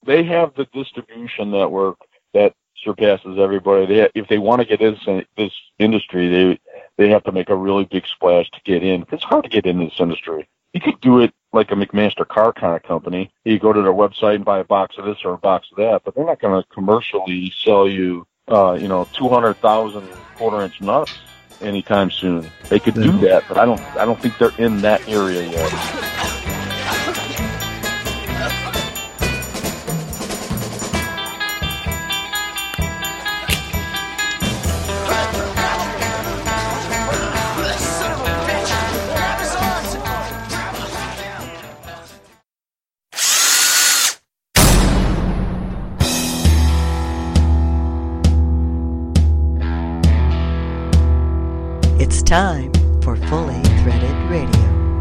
they have the distribution network that surpasses everybody. If they want to get into this industry, they have to make a really big splash to get in. It's hard to get into this industry. You could do it like a McMaster car kind of company. You go to their website and buy a box of this or a box of that, but they're not going to commercially sell you, 200,000 quarter-inch nuts anytime soon. They could do that, but I don't think they're in that area yet. It's time for Fully Threaded Radio.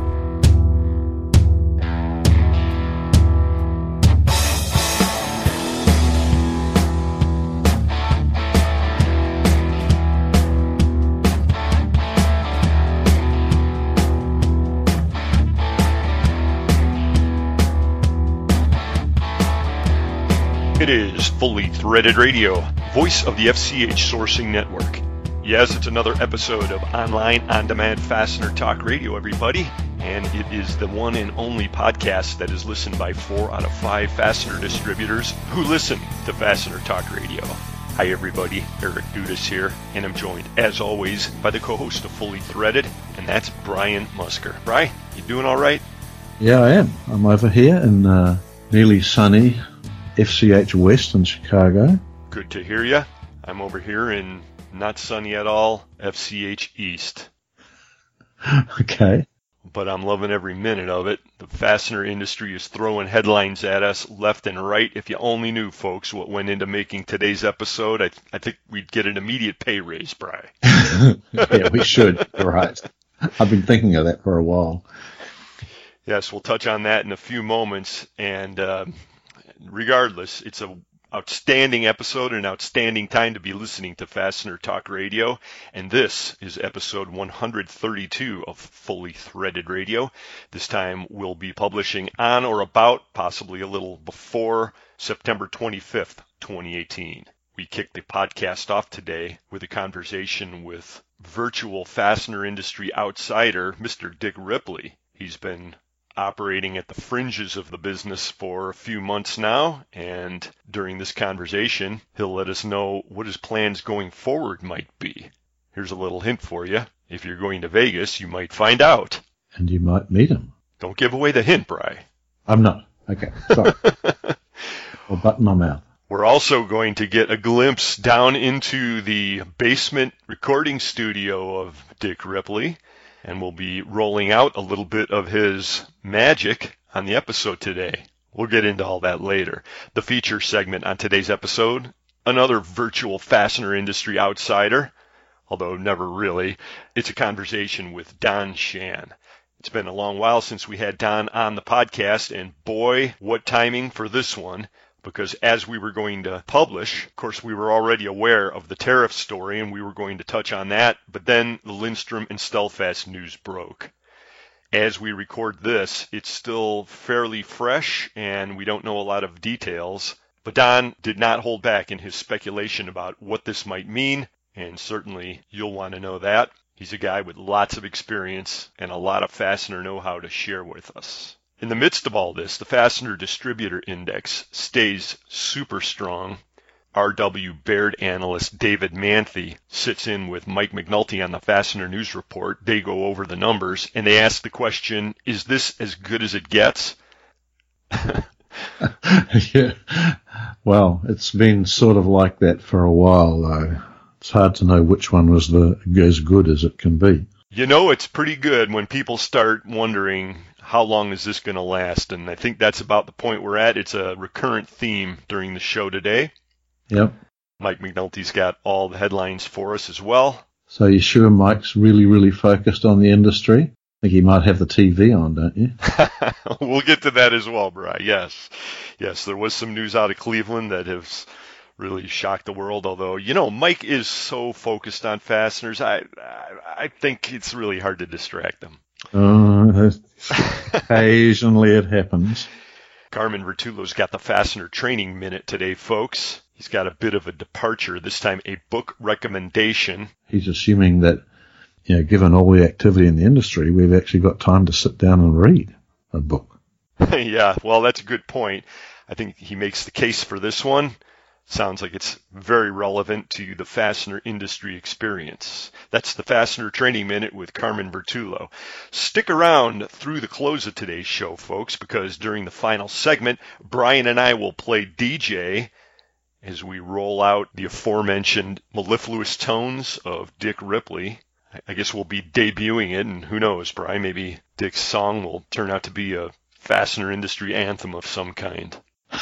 It is Fully Threaded Radio, voice of the FCH Sourcing Network. Yes, it's another episode of Online On-Demand Fastener Talk Radio, everybody. And it is the one and only podcast that is listened by 4 out of 5 fastener distributors who listen to Fastener Talk Radio. Hi, everybody. Eric Dudas here, and I'm joined, as always, by the co-host of Fully Threaded, and that's Brian Musker. Brian, you doing all right? Yeah, I am. I'm over here in nearly sunny FCH West in Chicago. Good to hear you. I'm over here in not sunny at all, FCH East. Okay. But I'm loving every minute of it. The fastener industry is throwing headlines at us left and right. If you only knew, folks, what went into making today's episode, I think we'd get an immediate pay raise, Bri. Yeah, we should. You're right. I've been thinking of that for a while. Yes, we'll touch on that in a few moments. And regardless, it's a outstanding episode and an outstanding time to be listening to Fastener Talk Radio. And this is episode 132 of Fully Threaded Radio. This time we'll be publishing on or about, possibly a little before, September 25th, 2018. We kicked the podcast off today with a conversation with virtual fastener industry outsider, Mr. Dick Ripley. He's been operating at the fringes of the business for a few months now, and during this conversation, he'll let us know what his plans going forward might be. Here's a little hint for you. If you're going to Vegas, you might find out. And you might meet him. Don't give away the hint, Bri. I'm not. Okay, sorry. I'll button my mouth. We're also going to get a glimpse down into the basement recording studio of Dick Ripley, and we'll be rolling out a little bit of his magic on the episode today. We'll get into all that later. The feature segment on today's episode, another virtual fastener industry outsider, although never really. It's a conversation with Don Shan. It's been a long while since we had Don on the podcast, and boy, what timing for this one. Because as we were going to publish, of course, we were already aware of the tariff story, and we were going to touch on that, but then the Lindstrom and Stelfast news broke. As we record this, it's still fairly fresh, and we don't know a lot of details, but Don did not hold back in his speculation about what this might mean, and certainly you'll want to know that. He's a guy with lots of experience and a lot of fastener know-how to share with us. In the midst of all this, the Fastener Distributor Index stays super strong. R.W. Baird analyst David Manthe sits in with Mike McNulty on the Fastener News Report. They go over the numbers, and they ask the question, is this as good as it gets? Yeah. Well, it's been sort of like that for a while, though. It's hard to know which one was as good as it can be. You know, it's pretty good when people start wondering, how long is this going to last? And I think that's about the point we're at. It's a recurrent theme during the show today. Yep. Mike McNulty's got all the headlines for us as well. So you sure Mike's really, really focused on the industry? I think he might have the TV on, don't you? We'll get to that as well, Bri. Yes. Yes, there was some news out of Cleveland that has really shocked the world, although, you know, Mike is so focused on fasteners, I think it's really hard to distract him. Occasionally it happens. Carmen Vertullo's got the Fastener Training Minute today, folks. He's got a bit of a departure, this time a book recommendation. He's assuming that, given all the activity in the industry, we've actually got time to sit down and read a book. Yeah, well, that's a good point. I think he makes the case for this one. Sounds like it's very relevant to the fastener industry experience. That's the Fastener Training Minute with Carmen Vertullo. Stick around through the close of today's show, folks, because during the final segment, Brian and I will play DJ as we roll out the aforementioned mellifluous tones of Dick Ripley. I guess we'll be debuting it, and who knows, Brian, maybe Dick's song will turn out to be a fastener industry anthem of some kind.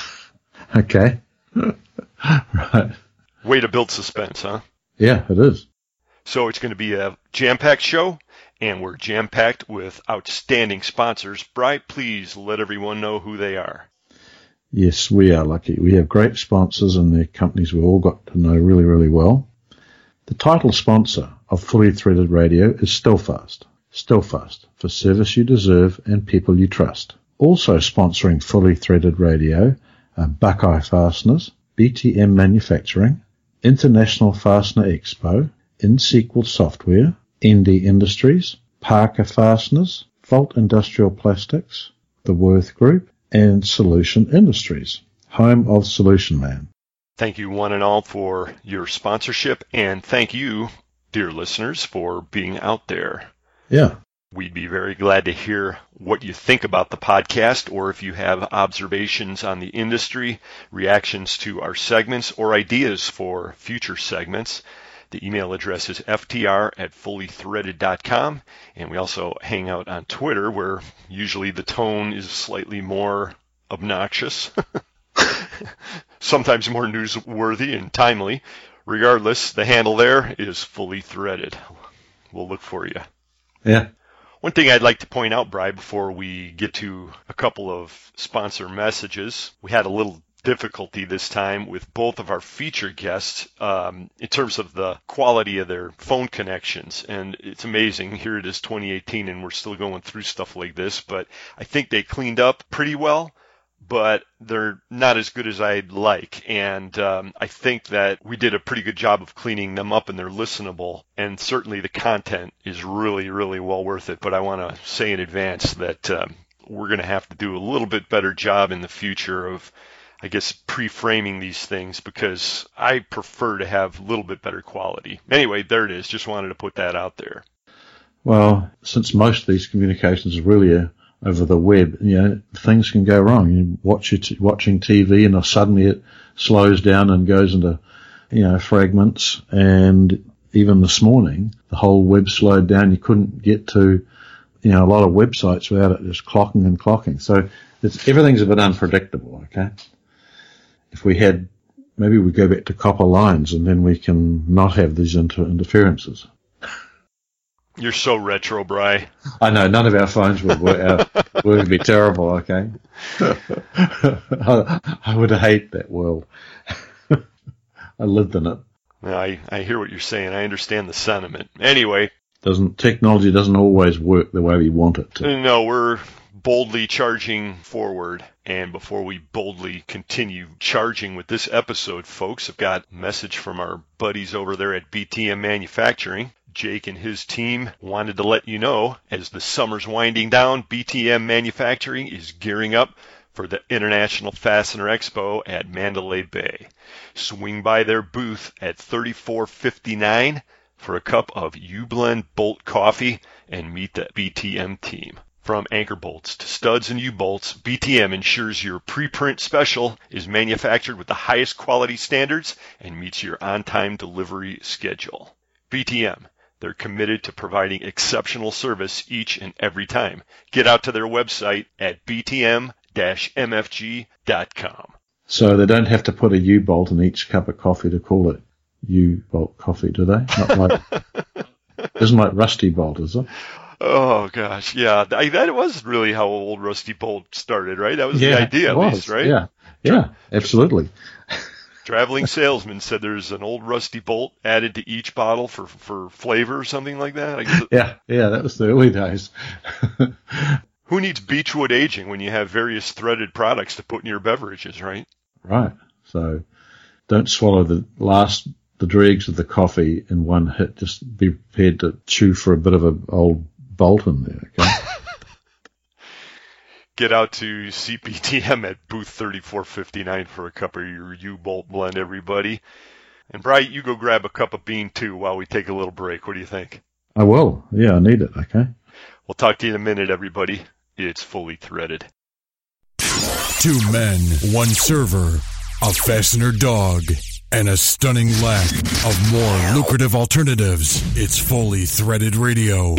Okay. Right. Way to build suspense, huh? Yeah, it is. So it's going to be a jam-packed show, and we're jam-packed with outstanding sponsors. Bri, please let everyone know who they are. Yes, we are lucky. We have great sponsors, and they're companies we've all got to know really, really well. The title sponsor of Fully Threaded Radio is Stillfast. Stillfast, for service you deserve and people you trust. Also sponsoring Fully Threaded Radio are Buckeye Fasteners, BTM Manufacturing, International Fastener Expo, InSequel Software, ND Industries, Parker Fasteners, Volt Industrial Plastics, The Worth Group, and Solution Industries, home of Solution Man. Thank you one and all for your sponsorship, and thank you, dear listeners, for being out there. Yeah. We'd be very glad to hear what you think about the podcast, or if you have observations on the industry, reactions to our segments, or ideas for future segments. The email address is ftr@fullythreaded.com, and we also hang out on Twitter, where usually the tone is slightly more obnoxious, sometimes more newsworthy and timely. Regardless, the handle there is Fully Threaded. We'll look for you. Yeah. One thing I'd like to point out, Bri, before we get to a couple of sponsor messages, we had a little difficulty this time with both of our featured guests in terms of the quality of their phone connections. And it's amazing. Here it is 2018 and we're still going through stuff like this, but I think they cleaned up pretty well, but they're not as good as I'd like. And I think that we did a pretty good job of cleaning them up, and they're listenable. And certainly the content is really, really well worth it. But I want to say in advance that we're going to have to do a little bit better job in the future of, I guess, pre-framing these things, because I prefer to have a little bit better quality. Anyway, there it is. Just wanted to put that out there. Well, since most of these communications are really over the web, things can go wrong. You watching TV and suddenly it slows down and goes into, fragments. And even this morning, the whole web slowed down. You couldn't get to, a lot of websites without it just clocking and clocking. So everything's a bit unpredictable, okay? If we had, maybe we go back to copper lines and then we can not have these interferences. You're so retro, Bri. I know, none of our phones would work. Would be terrible, okay? I would hate that world. I lived in it. I hear what you're saying. I understand the sentiment. Anyway. Technology doesn't always work the way we want it to. No, we're boldly charging forward. And before we boldly continue charging with this episode, folks, I've got a message from our buddies over there at BTM Manufacturing. Jake and his team wanted to let you know, as the summer's winding down, BTM Manufacturing is gearing up for the International Fastener Expo at Mandalay Bay. Swing by their booth at 3459 for a cup of U-Blend Bolt coffee and meet the BTM team. From anchor bolts to studs and U-bolts, BTM ensures your preprint special is manufactured with the highest quality standards and meets your on-time delivery schedule. BTM, they're committed to providing exceptional service each and every time. Get out to their website at btm-mfg.com. So they don't have to put a U-bolt in each cup of coffee to call it U-bolt coffee, do they? Not like, isn't like Rusty Bolt, is it? Oh, gosh, yeah. That was really how old Rusty Bolt started, right? That was the idea, at least, right? Yeah, absolutely. Traveling salesman said there's an old Rusty Bolt added to each bottle for flavor or something like that. I guess yeah, that was the early days. Who needs beechwood aging when you have various threaded products to put in your beverages, right? Right. So don't swallow the dregs of the coffee in one hit. Just be prepared to chew for a bit of an old Bolton there, okay? Get out to CPTM at booth 3459 for a cup of your U-Bolt blend, everybody. And Bright, you go grab a cup of bean too while we take a little break. What do you think? I will. Yeah, I need it, okay? We'll talk to you in a minute, everybody. It's Fully Threaded. 2 men, 1 server, a fastener dog, and a stunning lack of more lucrative alternatives. It's Fully Threaded Radio.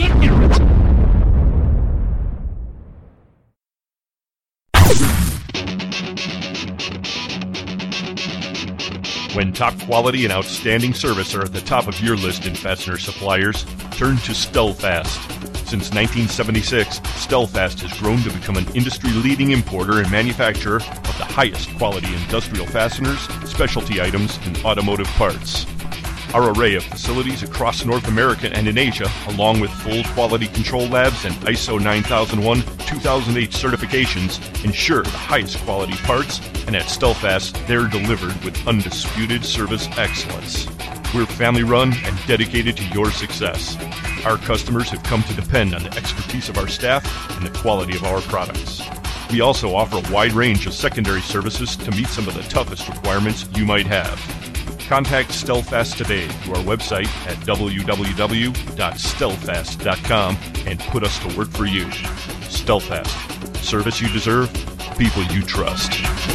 When top quality and outstanding service are at the top of your list in fastener suppliers, turn to Stellfast. Since 1976, Stellfast has grown to become an industry-leading importer and manufacturer of the highest quality industrial fasteners, specialty items, and automotive parts. Our array of facilities across North America and in Asia, along with full quality control labs and ISO 9001-2008 certifications, ensure the highest quality parts, and at Stellfast, they're delivered with undisputed service excellence. We're family-run and dedicated to your success. Our customers have come to depend on the expertise of our staff and the quality of our products. We also offer a wide range of secondary services to meet some of the toughest requirements you might have. Contact Stellfast today through our website at www.stellfast.com and put us to work for you. Stellfast. Service you deserve, people you trust.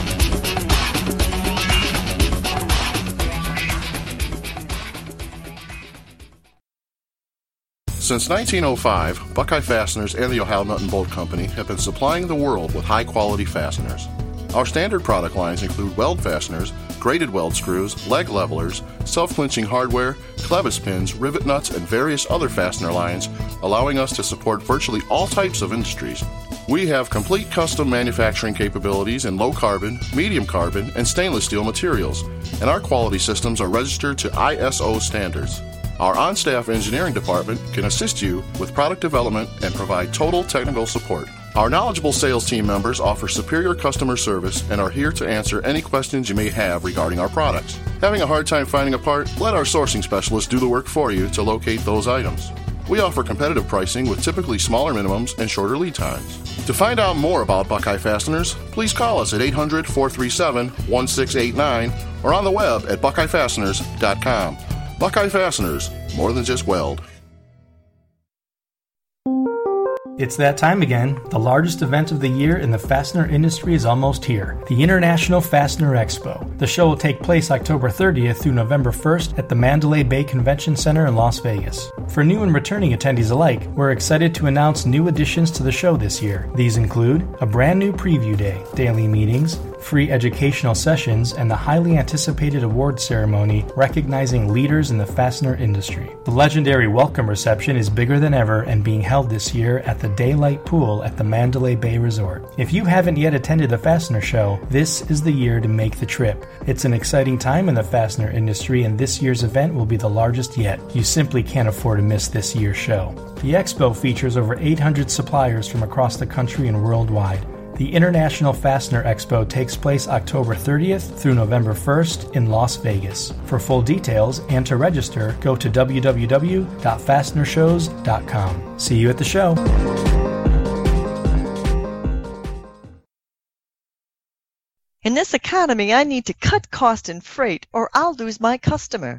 Since 1905, Buckeye Fasteners and the Ohio Nut and Bolt Company have been supplying the world with high-quality fasteners. Our standard product lines include weld fasteners, braided weld screws, leg levelers, self-clinching hardware, clevis pins, rivet nuts, and various other fastener lines, allowing us to support virtually all types of industries. We have complete custom manufacturing capabilities in low carbon, medium carbon, and stainless steel materials, and our quality systems are registered to ISO standards. Our on-staff engineering department can assist you with product development and provide total technical support. Our knowledgeable sales team members offer superior customer service and are here to answer any questions you may have regarding our products. Having a hard time finding a part? Let our sourcing specialists do the work for you to locate those items. We offer competitive pricing with typically smaller minimums and shorter lead times. To find out more about Buckeye Fasteners, please call us at 800-437-1689 or on the web at buckeyefasteners.com. Buckeye Fasteners, more than just weld. It's that time again. The largest event of the year in the fastener industry is almost here, the International Fastener Expo. The show will take place October 30th through November 1st at the Mandalay Bay Convention Center in Las Vegas. For new and returning attendees alike, we're excited to announce new additions to the show this year. These include a brand new preview day, daily meetings, free educational sessions, and the highly anticipated award ceremony recognizing leaders in the fastener industry. The legendary welcome reception is bigger than ever and being held this year at the Daylight Pool at the Mandalay Bay Resort. If you haven't yet attended the Fastener Show, this is the year to make the trip. It's an exciting time in the fastener industry, and this year's event will be the largest yet. You simply can't afford to miss this year's show. The Expo features over 800 suppliers from across the country and worldwide. The International Fastener Expo takes place October 30th through November 1st in Las Vegas. For full details and to register, go to www.fastenershows.com. See you at the show. In this economy, I need to cut cost and freight, or I'll lose my customer.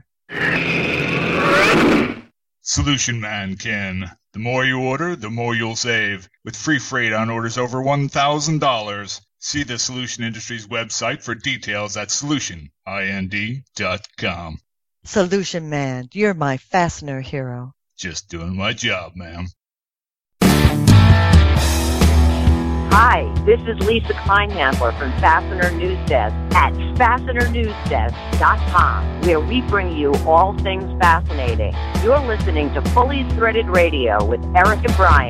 Solution Man, Ken. The more you order, the more you'll save. With free freight on orders over $1,000. See the Solution Industries website for details at solutionIND.com. Solution Man, you're my fastener hero. Just doing my job, ma'am. Hi, this is Lisa Kleinhandler from Fastener News Desk at FastenerNewsDesk.com, where we bring you all things fascinating. You're listening to Fully Threaded Radio with Eric and Brian.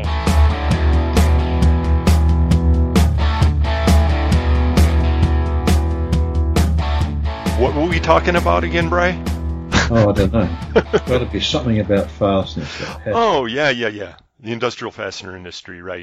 What were we talking about again, Bri? Oh, I don't know. It's got to be something about fasteners. Oh, yeah. The industrial fastener industry, right.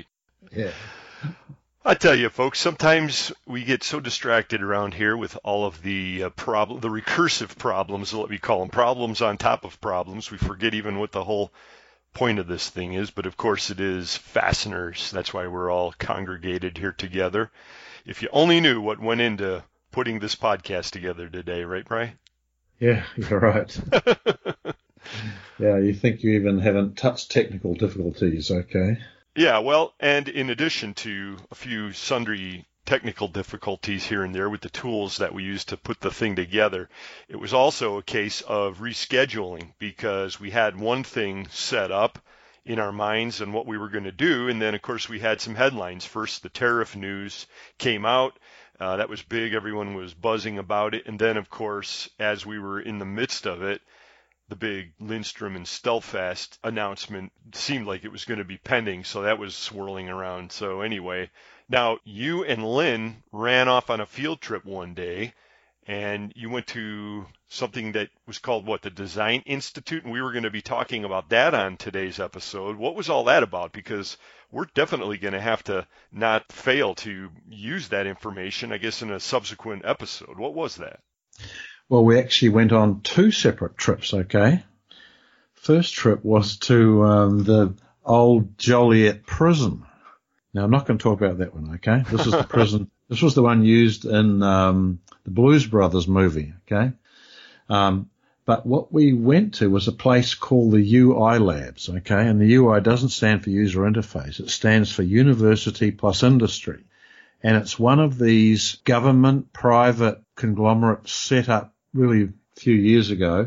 Yeah. I tell you, folks, sometimes we get so distracted around here with all of the the recursive problems, let me call them, problems on top of problems. We forget even what the whole point of this thing is, but of course it is fasteners. That's why we're all congregated here together. If you only knew what went into putting this podcast together today, right, Bri? Yeah, you're right. Yeah, you think you even haven't touched technical difficulties, okay? Yeah, well, and in addition to a few sundry technical difficulties here and there with the tools that we used to put the thing together, it was also a case of rescheduling, because we had one thing set up in our minds and what we were going to do, and then, of course, we had some headlines. First, the tariff news came out. That was big. Everyone was buzzing about it. And then, of course, as we were in the midst of it, the big Lindstrom and Stelfast announcement seemed like it was going to be pending, so that was swirling around. So anyway, now you and Lynn ran off on a field trip one day, and you went to something that was called, what, the Design Institute, and we were going to be talking about that on today's episode. What was all that about? Because we're definitely going to have to not fail to use that information, I guess, in a subsequent episode. What was that? Well, we actually went on 2 separate trips, okay? First trip was to the old Joliet prison. Now, I'm not going to talk about that one, okay? This is the prison. This was the one used in the Blues Brothers movie, okay? But what we went to was a place called the UI Labs, okay? And the UI doesn't stand for user interface. It stands for University plus Industry. And it's one of these government-private conglomerates set up really a few years ago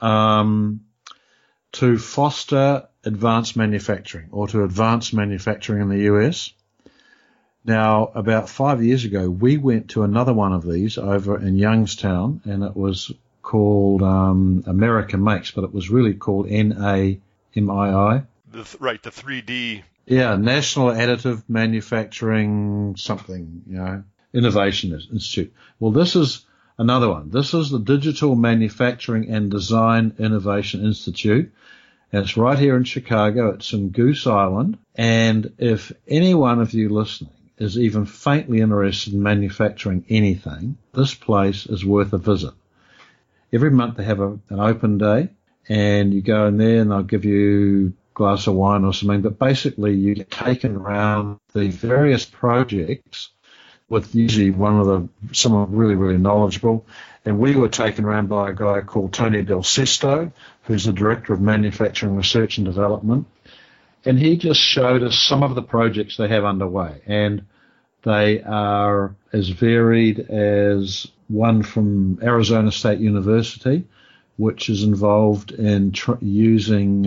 to foster advanced manufacturing, or to advance manufacturing in the US. Now, about 5 years ago, we went to another one of these over in Youngstown, and it was called America Makes, but it was really called NAMII. Right, the 3D. Yeah, National Additive Manufacturing something, Innovation Institute. Well, this is another one. This is the Digital Manufacturing and Design Innovation Institute. And it's right here in Chicago. It's in Goose Island. And if any one of you listening is even faintly interested in manufacturing anything, this place is worth a visit. Every month they have an open day, and you go in there and they'll give you a glass of wine or something. But basically you get taken around the various projects with usually someone really, really knowledgeable. And we were taken around by a guy called Tony Del Sesto, who's the Director of Manufacturing Research and Development. And he just showed us some of the projects they have underway. And they are as varied as one from Arizona State University, which is involved in using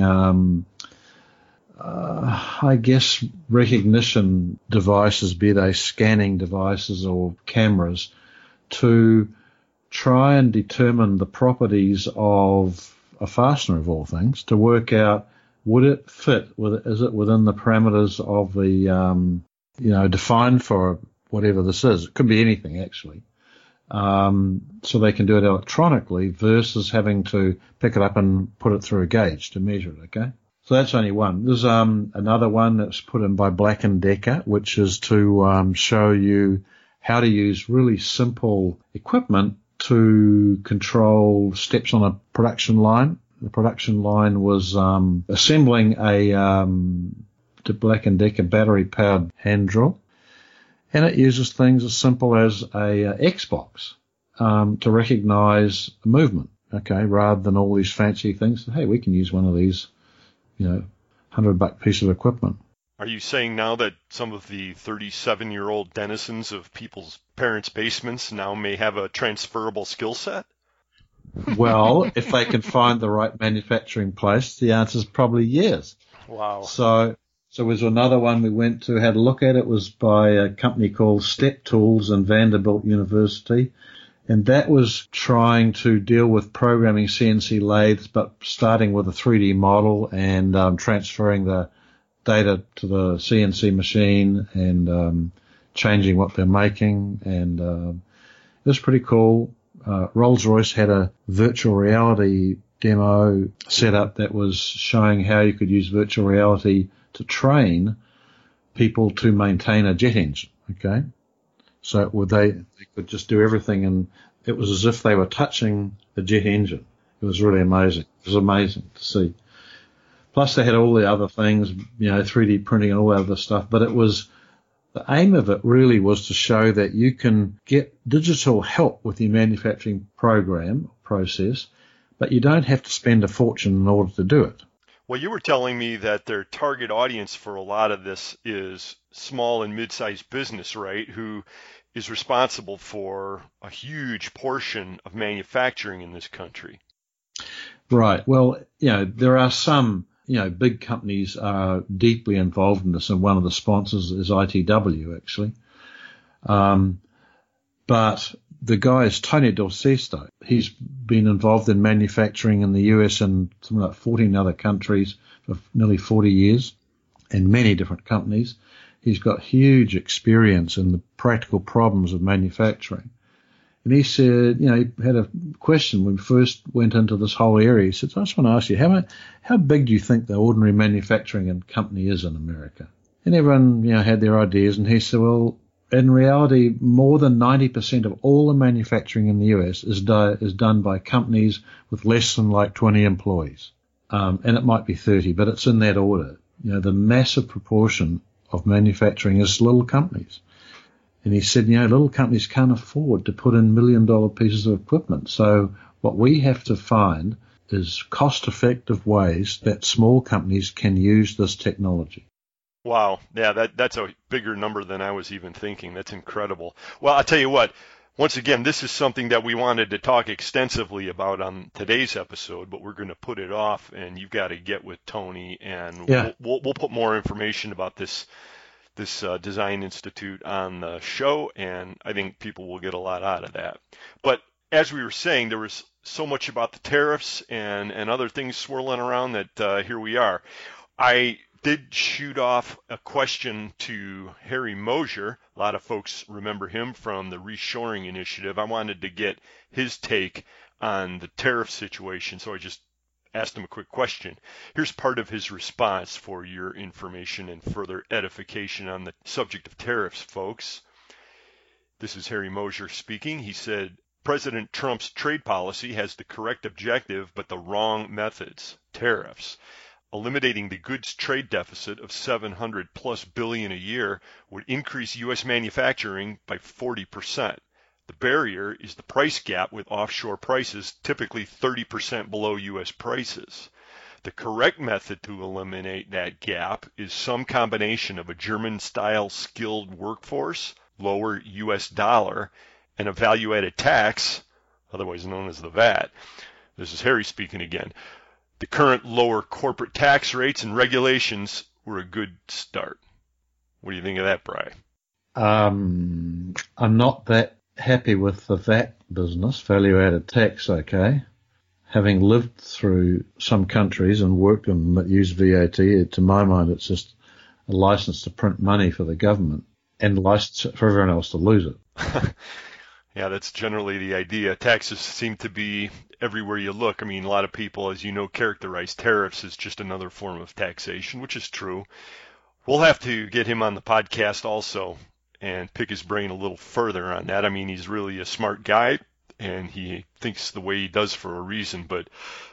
recognition devices, be they scanning devices or cameras, to try and determine the properties of a fastener, of all things, to work out, would it fit, is it within the parameters of the, defined for whatever this is. It could be anything, actually. So they can do it electronically versus having to pick it up and put it through a gauge to measure it, okay? So that's only one. There's another one that's put in by Black & Decker, which is to show you how to use really simple equipment to control steps on a production line. The production line was assembling a Black & Decker battery-powered hand drill, and it uses things as simple as a Xbox to recognize movement, okay, rather than all these fancy things. Hey, we can use one of these, $100 piece of equipment. Are you saying now that some of the 37-year-old denizens of people's parents' basements now may have a transferable skill set? Well, if they can find the right manufacturing place, the answer is probably yes. Wow. So was another one we went to, had a look at. It was by a company called Step Tools in Vanderbilt University. And that was trying to deal with programming CNC lathes, but starting with a 3D model and transferring the data to the CNC machine and changing what they're making. And it was pretty cool. Rolls-Royce had a virtual reality demo set up that was showing how you could use virtual reality to train people to maintain a jet engine, okay? So they could just do everything, and it was as if they were touching the jet engine. It was really amazing. It was amazing to see. Plus they had all the other things, 3D printing and all that other stuff, but the aim of it really was to show that you can get digital help with your manufacturing process, but you don't have to spend a fortune in order to do it. Well, you were telling me that their target audience for a lot of this is small and mid-sized business, right, who is responsible for a huge portion of manufacturing in this country. Right. Well, there are some, big companies are deeply involved in this, and one of the sponsors is ITW, actually. But the guy is Tony Del Sesto. He's been involved in manufacturing in the US and something like 14 other countries for nearly 40 years, and many different companies. He's got huge experience in the practical problems of manufacturing. And he said, he had a question when we first went into this whole area. He said, I just want to ask you, how big do you think the ordinary manufacturing company is in America? And everyone, had their ideas. And he said, well, in reality, more than 90% of all the manufacturing in the US is done by companies with less than 20 employees. And it might be 30, but it's in that order. The massive proportion of manufacturing is little companies. And he said, little companies can't afford to put in $1 million pieces of equipment. So what we have to find is cost-effective ways that small companies can use this technology. Wow. Yeah, that's a bigger number than I was even thinking. That's incredible. Well, I'll tell you what, once again, this is something that we wanted to talk extensively about on today's episode, but we're going to put it off, and you've got to get with Tony, and we'll put more information about this Design Institute on the show, and I think people will get a lot out of that. But as we were saying, there was so much about the tariffs and other things swirling around that here we are. I did shoot off a question to Harry Mosier. A lot of folks remember him from the Reshoring Initiative. I wanted to get his take on the tariff situation, so I just asked him a quick question. Here's part of his response for your information and further edification on the subject of tariffs, folks. This is Harry Mosier speaking. He said, President Trump's trade policy has the correct objective but the wrong methods, tariffs. Eliminating the goods trade deficit of $700+ billion a year would increase U.S. manufacturing by 40%. The barrier is the price gap with offshore prices typically 30% below U.S. prices. The correct method to eliminate that gap is some combination of a German-style skilled workforce, lower U.S. dollar, and a value-added tax, otherwise known as the VAT. This is Harry speaking again. The current lower corporate tax rates and regulations were a good start. What do you think of that, Bri? I'm not that happy with the VAT business, value-added tax, okay. Having lived through some countries and worked in them that use VAT, to my mind it's just a license to print money for the government and license for everyone else to lose it. Yeah, that's generally the idea. Taxes seem to be everywhere you look. I mean, a lot of people, as you know, characterize tariffs as just another form of taxation, which is true. We'll have to get him on the podcast also and pick his brain a little further on that. I mean, he's really a smart guy, and he thinks the way he does for a reason. But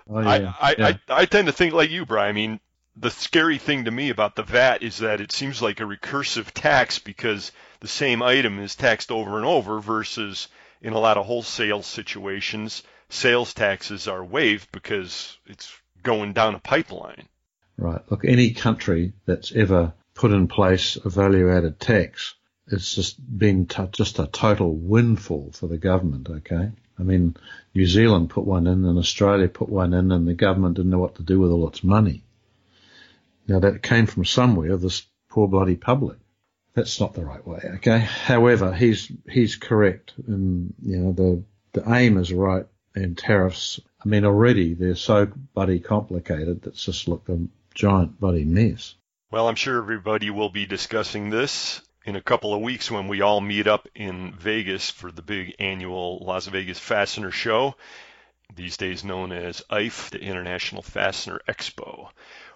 I tend to think like you, Brian. I mean, the scary thing to me about the VAT is that it seems like a recursive tax because the same item is taxed over and over versus in a lot of wholesale situations, sales taxes are waived because it's going down a pipeline. Right. Look, any country that's ever put in place a value-added tax, it's just been just a total windfall for the government, okay? I mean, New Zealand put one in and Australia put one in and the government didn't know what to do with all its money. Now, that came from somewhere, this poor bloody public. That's not the right way, okay? However, he's correct, and, the aim is right, and tariffs, I mean, already they're so bloody complicated that's just looked a giant bloody mess. Well, I'm sure everybody will be discussing this in a couple of weeks when we all meet up in Vegas for the big annual Las Vegas Fastener Show, these days known as IFE, the International Fastener Expo.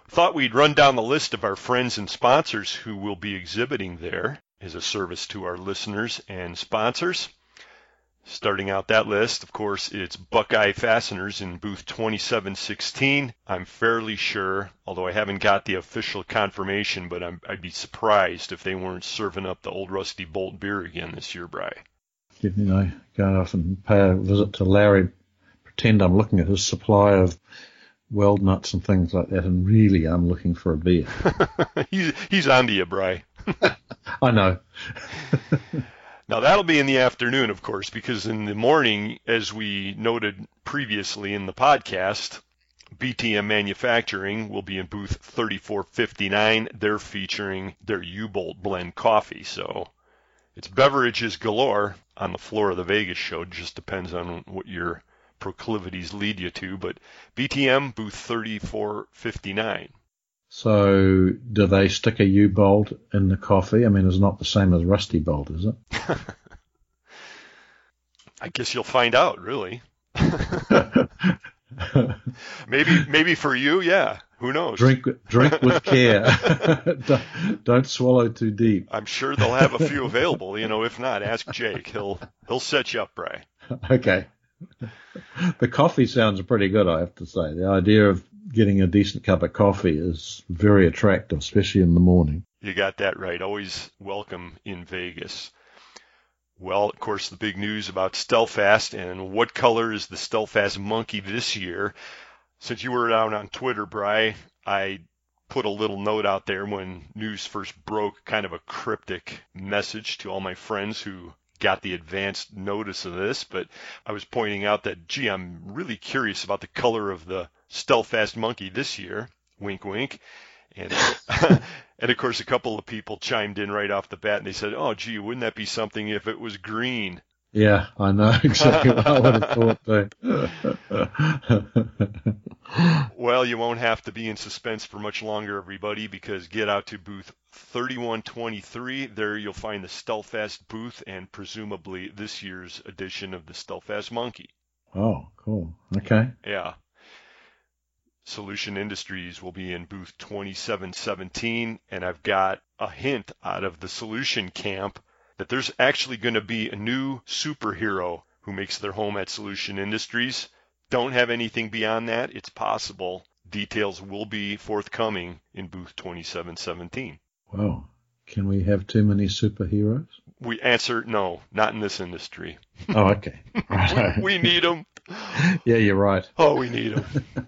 Thought we'd run down the list of our friends and sponsors who will be exhibiting there as a service to our listeners and sponsors. Starting out that list, of course, it's Buckeye Fasteners in booth 2716. I'm fairly sure, although I haven't got the official confirmation, but I'd be surprised if they weren't serving up the Old Rusty Bolt beer again this year, Bry. You know, go off and pay a visit to Larry, pretend I'm looking at his supply of weld nuts and things like that, and really I'm looking for a beer. He's onto you, Bry. I know. Now, that'll be in the afternoon, of course, because in the morning, as we noted previously in the podcast, BTM Manufacturing will be in booth 3459. They're featuring their U-Bolt blend coffee. So it's beverages galore on the floor of the Vegas show. It just depends on what your proclivities lead you to. But BTM, booth 3459. So do they stick a U-bolt in the coffee? I mean, it's not the same as Rusty Bolt, is it? I guess you'll find out, really. maybe for you, yeah. Who knows? Drink with care. Don't swallow too deep. I'm sure they'll have a few available. You know, if not, ask Jake. He'll set you up, Bry. Okay. The coffee sounds pretty good, I have to say. The idea of getting a decent cup of coffee is very attractive, especially in the morning. You got that right. Always welcome in Vegas. Well, of course, the big news about Stelfast, and what color is the Stelfast Monkey this year? Since you were out on Twitter, Bry, I put a little note out there when news first broke, kind of a cryptic message to all my friends who got the advanced notice of this, but I was pointing out that, gee, I'm really curious about the color of the Stelfast Monkey this year. Wink, wink. And and of course, a couple of people chimed in right off the bat, and they said, "Oh, gee, wouldn't that be something if it was green?" Yeah, I know exactly what I would have thought too. Well, you won't have to be in suspense for much longer, everybody, because get out to booth 3123. There you'll find the Stelfast booth and presumably this year's edition of the Stelfast Monkey. Oh, cool. Okay. Yeah. Solution Industries will be in booth 2717, and I've got a hint out of the Solution camp that there's actually going to be a new superhero who makes their home at Solution Industries. Don't have anything beyond that. It's possible. Details will be forthcoming in booth 2717. Wow. Can we have too many superheroes? We answer no, not in this industry. Oh, okay. Right. We need them. Yeah, you're right. Oh, we need them.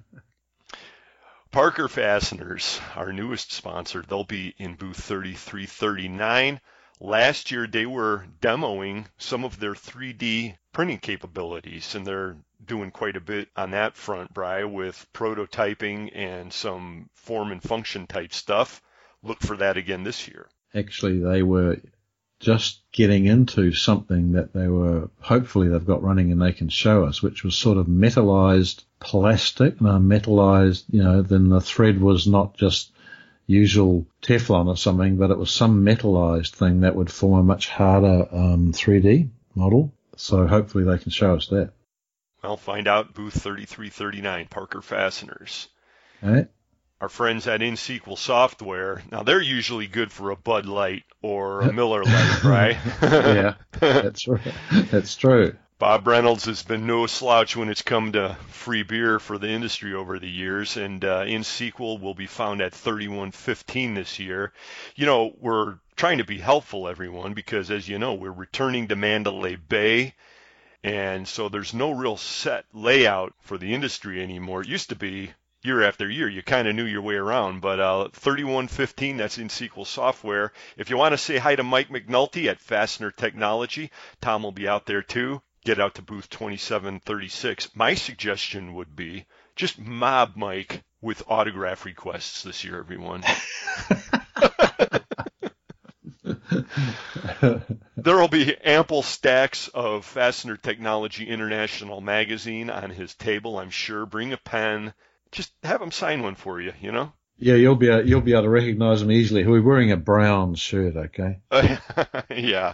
Parker Fasteners, our newest sponsor, they'll be in booth 3339. Last year, they were demoing some of their 3D printing capabilities, and they're doing quite a bit on that front, Bri, with prototyping and some form and function type stuff. Look for that again this year. Actually, they were just getting into something that hopefully they've got running and they can show us, which was sort of metallized plastic. Metallized, then the thread was not just usual Teflon or something, but it was some metallized thing that would form a much harder 3D model. So hopefully they can show us that. Well, find out booth 3339, Parker Fasteners. All right. Our friends at InSequel Software, now they're usually good for a Bud Light or a Miller Lite, right? Yeah, that's right. That's true. Bob Reynolds has been no slouch when it's come to free beer for the industry over the years, and InSequel will be found at 3115 this year. We're trying to be helpful, everyone, because as you know, we're returning to Mandalay Bay, and so there's no real set layout for the industry anymore. It used to be year after year, you kind of knew your way around, but 3115, that's InSequel Software. If you want to say hi to Mike McNulty at Fastener Technology, Tom will be out there too. Get out to booth 2736. My suggestion would be just mob Mike with autograph requests this year, everyone. There will be ample stacks of Fastener Technology International magazine on his table, I'm sure. Bring a pen. Just have him sign one for you, Yeah, you'll be able to recognize him easily. He'll be wearing a brown shirt, okay? Yeah.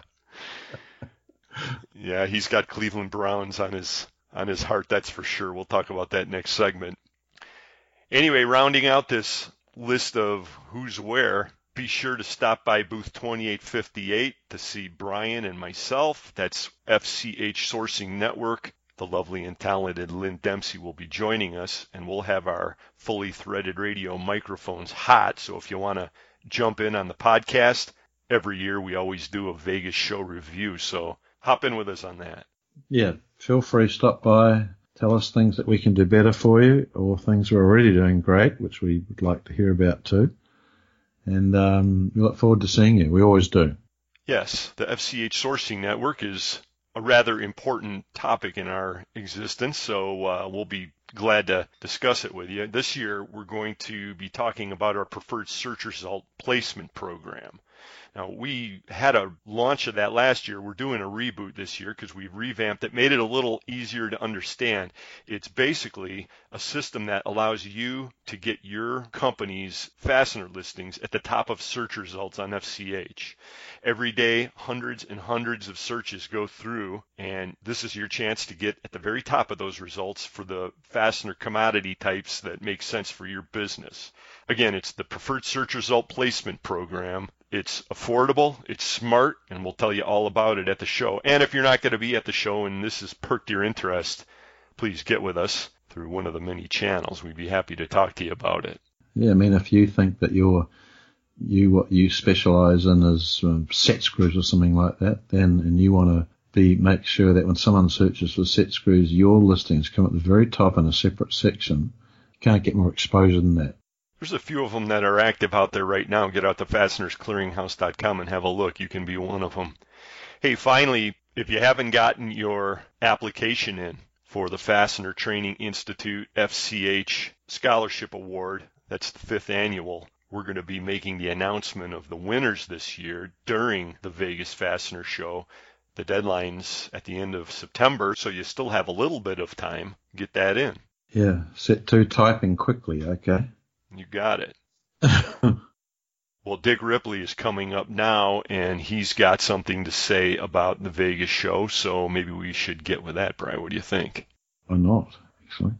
Yeah, he's got Cleveland Browns on his heart, that's for sure. We'll talk about that next segment. Anyway, rounding out this list of who's where, be sure to stop by booth 2858 to see Brian and myself. That's FCH Sourcing Network. The lovely and talented Lynn Dempsey will be joining us, and we'll have our fully threaded radio microphones hot. So if you want to jump in on the podcast, every year we always do a Vegas show review. So hop in with us on that. Yeah, feel free to stop by. Tell us things that we can do better for you, or things we're already doing great, which we would like to hear about too. And we look forward to seeing you. We always do. Yes, the FCH Sourcing Network is a rather important topic in our existence, so we'll be glad to discuss it with you. This year, we're going to be talking about our preferred search result placement program. Now, we had a launch of that last year. We're doing a reboot this year because we've revamped it, made it a little easier to understand. It's basically a system that allows you to get your company's fastener listings at the top of search results on FCH. Every day, hundreds and hundreds of searches go through, and this is your chance to get at the very top of those results for the fastener commodity types that make sense for your business. Again, it's the Preferred Search Result Placement Program. It's affordable, it's smart, and we'll tell you all about it at the show. And if you're not going to be at the show and this has perked your interest, please get with us through one of the many channels. We'd be happy to talk to you about it. Yeah, I mean, if you think that what you specialize in is set screws or something like that, then, and you want to make sure that when someone searches for set screws, your listings come at the very top in a separate section. You can't get more exposure than that. There's a few of them that are active out there right now. Get out to fastenersclearinghouse.com and have a look. You can be one of them. Hey, finally, if you haven't gotten your application in for the Fastener Training Institute FCH Scholarship Award, that's the 5th annual, we're going to be making the announcement of the winners this year during the Vegas Fastener Show. The deadline's at the end of September, so you still have a little bit of time. Get that in. Yeah, set to typing quickly, okay? You got it. Well, Dick Ripley is coming up now, and he's got something to say about the Vegas show, so maybe we should get with that, Brian. What do you think? Or not, actually.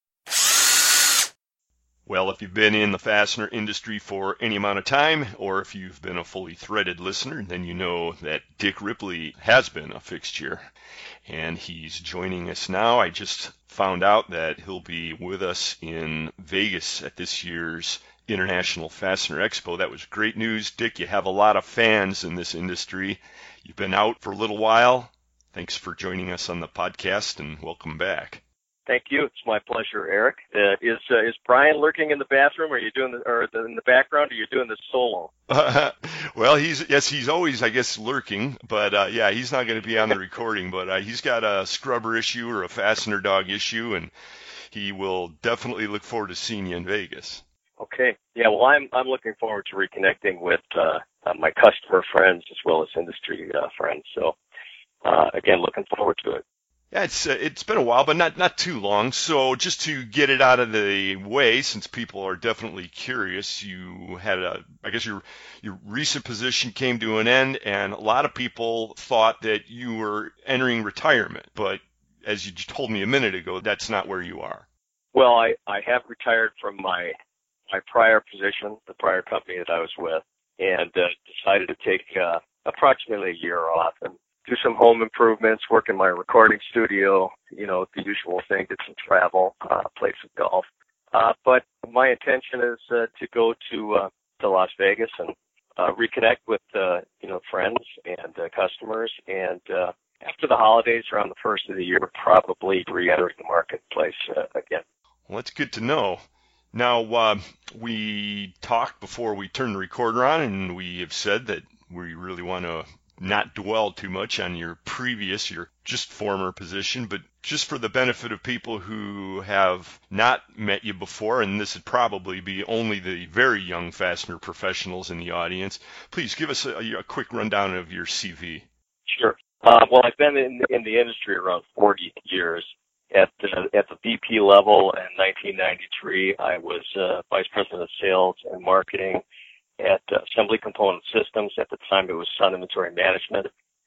Well, if you've been in the fastener industry for any amount of time, or if you've been a fully threaded listener, then you know that Dick Ripley has been a fixture, and he's joining us now. I just found out that he'll be with us in Vegas at this year's International Fastener Expo. That was great news. Dick, you have a lot of fans in this industry. You've been out for a little while. Thanks for joining us on the podcast, and welcome back. Thank you. It's my pleasure, Eric. Is Brian lurking in the bathroom? Are you doing in the background? Or are you doing this solo? Well, he's always, I guess, lurking. But yeah, he's not going to be on the recording. But he's got a scrubber issue or a fastener dog issue, and he will definitely look forward to seeing you in Vegas. Okay. Yeah. Well, I'm looking forward to reconnecting with my customer friends as well as industry friends. So again, looking forward to it. Yeah, it's been a while, but not too long. So just to get it out of the way, since people are definitely curious, you had I guess your recent position came to an end, and a lot of people thought that you were entering retirement. But as you told me a minute ago, that's not where you are. Well, I have retired from my prior position, the prior company that I was with, and decided to take approximately a year off and do some home improvements, work in my recording studio, the usual thing, did some travel, play some golf. But my intention is to go to Las Vegas and reconnect with, friends and customers. And after the holidays, around the first of the year, probably re-entering the marketplace again. Well, that's good to know. Now, we talked before we turned the recorder on, and we have said that we really want to not dwell too much on your just former position, but just for the benefit of people who have not met you before, and this would probably be only the very young fastener professionals in the audience, please give us a quick rundown of your CV. Sure. Well, I've been in the industry around 40 years. At the VP level in 1993, I was Vice President of Sales and Marketing at Assembly Component Systems. At the time, it was Sun Inventory Management.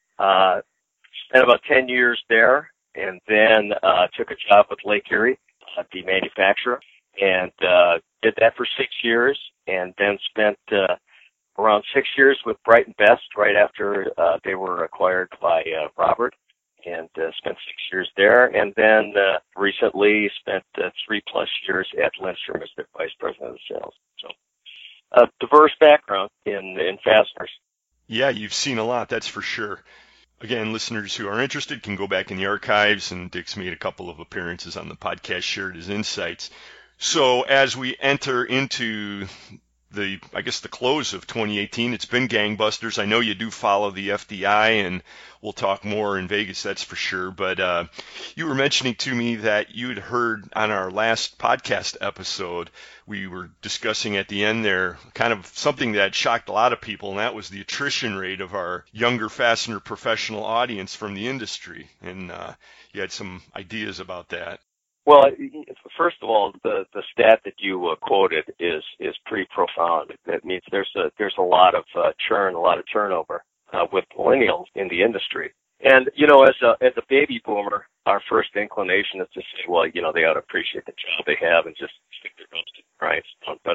Spent about 10 years there, and then took a job with Lake Erie, the manufacturer, and did that for 6 years, and then spent around 6 years with Brighton Best right after they were acquired by Robert, and spent 6 years there, and then recently spent 3+ years at Lindstrom as their vice president of sales. So a diverse background in fasteners. Yeah, you've seen a lot, that's for sure. Again, listeners who are interested can go back in the archives, and Dick's made a couple of appearances on the podcast, shared his insights. So as we enter into the close of 2018, it's been gangbusters. I know you do follow the FDI, and we'll talk more in Vegas, that's for sure. But you were mentioning to me that you had heard on our last podcast episode, we were discussing at the end there kind of something that shocked a lot of people, and that was the attrition rate of our younger fastener professional audience from the industry. And you had some ideas about that. Well, first of all, the stat that you quoted is pretty profound. That means there's a lot of churn, a lot of turnover with millennials in the industry. And as a baby boomer, our first inclination is to say, well, they ought to appreciate the job they have and just stick their nose to the grindstone. But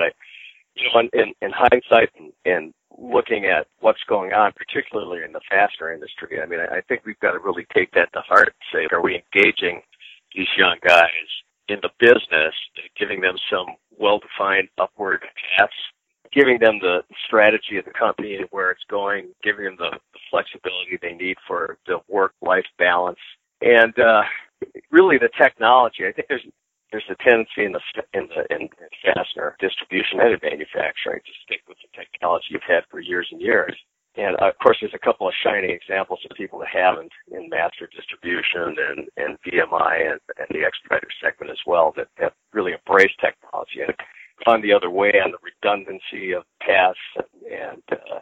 in hindsight and looking at what's going on, particularly in the fastener industry, I think we've got to really take that to heart and say, are we engaging these young guys in the business, giving them some well-defined upward paths, giving them the strategy of the company and where it's going, giving them the flexibility they need for the work-life balance, and really the technology. I think there's a tendency in fastener distribution and in manufacturing to stick with the technology you've had for years and years. And, of course, there's a couple of shining examples of people that haven't in master distribution and VMI and the expediter segment as well that have really embraced technology and gone the other way on the redundancy of paths and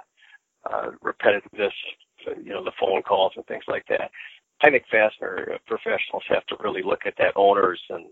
repetitiveness of, the phone calls and things like that. I think fastener professionals have to really look at that, owners, and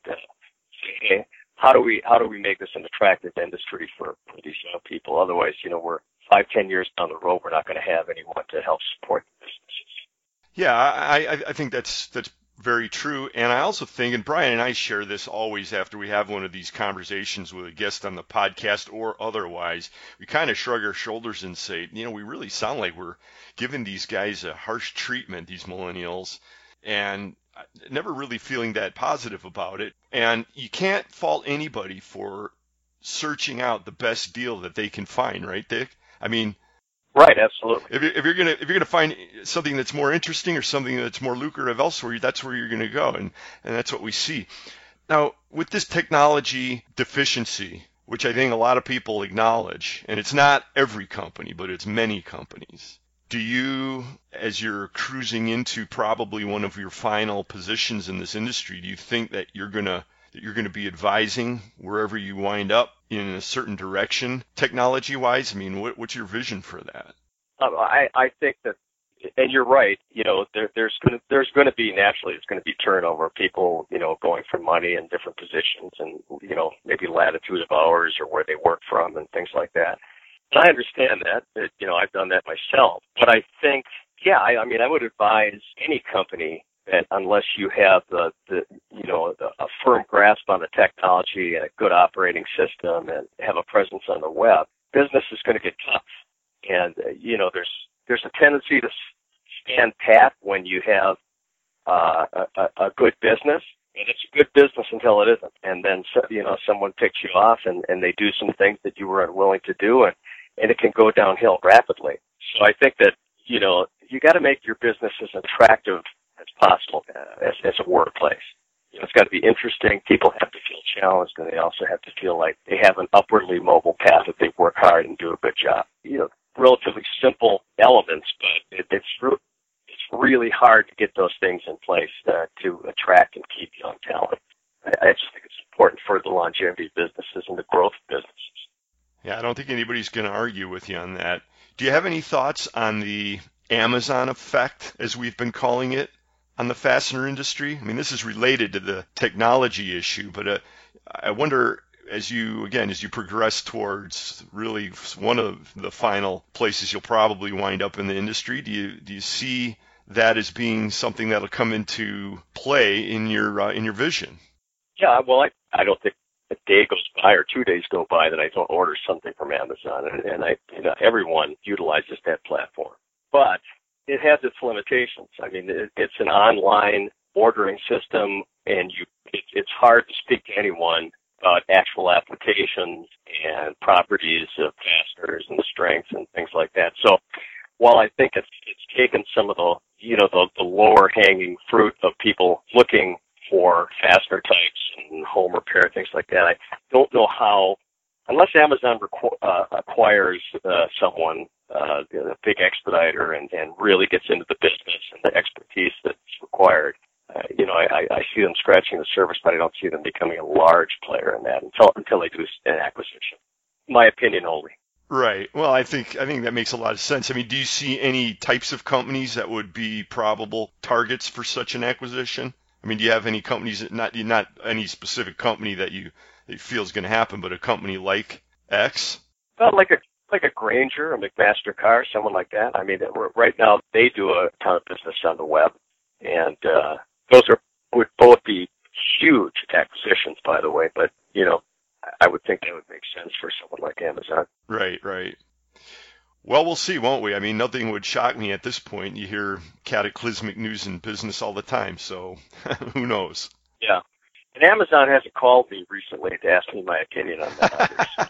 say, hey, how do we make this an attractive industry for these young people? Otherwise, we're 5-10 years down the road, we're not going to have anyone to help support the businesses. Yeah, I think that's very true. And I also think, and Brian and I share this always after we have one of these conversations with a guest on the podcast or otherwise, we kind of shrug our shoulders and say, we really sound like we're giving these guys a harsh treatment, these millennials, and never really feeling that positive about it. And you can't fault anybody for searching out the best deal that they can find, right, Dick? Right, absolutely. If you're gonna find something that's more interesting or something that's more lucrative elsewhere, that's where you're gonna go, and that's what we see. Now, with this technology deficiency, which I think a lot of people acknowledge, and it's not every company, but it's many companies. Do you, as you're cruising into probably one of your final positions in this industry, do you think that you're gonna be advising wherever you wind up in a certain direction, technology-wise? What's your vision for that? I think that, and you're right. There's going to be naturally it's going to be turnover. People, going for money in different positions, and maybe latitude of hours or where they work from and things like that. And I understand that. I've done that myself. But I think, I would advise any company that unless you have a firm grasp on the technology and a good operating system and have a presence on the web, business is going to get tough. And, there's a tendency to stand pat when you have a good business, and it's a good business until it isn't. And then, someone picks you off and they do some things that you were unwilling to do, and it can go downhill rapidly. So I think that, you got to make your business as attractive as possible as a workplace. It's got to be interesting. People have to feel challenged, and they also have to feel like they have an upwardly mobile path if they work hard and do a good job. Relatively simple elements, but it's really hard to get those things in place to attract and keep young talent. I just think it's important for the longevity of businesses and the growth of businesses. Yeah, I don't think anybody's going to argue with you on that. Do you have any thoughts on the Amazon effect, as we've been calling it, on the fastener industry? This is related to the technology issue, but I wonder, as you progress towards really one of the final places you'll probably wind up in the industry, do you see that as being something that'll come into play in your vision? Yeah, well, I don't think a day goes by or 2 days go by that I don't order something from Amazon, and everyone utilizes that platform. But it has its limitations. I mean, it's an online ordering system, and it's hard to speak to anyone about actual applications and properties of fasteners and strengths and things like that. So while I think it's taken some of the lower hanging fruit of people looking for fastener types and home repair, things like that, I don't know how, unless Amazon acquires someone, a big expediter, and really gets into the business and the expertise that's required. I see them scratching the surface, but I don't see them becoming a large player in that until they do an acquisition. My opinion only. Right. Well, I think that makes a lot of sense. I mean, do you see any types of companies that would be probable targets for such an acquisition? I mean, do you have any companies, not any specific company that you feel is going to happen, but a company like X? Well, like a Grainger, a McMaster Carr, someone like that. I mean, right now they do a ton of business on the web, and those would both be huge acquisitions, by the way. But I would think that would make sense for someone like Amazon. Right. Well, we'll see, won't we? I mean, nothing would shock me at this point. You hear cataclysmic news in business all the time, so who knows? Yeah. And Amazon hasn't called me recently to ask me my opinion on that either, so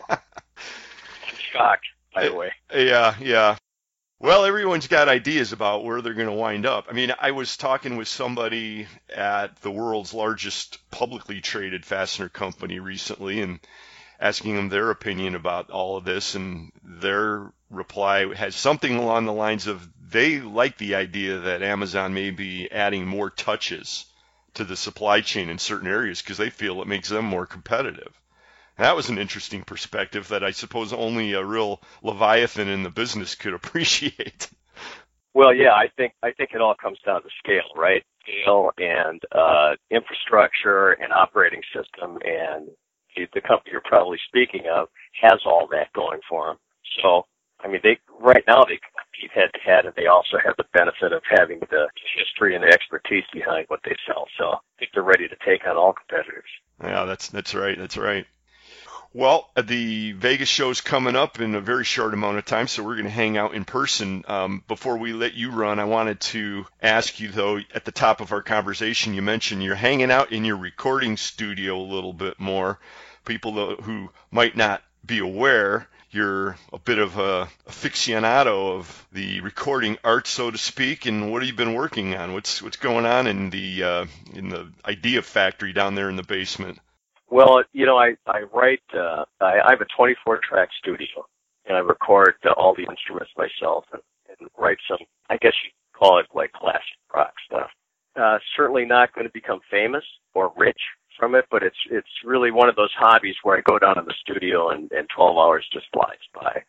I'm shocked, by the way. Yeah. Well, everyone's got ideas about where they're going to wind up. I mean, I was talking with somebody at the world's largest publicly traded fastener company recently and asking them their opinion about all of this, and their reply has something along the lines of they like the idea that Amazon may be adding more touches to the supply chain in certain areas because they feel it makes them more competitive. That was an interesting perspective that I suppose only a real Leviathan in the business could appreciate. Well, yeah, I think it all comes down to scale, right? Scale and infrastructure and operating system, and the company you're probably speaking of has all that going for them. So, I mean, right now they compete head-to-head, and they also have the benefit of having the history and the expertise behind what they sell. So I think they're ready to take on all competitors. Yeah, that's right. Well, the Vegas show's coming up in a very short amount of time, so we're going to hang out in person. Before we let you run, I wanted to ask you, though, at the top of our conversation, you mentioned you're hanging out in your recording studio a little bit more. People who might not be aware, you're a bit of a aficionado of the recording art, so to speak, and what have you been working on? What's going on in the idea factory down there in the basement? Well, I write, I have a 24-track studio, and I record all the instruments myself and write some, I guess you'd call it like classic rock stuff. Certainly not going to become famous or rich from it, but it's really one of those hobbies where I go down in the studio and 12 hours just flies by.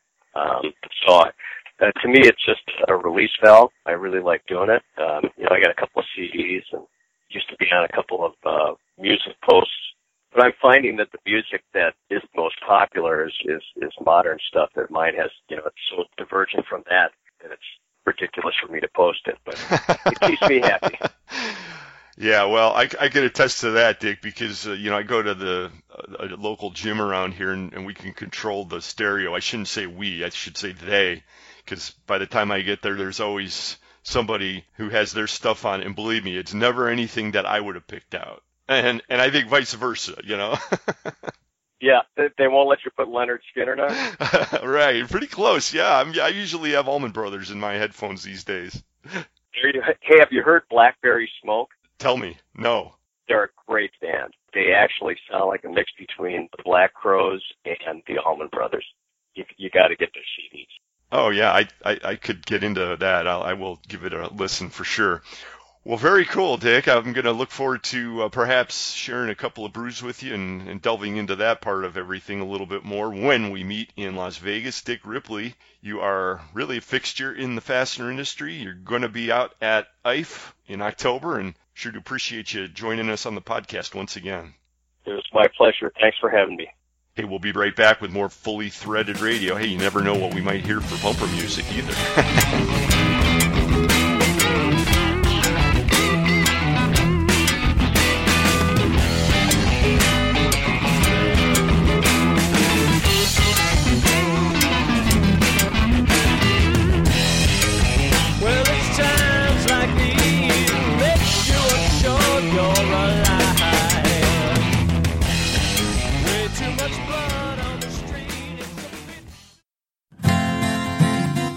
To me, it's just a release valve. I really like doing it. I got a couple of CDs and used to be on a couple of music posts. But I'm finding that the music that is most popular is modern stuff that mine has, it's so divergent from that it's ridiculous for me to post it, but it keeps me happy. Yeah, well, I can attest to that, Dick, because, I go to a local gym around here and we can control the stereo. I shouldn't say we, I should say they, because by the time I get there, there's always somebody who has their stuff on, and believe me, it's never anything that I would have picked out. And I think vice versa, Yeah, they won't let you put Leonard Skinner down? Right, pretty close, yeah. I usually have Allman Brothers in my headphones these days. Hey, have you heard Blackberry Smoke? Tell me. No. They're a great band. They actually sound like a mix between the Black Crowes and the Allman Brothers. You got to get their CDs. Oh, yeah, I could get into that. I will give it a listen for sure. Well, very cool, Dick. I'm going to look forward to perhaps sharing a couple of brews with you and delving into that part of everything a little bit more when we meet in Las Vegas. Dick Ripley, you are really a fixture in the fastener industry. You're going to be out at IFE in October, and sure to appreciate you joining us on the podcast once again. It was my pleasure. Thanks for having me. Hey, we'll be right back with more Fully Threaded Radio. Hey, you never know what we might hear for bumper music either.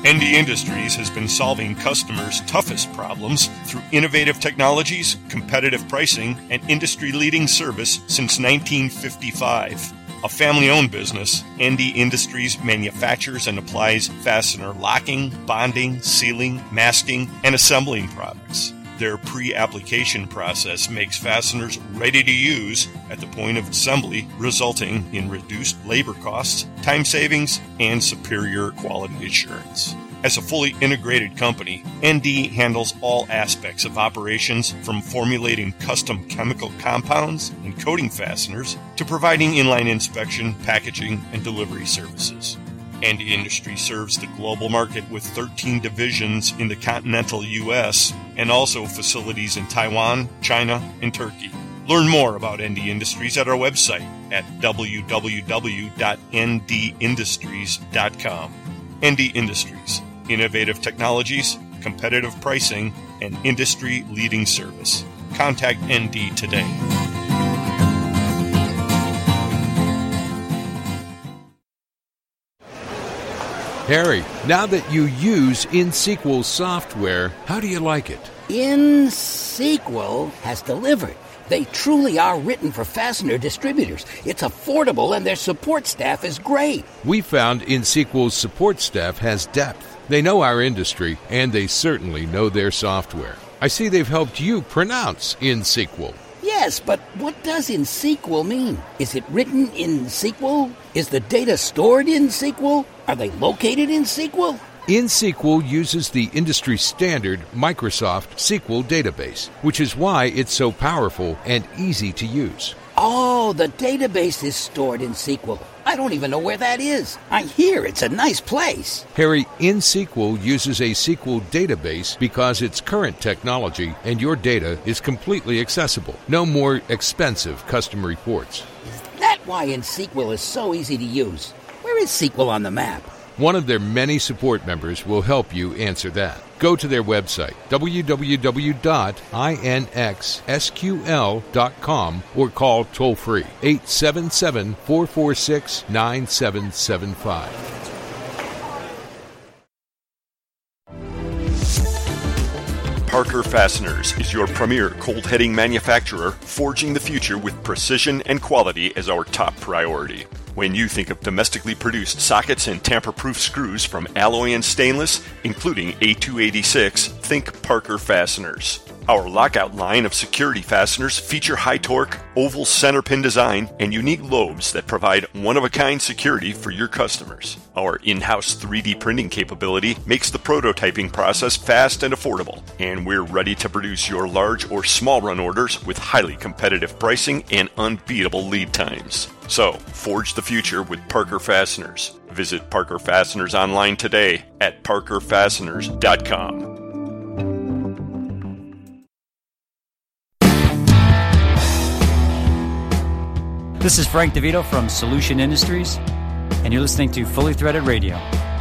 ND Industries has been solving customers' toughest problems through innovative technologies, competitive pricing, and industry-leading service since 1955. A family-owned business, ND Industries manufactures and applies fastener locking, bonding, sealing, masking, and assembling products. Their pre-application process makes fasteners ready to use at the point of assembly, resulting in reduced labor costs, time savings, and superior quality assurance. As a fully integrated company, ND handles all aspects of operations, from formulating custom chemical compounds and coating fasteners to providing inline inspection, packaging, and delivery services. ND Industries serves the global market with 13 divisions in the continental U.S. and also facilities in Taiwan, China, and Turkey. Learn more about ND Industries at our website at www.ndindustries.com. ND Industries. Innovative technologies, competitive pricing, and industry-leading service. Contact ND today. Harry, now that you use InSequel software, how do you like it? InSequel has delivered. They truly are written for fastener distributors. It's affordable and their support staff is great. We found InSequel's support staff has depth. They know our industry, and they certainly know their software. I see they've helped you pronounce InSequel. Yes, but what does InSequel mean? Is it written in SQL? Is the data stored in SQL? Are they located in SQL? InSequel uses the industry standard Microsoft SQL database, which is why it's so powerful and easy to use. Oh, the database is stored in SQL. I don't even know where that is. I hear it's a nice place. Harry, InSequel uses a SQL database because it's current technology and your data is completely accessible. No more expensive custom reports. Is that why InSequel is so easy to use? Where is SQL on the map? One of their many support members will help you answer that. Go to their website, www.inxsql.com, or call toll-free 877-446-9775. Parker Fasteners is your premier cold heading manufacturer, forging the future with precision and quality as our top priority. When you think of domestically produced sockets and tamper-proof screws from alloy and stainless, including A286, think Parker Fasteners. Our lockout line of security fasteners feature high torque, oval center pin design, and unique lobes that provide one-of-a-kind security for your customers. Our in-house 3D printing capability makes the prototyping process fast and affordable, and we're ready to produce your large or small run orders with highly competitive pricing and unbeatable lead times. So, forge the future with Parker Fasteners. Visit Parker Fasteners online today at parkerfasteners.com. This is Frank DeVito from Solution Industries, and you're listening to Fully Threaded Radio.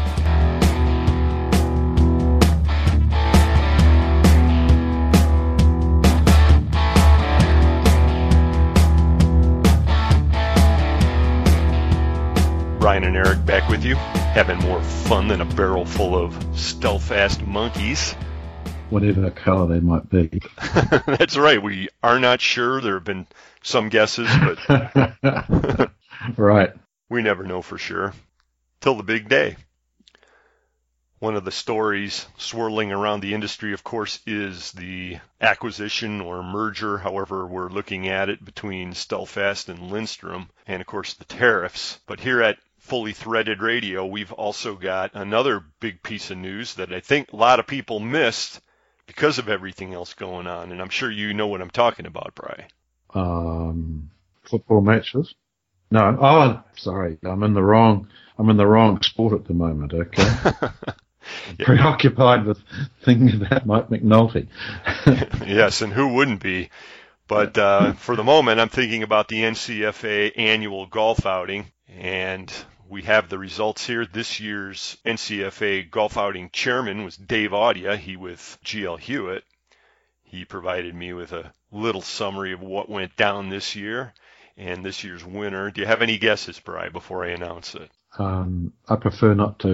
Brian and Eric back with you, having more fun than a barrel full of Stealthfast monkeys. Whatever color they might be. That's right. We are not sure. There have been some guesses, but right. We never know for sure till the big day. One of the stories swirling around the industry, of course, is the acquisition or merger, however we're looking at it, between Stealthfast and Lindstrom, and of course the tariffs. But here at Fully Threaded Radio, we've also got another big piece of news that I think a lot of people missed because of everything else going on, and I'm sure you know what I'm talking about, Bri. Football matches? No. Oh, sorry. I'm in the wrong sport at the moment. Okay. Yeah. Preoccupied with thinking about Mike McNulty. Yes, and who wouldn't be? But for the moment, I'm thinking about the NCFA annual golf outing, and we have the results here. This year's NCFA golf outing chairman was Dave Audia. He with GL Hewitt. He provided me with a little summary of what went down this year and this year's winner. Do you have any guesses, Bri, before I announce it? I prefer not to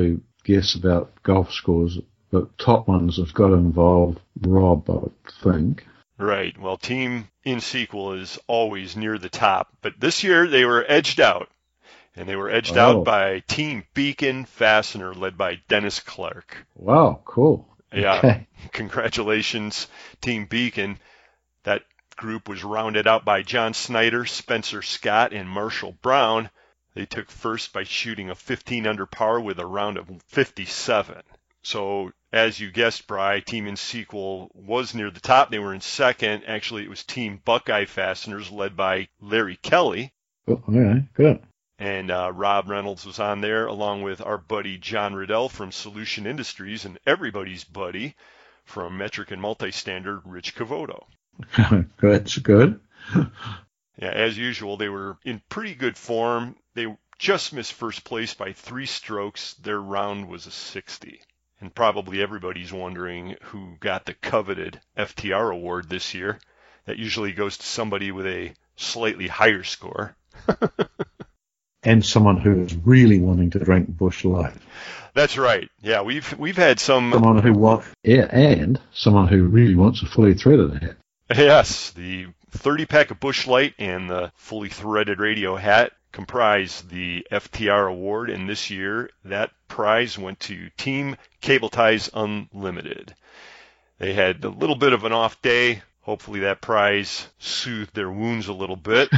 guess about golf scores, but top ones have got to involve Rob, I would think. Right. Well, Team InSequel is always near the top, but this year they were edged out. And they were edged out by Team Beacon Fastener, led by Dennis Clark. Wow, cool. Yeah, okay. Congratulations, Team Beacon. That group was rounded out by John Snyder, Spencer Scott, and Marshall Brown. They took first by shooting a 15 under par with a round of 57. So, as you guessed, Bri, Team InSequel was near the top. They were in second. Actually, it was Team Buckeye Fasteners, led by Larry Kelly. Oh, okay, good. And Rob Reynolds was on there, along with our buddy John Riddell from Solution Industries, and everybody's buddy from Metric and Multi-Standard, Rich Cavoto. That's good. Yeah, as usual, they were in pretty good form. They just missed first place by 3 strokes. Their round was a 60. And probably everybody's wondering who got the coveted FTR award this year. That usually goes to somebody with a slightly higher score. And someone who is really wanting to drink Busch Light. That's right. Yeah, we've had someone who really wants a fully threaded hat. Yes, the 30-pack of Busch Light and the fully threaded radio hat comprise the FTR award, and this year that prize went to Team Cable Ties Unlimited. They had a little bit of an off day. Hopefully that prize soothed their wounds a little bit.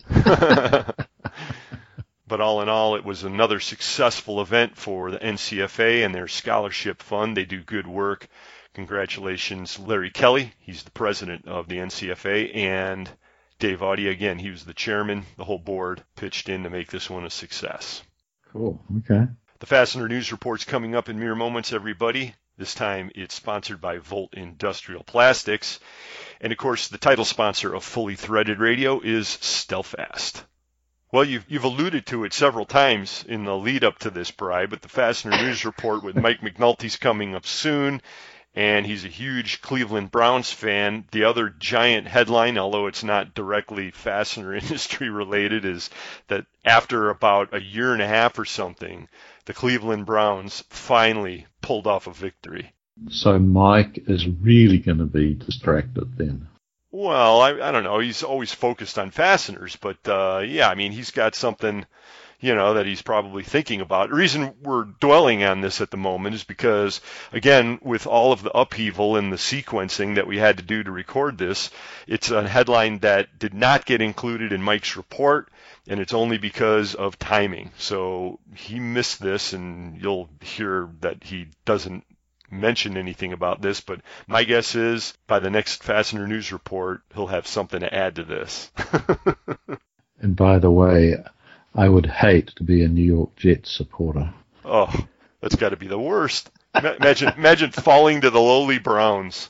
But all in all, it was another successful event for the NCFA and their scholarship fund. They do good work. Congratulations, Larry Kelly. He's the president of the NCFA. And Dave Audie, again, he was the chairman. The whole board pitched in to make this one a success. Cool. Okay. The Fastener News Report's coming up in mere moments, everybody. This time it's sponsored by Volt Industrial Plastics. And, of course, the title sponsor of Fully Threaded Radio is Stelfast. Well, you've alluded to it several times in the lead up to this, Bri, but the Fastener News Report with Mike McNulty's coming up soon, and he's a huge Cleveland Browns fan. The other giant headline, although it's not directly fastener industry related, is that after about a year and a half or something, the Cleveland Browns finally pulled off a victory. So Mike is really going to be distracted then. Well, I don't know. He's always focused on fasteners, but yeah, I mean, he's got something, that he's probably thinking about. The reason we're dwelling on this at the moment is because, again, with all of the upheaval and the sequencing that we had to do to record this, it's a headline that did not get included in Mike's report, and it's only because of timing. So he missed this, and you'll hear that he doesn't mention anything about this, but my guess is by the next Fastener News Report, he'll have something to add to this. And by the way, I would hate to be a New York Jets supporter. Oh, that's got to be the worst. Imagine falling to the lowly Browns.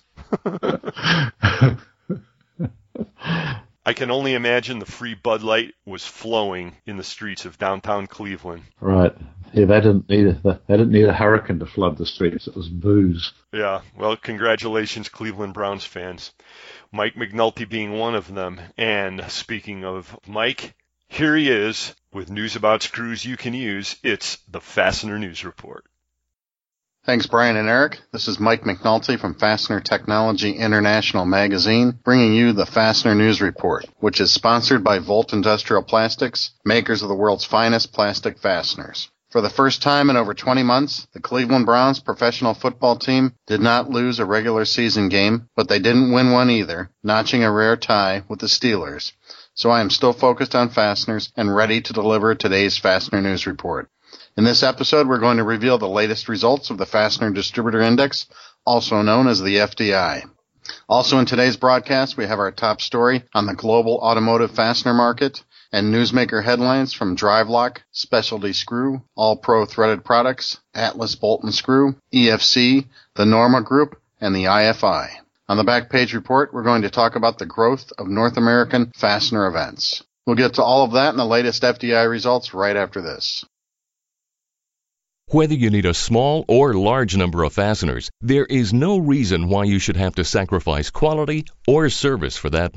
I can only imagine the free Bud Light was flowing in the streets of downtown Cleveland. Right. Yeah, they didn't need a hurricane to flood the streets. It was booze. Yeah. Well, congratulations, Cleveland Browns fans. Mike McNulty being one of them. And speaking of Mike, here he is with news about screws you can use. It's the Fastener News Report. Thanks, Brian and Eric. This is Mike McNulty from Fastener Technology International Magazine, bringing you the Fastener News Report, which is sponsored by Volt Industrial Plastics, makers of the world's finest plastic fasteners. For the first time in over 20 months, the Cleveland Browns professional football team did not lose a regular season game, but they didn't win one either, notching a rare tie with the Steelers. So I am still focused on fasteners and ready to deliver today's Fastener News Report. In this episode, we're going to reveal the latest results of the Fastener Distributor Index, also known as the FDI. Also in today's broadcast, we have our top story on the global automotive fastener market and newsmaker headlines from DriveLock, Specialty Screw, All Pro Threaded Products, Atlas Bolt and Screw, EFC, the Norma Group, and the IFI. On the back page report, we're going to talk about the growth of North American fastener events. We'll get to all of that and the latest FDI results right after this. Whether you need a small or large number of fasteners, there is no reason why you should have to sacrifice quality or service for that matter.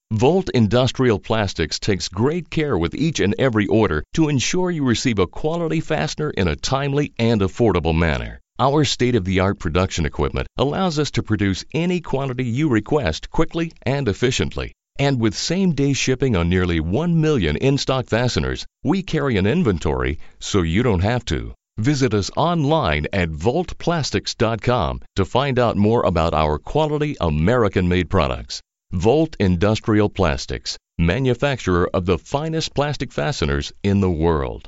Volt Industrial Plastics takes great care with each and every order to ensure you receive a quality fastener in a timely and affordable manner. Our state-of-the-art production equipment allows us to produce any quantity you request quickly and efficiently. And with same-day shipping on nearly 1 million in-stock fasteners, we carry an inventory so you don't have to. Visit us online at voltplastics.com to find out more about our quality American-made products. Volt Industrial Plastics, manufacturer of the finest plastic fasteners in the world.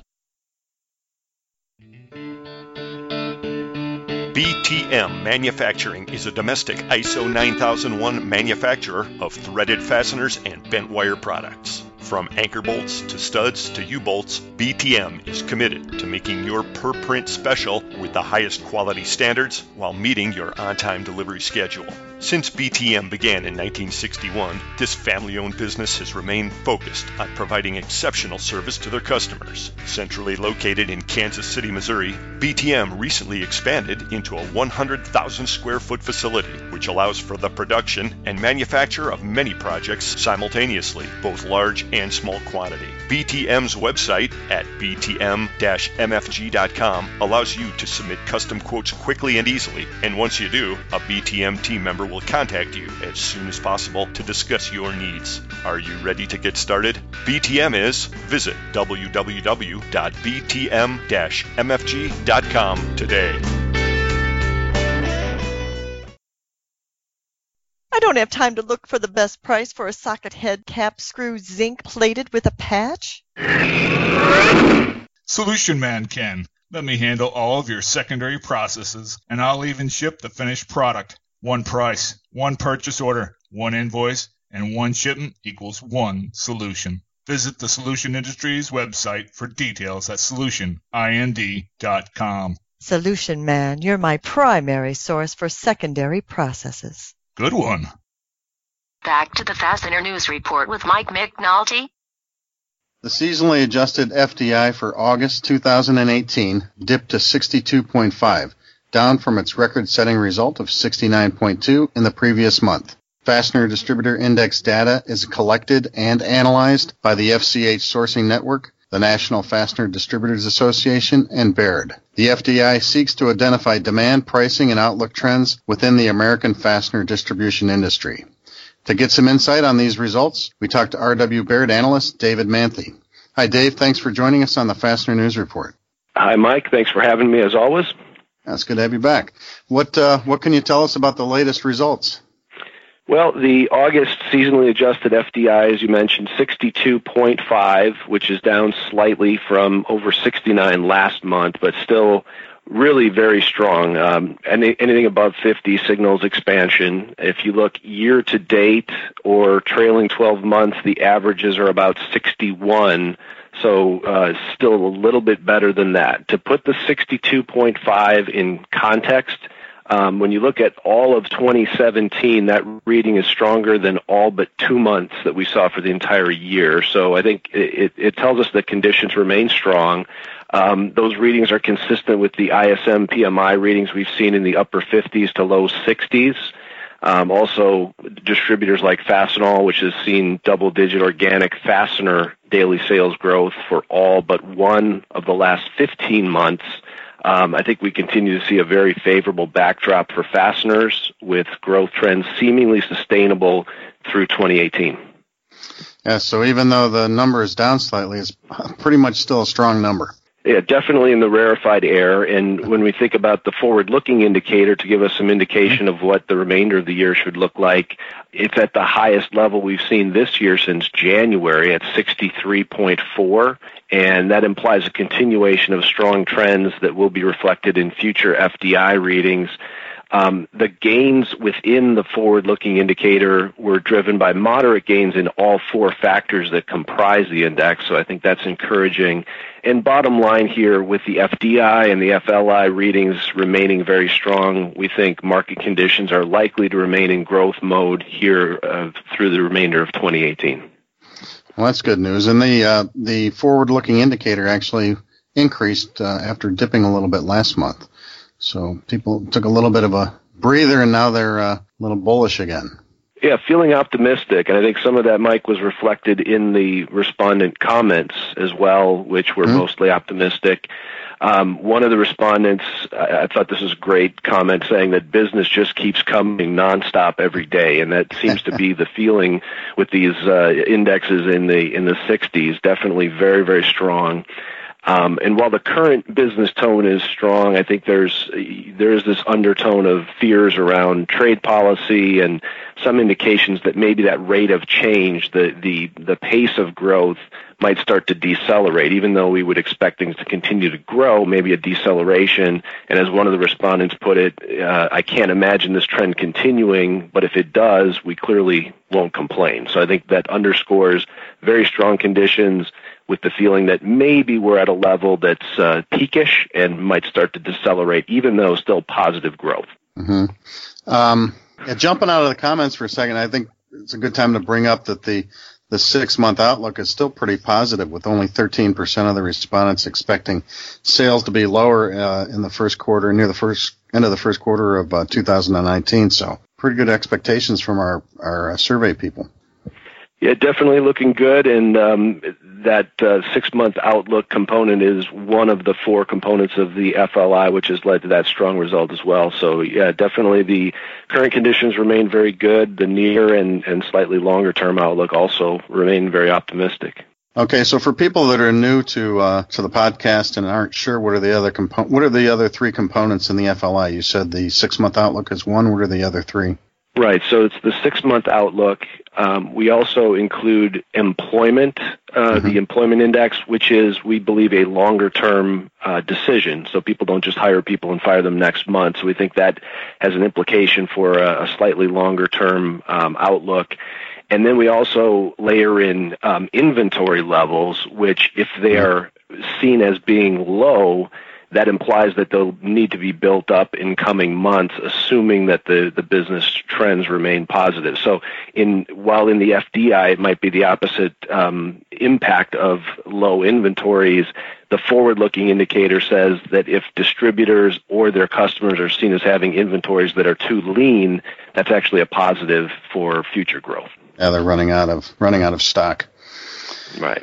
BTM Manufacturing is a domestic ISO 9001 manufacturer of threaded fasteners and bent wire products. From anchor bolts to studs to U-bolts, BTM is committed to making your per print special with the highest quality standards while meeting your on-time delivery schedule. Since BTM began in 1961, this family-owned business has remained focused on providing exceptional service to their customers. Centrally located in Kansas City, Missouri, BTM recently expanded into a 100,000 square foot facility, which allows for the production and manufacture of many projects simultaneously, both large and small quantity. BTM's website at btm-mfg.com allows you to submit custom quotes quickly and easily, and once you do, a BTM team member will contact you as soon as possible to discuss your needs. Are you ready to get started? BTM is. Visit www.btm-mfg.com today. I don't have time to look for the best price for a socket head cap screw zinc plated with a patch. Solution Man can. Let me handle all of your secondary processes, and I'll even ship the finished product. One price, one purchase order, one invoice, and one shipment equals one solution. Visit the Solution Industries website for details at solutionind.com. Solution Man, you're my primary source for secondary processes. Good one. Back to the Fastener News Report with Mike McNulty. The seasonally adjusted FDI for August 2018 dipped to 62.5, down from its record-setting result of 69.2 in the previous month. Fastener Distributor Index data is collected and analyzed by the FCH Sourcing Network, the National Fastener Distributors Association, and Baird. The FDI seeks to identify demand, pricing, and outlook trends within the American fastener distribution industry. To get some insight on these results, we talked to R.W. Baird analyst David Manthe. Hi, Dave. Thanks for joining us on the Fastener News Report. Hi, Mike. Thanks for having me, as always. That's good to have you back. What can you tell us about the latest results? Well, the August seasonally adjusted FDI, as you mentioned, 62.5, which is down slightly from over 69 last month, but still really very strong. Anything above 50 signals expansion. If you look year to date or trailing 12 months, the averages are about 61. So still a little bit better than that. To put the 62.5 in context, when you look at all of 2017, that reading is stronger than all but 2 months that we saw for the entire year. So I think it tells us that conditions remain strong. Those readings are consistent with the ISM PMI readings we've seen in the upper 50s to low 60s. Also, distributors like Fastenal, which has seen double-digit organic fastener daily sales growth for all but one of the last 15 months. I think we continue to see a very favorable backdrop for fasteners, with growth trends seemingly sustainable through 2018. Yeah, so even though the number is down slightly, it's pretty much still a strong number. Yeah, definitely in the rarefied air. And when we think about the forward-looking indicator to give us some indication of what the remainder of the year should look like, it's at the highest level we've seen this year since January at 63.4. And that implies a continuation of strong trends that will be reflected in future FDI readings. The gains within the forward-looking indicator were driven by moderate gains in all four factors that comprise the index, so I think that's encouraging. And bottom line here, with the FDI and the FLI readings remaining very strong, we think market conditions are likely to remain in growth mode here through the remainder of 2018. Well, that's good news. And the forward-looking indicator actually increased after dipping a little bit last month. So people took a little bit of a breather, and now they're a little bullish again. Yeah, feeling optimistic, and I think some of that, Mike, was reflected in the respondent comments as well, which were mostly optimistic. One of the respondents, I thought this was a great comment, saying that business just keeps coming nonstop every day, and that seems to be the feeling with these indexes in the 60s. Definitely very, very strong. And while the current business tone is strong, I think there is this undertone of fears around trade policy and some indications that maybe that rate of change, the pace of growth, might start to decelerate. Even though we would expect things to continue to grow, maybe a deceleration. And as one of the respondents put it, I can't imagine this trend continuing, but if it does, we clearly won't complain. So I think that underscores very strong conditions, with the feeling that maybe we're at a level that's peakish and might start to decelerate, even though still positive growth. Jumping out of the comments for a second, I think it's a good time to bring up that the 6-month outlook is still pretty positive, with only 13% of the respondents expecting sales to be lower in the first quarter, near the end of the first quarter of 2019. So pretty good expectations from our survey people. Yeah, definitely looking good, and that 6-month outlook component is one of the 4 components of the FLI, which has led to that strong result as well. So, yeah, definitely the current conditions remain very good. The near and slightly longer-term outlook also remain very optimistic. Okay, so for people that are new to the podcast and aren't sure, what are the other 3 components in the FLI? You said the 6-month outlook is one. What are the other 3? Right, so it's the 6-month outlook. We also include employment, the employment index, which is, we believe, a longer-term decision. So people don't just hire people and fire them next month. So we think that has an implication for a slightly longer-term outlook. And then we also layer in inventory levels, which, if they are seen as being low, that implies that they'll need to be built up in coming months, assuming that the business trends remain positive. So while in the FDI it might be the opposite impact of low inventories, the forward-looking indicator says that if distributors or their customers are seen as having inventories that are too lean, that's actually a positive for future growth. Yeah, they're running out of stock. Right.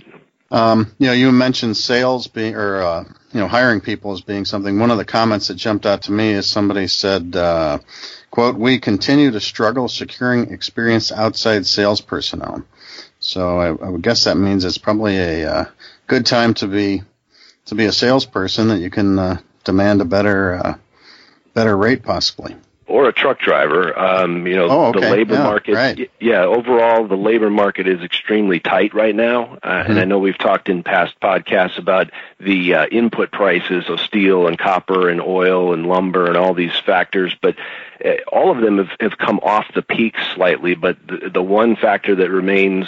You mentioned sales being, or hiring people as being something. One of the comments that jumped out to me is somebody said, quote, "We continue to struggle securing experienced outside sales personnel." So I would guess that means it's probably a good time to be a salesperson, that you can demand a better rate possibly. Or a truck driver. The labor market. Right. Yeah, overall, the labor market is extremely tight right now. And I know we've talked in past podcasts about the input prices of steel and copper and oil and lumber and all these factors, but all of them have come off the peak slightly. But the one factor that remains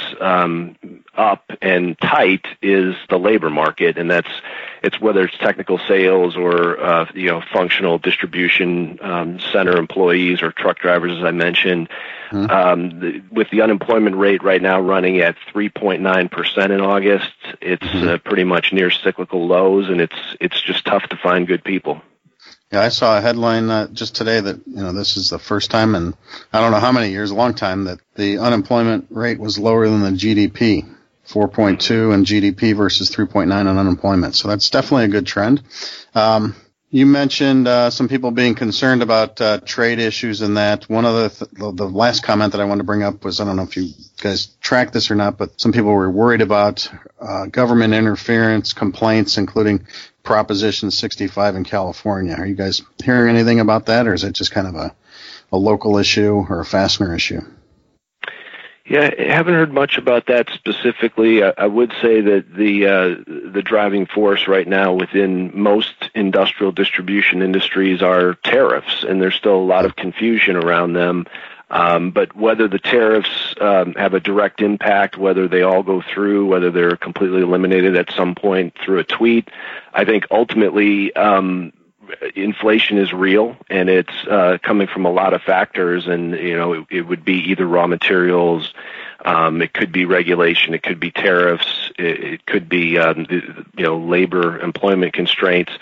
up and tight is the labor market, and it's whether it's technical sales or functional distribution center employees or truck drivers, as I mentioned. With the unemployment rate right now running at 3.9% in August, it's pretty much near cyclical lows, and it's just tough to find good people. Yeah, I saw a headline just today that this is the first time in I don't know how many years, a long time, that the unemployment rate was lower than the GDP. 4.2 in GDP versus 3.9 on unemployment. So that's definitely a good trend. You mentioned some people being concerned about trade issues and that. One of the last comment that I wanted to bring up was, I don't know if you guys track this or not, but some people were worried about government interference complaints, including Proposition 65 in California. Are you guys hearing anything about that, or is it just kind of a local issue or a fastener issue? Yeah, I haven't heard much about that specifically. I would say that the driving force right now within most industrial distribution industries are tariffs, and there's still a lot of confusion around them. But whether the tariffs have a direct impact, whether they all go through, whether they're completely eliminated at some point through a tweet, I think ultimately inflation is real, and it's coming from a lot of factors, and it would be either raw materials, it could be regulation, it could be tariffs, it could be labor employment constraints.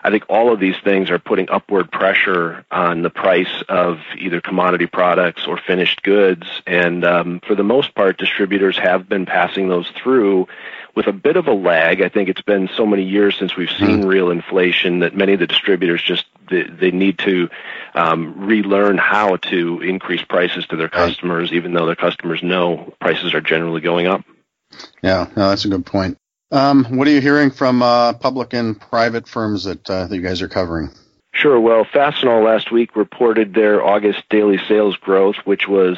I think all of these things are putting upward pressure on the price of either commodity products or finished goods. And for the most part, distributors have been passing those through with a bit of a lag. I think it's been so many years since we've seen real inflation that many of the distributors just they need to relearn how to increase prices to their customers, even though their customers know prices are generally going up. Yeah, no, that's a good point. What are you hearing from public and private firms that you guys are covering? Sure. Well, Fastenal last week reported their August daily sales growth, which was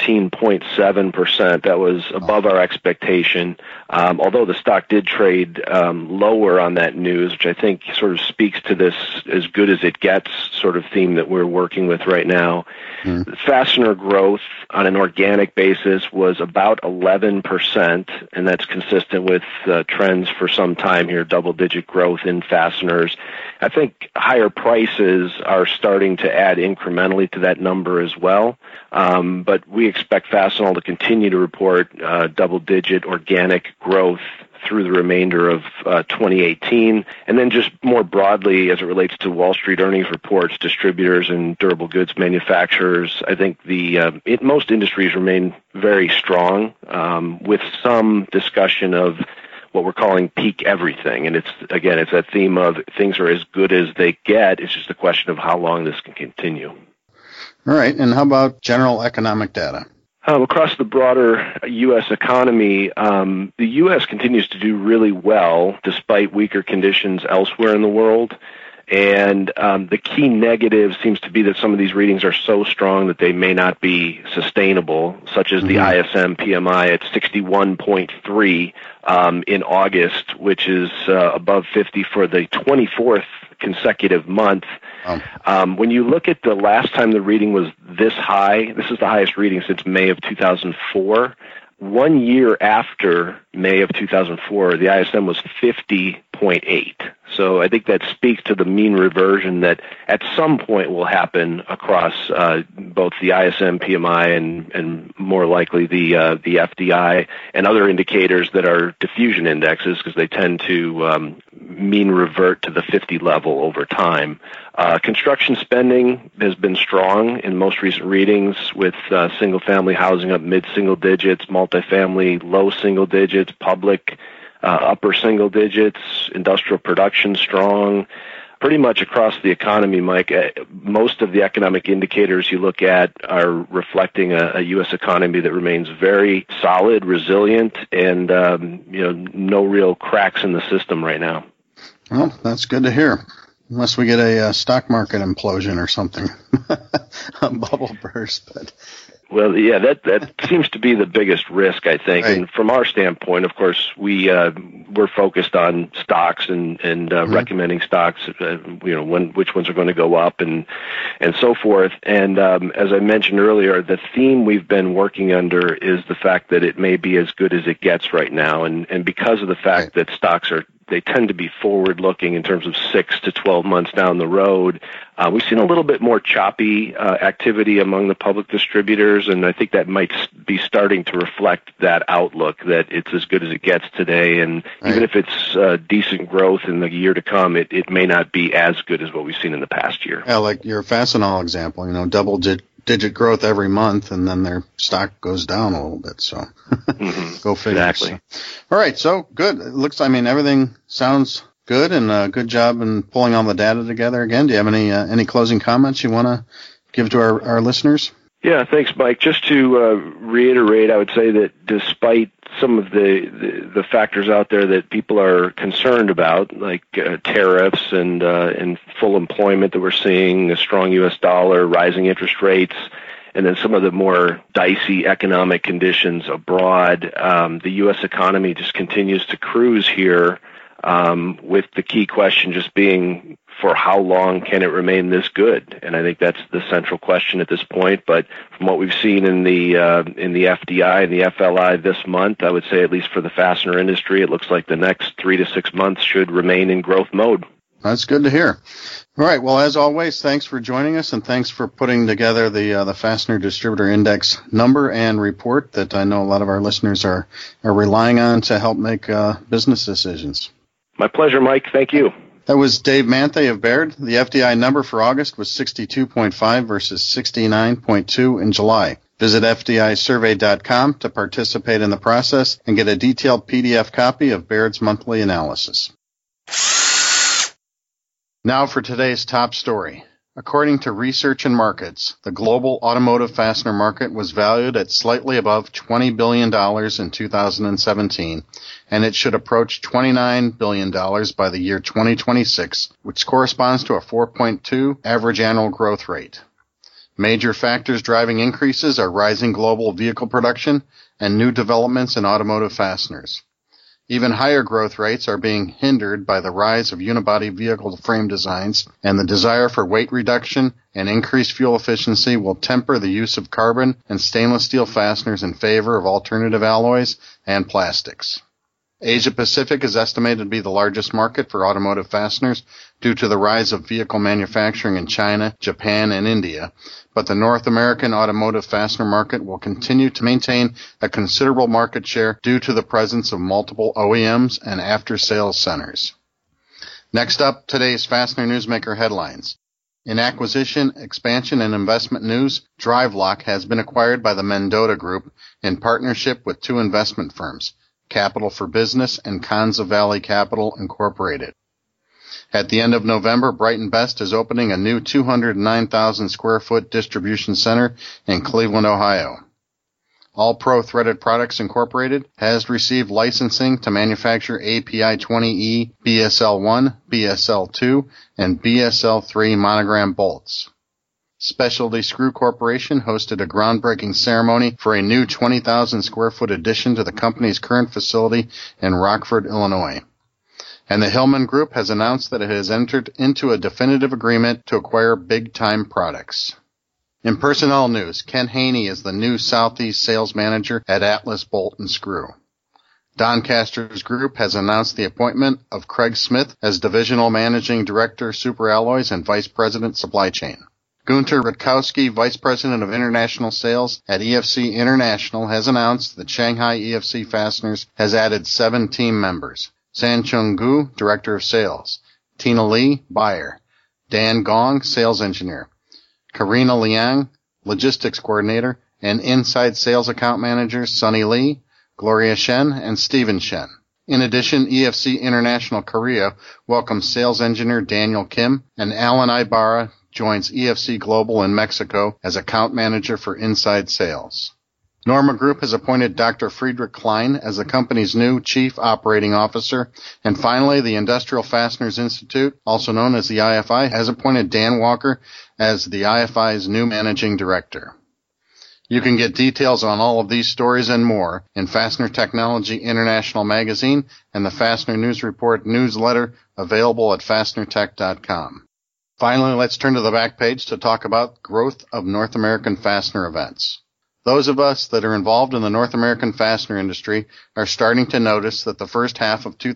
13.7%. That was above our expectation, although the stock did trade lower on that news, which I think sort of speaks to this as good as it gets sort of theme that we're working with right now. Fastener growth on an organic basis was about 11%, and that's consistent with trends for some time here, double-digit growth in fasteners. I think higher prices are starting to add incrementally to that number as well, but we expect Fastenal to continue to report double-digit organic growth through the remainder of 2018. And then just more broadly, as it relates to Wall Street earnings reports, distributors and durable goods manufacturers, I think most industries remain very strong, with some discussion of what we're calling peak everything. And it's that theme of things are as good as they get. It's just a question of how long this can continue. All right. And how about general economic data? Across the broader U.S. economy, the U.S. continues to do really well despite weaker conditions elsewhere in the world. And the key negative seems to be that some of these readings are so strong that they may not be sustainable, such as the ISM PMI at 61.3 in August, which is above 50 for the 24th consecutive month. When you look at the last time the reading was this high, this is the highest reading since May of 2004. 1 year after May of 2004, the ISM was 50.8. So I think that speaks to the mean reversion that at some point will happen across both the ISM PMI and more likely the FDI and other indicators that are diffusion indexes, because they tend to mean revert to the 50 level over time. Construction spending has been strong in most recent readings, with single-family housing up mid-single digits, multifamily low single digits, public upper single digits, industrial production strong. Pretty much across the economy, Mike, most of the economic indicators you look at are reflecting a U.S. economy that remains very solid, resilient, and no real cracks in the system right now. Well, that's good to hear. Unless we get a stock market implosion or something, a bubble burst. But well, yeah, that seems to be the biggest risk, I think. Right. And from our standpoint, of course, we're focused on stocks and recommending stocks, which ones are going to go up and so forth. And as I mentioned earlier, the theme we've been working under is the fact that it may be as good as it gets right now, and because of the fact that stocks they tend to be forward-looking in terms of 6 to 12 months down the road. We've seen a little bit more choppy activity among the public distributors, and I think that might be starting to reflect that outlook, that it's as good as it gets today. And even if it's decent growth in the year to come, it may not be as good as what we've seen in the past year. Yeah, like your Fastenal example, double-digit growth every month, and then their stock goes down a little bit. So go figure. Exactly. All right, so good. It looks, everything sounds good, and good job in pulling all the data together again. Do you have any closing comments you want to give to our listeners? Yeah, thanks, Mike. Just to reiterate, I would say that despite some of the factors out there that people are concerned about, like tariffs and full employment that we're seeing, a strong U.S. dollar, rising interest rates, and then some of the more dicey economic conditions abroad, the U.S. economy just continues to cruise here, with the key question just being, for how long can it remain this good? And I think that's the central question at this point. But from what we've seen in the FDI and the FLI this month, I would say at least for the fastener industry, it looks like the next 3 to 6 months should remain in growth mode. That's good to hear. All right. Well, as always, thanks for joining us, and thanks for putting together the Fastener Distributor Index number and report that I know a lot of our listeners are relying on to help make business decisions. My pleasure, Mike. Thank you. That was Dave Manthe of Baird. The FDI number for August was 62.5 versus 69.2 in July. Visit FDIsurvey.com to participate in the process and get a detailed PDF copy of Baird's monthly analysis. Now for today's top story. According to Research and Markets, the global automotive fastener market was valued at slightly above $20 billion in 2017, and it should approach $29 billion by the year 2026, which corresponds to a 4.2 average annual growth rate. Major factors driving increases are rising global vehicle production and new developments in automotive fasteners. Even higher growth rates are being hindered by the rise of unibody vehicle frame designs, and the desire for weight reduction and increased fuel efficiency will temper the use of carbon and stainless steel fasteners in favor of alternative alloys and plastics. Asia Pacific is estimated to be the largest market for automotive fasteners due to the rise of vehicle manufacturing in China, Japan, and India, but the North American automotive fastener market will continue to maintain a considerable market share due to the presence of multiple OEMs and after-sales centers. Next up, today's Fastener Newsmaker headlines. In acquisition, expansion, and investment news, DriveLock has been acquired by the Mendota Group in partnership with two investment firms, Capital for Business and Kanza Valley Capital Incorporated. At the end of November, Brighton Best is opening a new 209,000 square foot distribution center in Cleveland, Ohio. All Pro Threaded Products Incorporated has received licensing to manufacture API 20E, BSL1, BSL2, and BSL3 monogram bolts. Specialty Screw Corporation hosted a groundbreaking ceremony for a new 20,000 square foot addition to the company's current facility in Rockford, Illinois. And the Hillman Group has announced that it has entered into a definitive agreement to acquire Big Time Products. In personnel news, Ken Haney is the new Southeast sales manager at Atlas Bolt & Screw. Doncaster's Group has announced the appointment of Craig Smith as Divisional Managing Director, Super Alloys, and Vice President, Supply Chain. Gunter Rutkowski, Vice President of International Sales at EFC International, has announced that Shanghai EFC Fasteners has added 7 team members. San Chung Gu, Director of Sales. Tina Lee, Buyer. Dan Gong, Sales Engineer. Karina Liang, Logistics Coordinator, and Inside Sales Account Managers Sunny Lee, Gloria Shen, and Stephen Shen. In addition, EFC International Korea welcomes Sales Engineer Daniel Kim, and Alan Ibarra joins EFC Global in Mexico as Account Manager for Inside Sales. Norma Group has appointed Dr. Friedrich Klein as the company's new Chief Operating Officer. And finally, the Industrial Fasteners Institute, also known as the IFI, has appointed Dan Walker as the IFI's new Managing Director. You can get details on all of these stories and more in Fastener Technology International Magazine and the Fastener News Report newsletter available at fastenertech.com. Finally, let's turn to the back page to talk about growth of North American fastener events. Those of us that are involved in the North American fastener industry are starting to notice that the first half of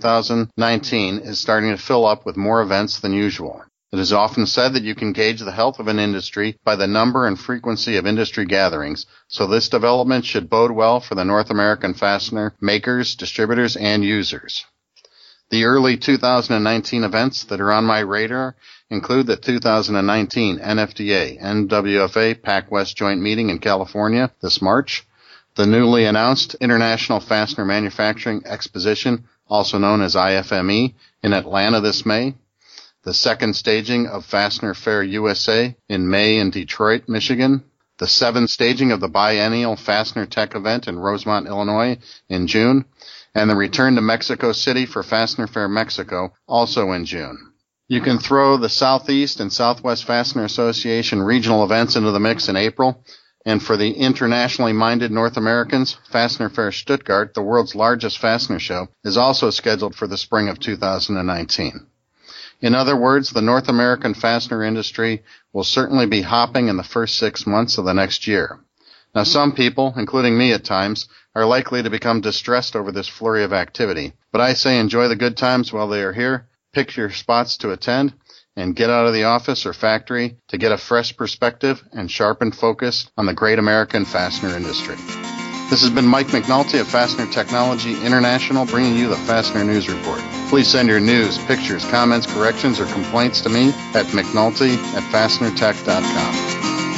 2019 is starting to fill up with more events than usual. It is often said that you can gauge the health of an industry by the number and frequency of industry gatherings, so this development should bode well for the North American fastener makers, distributors, and users. The early 2019 events that are on my radar include the 2019 NFDA NWFA PacWest Joint Meeting in California this March, the newly announced International Fastener Manufacturing Exposition, also known as IFME, in Atlanta this May, the second staging of Fastener Fair USA in May in Detroit, Michigan, the seventh staging of the biennial Fastener Tech event in Rosemont, Illinois in June, and the return to Mexico City for Fastener Fair Mexico, also in June. You can throw the Southeast and Southwest Fastener Association regional events into the mix in April, and for the internationally minded North Americans, Fastener Fair Stuttgart, the world's largest fastener show, is also scheduled for the spring of 2019. In other words, the North American fastener industry will certainly be hopping in the first 6 months of the next year. Now, some people, including me at times, are likely to become distressed over this flurry of activity, but I say enjoy the good times while they are here, pick your spots to attend, and get out of the office or factory to get a fresh perspective and sharpened focus on the great American fastener industry. This has been Mike McNulty of Fastener Technology International bringing you the Fastener News Report. Please send your news, pictures, comments, corrections, or complaints to me at mcnulty@fastenertech.com.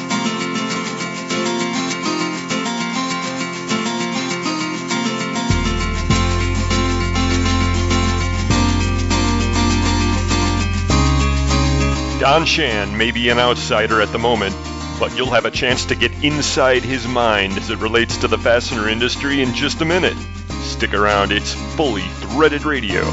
Don Shan may be an outsider at the moment, but you'll have a chance to get inside his mind as it relates to the fastener industry in just a minute. Stick around, it's Fully Threaded Radio.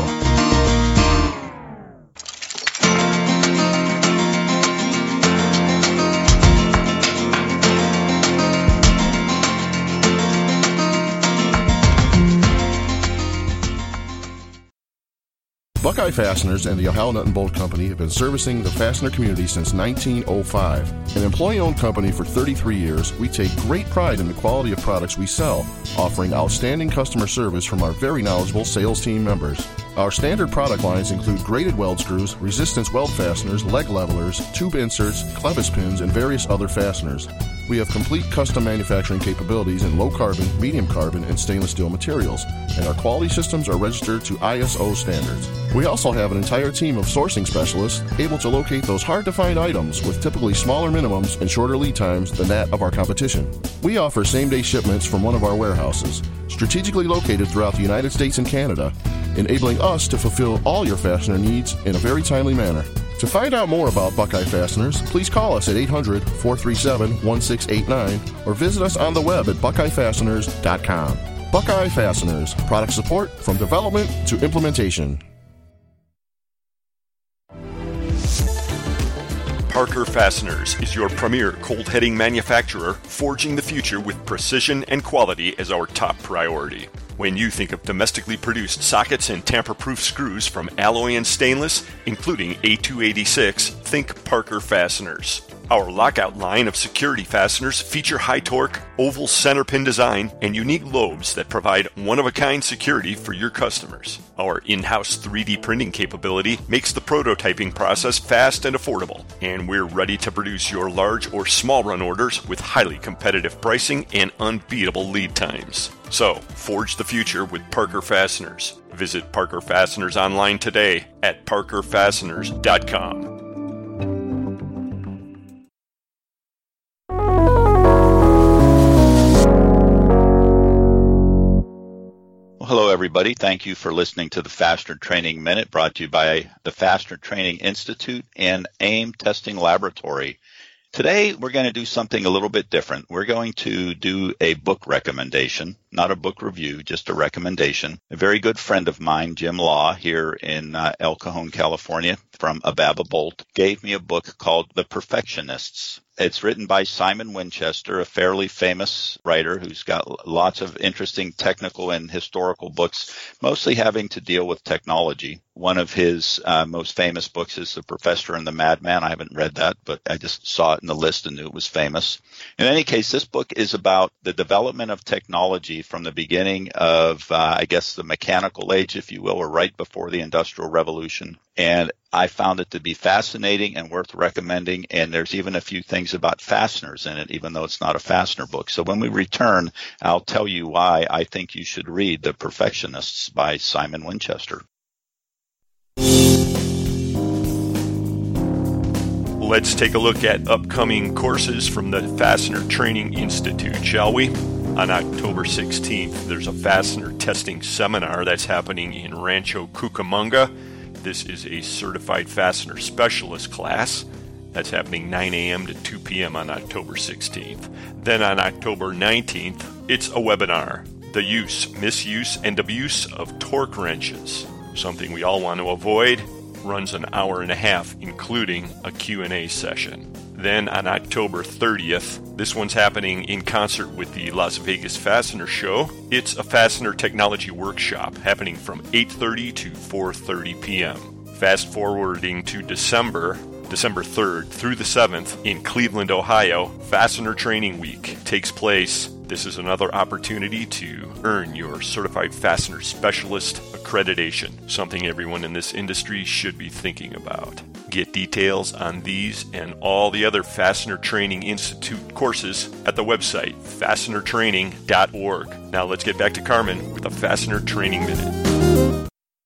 Buckeye Fasteners and the Ohio Nut and Bolt Company have been servicing the fastener community since 1905. An employee-owned company for 33 years, we take great pride in the quality of products we sell, offering outstanding customer service from our very knowledgeable sales team members. Our standard product lines include graded weld screws, resistance weld fasteners, leg levelers, tube inserts, clevis pins, and various other fasteners. We have complete custom manufacturing capabilities in low carbon, medium carbon, and stainless steel materials, and our quality systems are registered to ISO standards. We also have an entire team of sourcing specialists able to locate those hard-to-find items with typically smaller minimums and shorter lead times than that of our competition. We offer same-day shipments from one of our warehouses, strategically located throughout the United States and Canada, enabling us to fulfill all your fastener needs in a very timely manner. To find out more about Buckeye Fasteners, please call us at 800-437-1689 or visit us on the web at buckeyefasteners.com. Buckeye Fasteners, product support from development to implementation. Parker Fasteners is your premier cold heading manufacturer, forging the future with precision and quality as our top priority. When you think of domestically produced sockets and tamper-proof screws from alloy and stainless, including A286, think Parker Fasteners. Our lockout line of security fasteners feature high-torque, oval center pin design, and unique lobes that provide one-of-a-kind security for your customers. Our in-house 3D printing capability makes the prototyping process fast and affordable, and we're ready to produce your large or small run orders with highly competitive pricing and unbeatable lead times. So, forge the future with Parker Fasteners. Visit Parker Fasteners online today at parkerfasteners.com. Hello, everybody. Thank you for listening to the Fastener Training Minute, brought to you by the Fastener Training Institute and AIM Testing Laboratory. Today, we're going to do something a little bit different. We're going to do a book recommendation, not a book review, just a recommendation. A very good friend of mine, Jim Law, here in El Cajon, California, from Ababa Bolt, gave me a book called The Perfectionists. It's written by Simon Winchester, a fairly famous writer who's got lots of interesting technical and historical books, mostly having to deal with technology. One of his most famous books is The Professor and the Madman. I haven't read that, but I just saw it in the list and knew it was famous. In any case, this book is about the development of technology from the beginning of, the mechanical age, if you will, or right before the Industrial Revolution. And I found it to be fascinating and worth recommending, and there's even a few things about fasteners in it, even though it's not a fastener book. So when we return, I'll tell you why I think you should read The Perfectionists by Simon Winchester. Let's take a look at upcoming courses from the Fastener Training Institute, shall we? On October 16th, there's a fastener testing seminar that's happening in Rancho Cucamonga. This is a certified fastener specialist class. That's happening 9 a.m. to 2 p.m. on October 16th. Then on October 19th, it's a webinar, The Use, Misuse, and Abuse of Torque Wrenches. Something we all want to avoid. Runs an hour and a half, including a Q&A session. Then on October 30th, this one's happening in concert with the Las Vegas Fastener Show. It's a fastener technology workshop happening from 8:30 to 4:30 p.m. Fast forwarding to December 3rd through the 7th in Cleveland, Ohio, Fastener Training Week takes place. This is another opportunity to earn your Certified Fastener Specialist accreditation, something everyone in this industry should be thinking about. Get details on these and all the other Fastener Training Institute courses at the website, fastenertraining.org. Now let's get back to Carmen with a Fastener Training Minute.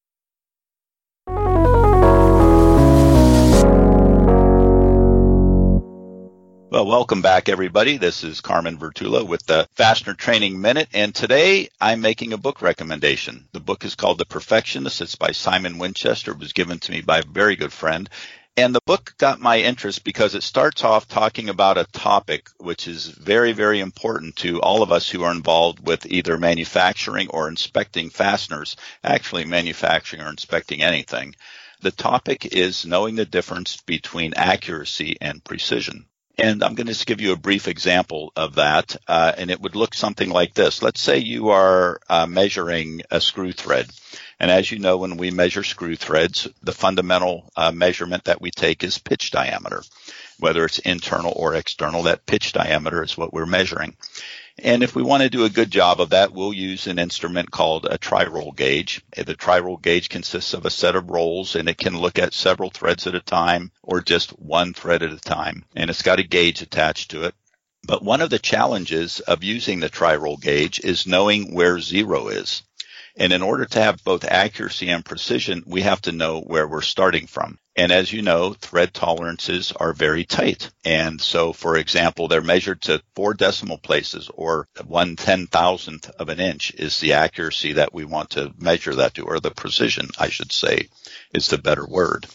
Well, welcome back, everybody. This is Carmen Vertullo with the Fastener Training Minute, and today I'm making a book recommendation. The book is called The Perfectionist. It's by Simon Winchester. It was given to me by a very good friend. And the book got my interest because it starts off talking about a topic which is very, very important to all of us who are involved with either manufacturing or inspecting fasteners, actually manufacturing or inspecting anything. The topic is knowing the difference between accuracy and precision. And I'm going to just give you a brief example of that, and it would look something like this. Let's say you are measuring a screw thread. And as you know, when we measure screw threads, the fundamental measurement that we take is pitch diameter. Whether it's internal or external, that pitch diameter is what we're measuring. And if we want to do a good job of that, we'll use an instrument called a tri-roll gauge. The tri-roll gauge consists of a set of rolls, and it can look at several threads at a time or just one thread at a time. And it's got a gauge attached to it. But one of the challenges of using the tri-roll gauge is knowing where zero is. And in order to have both accuracy and precision, we have to know where we're starting from. And as you know, thread tolerances are very tight. And so, for example, they're measured to 4 decimal places, or 1/10,000th of an inch is the accuracy that we want to measure that to, or the precision, I should say, is the better word.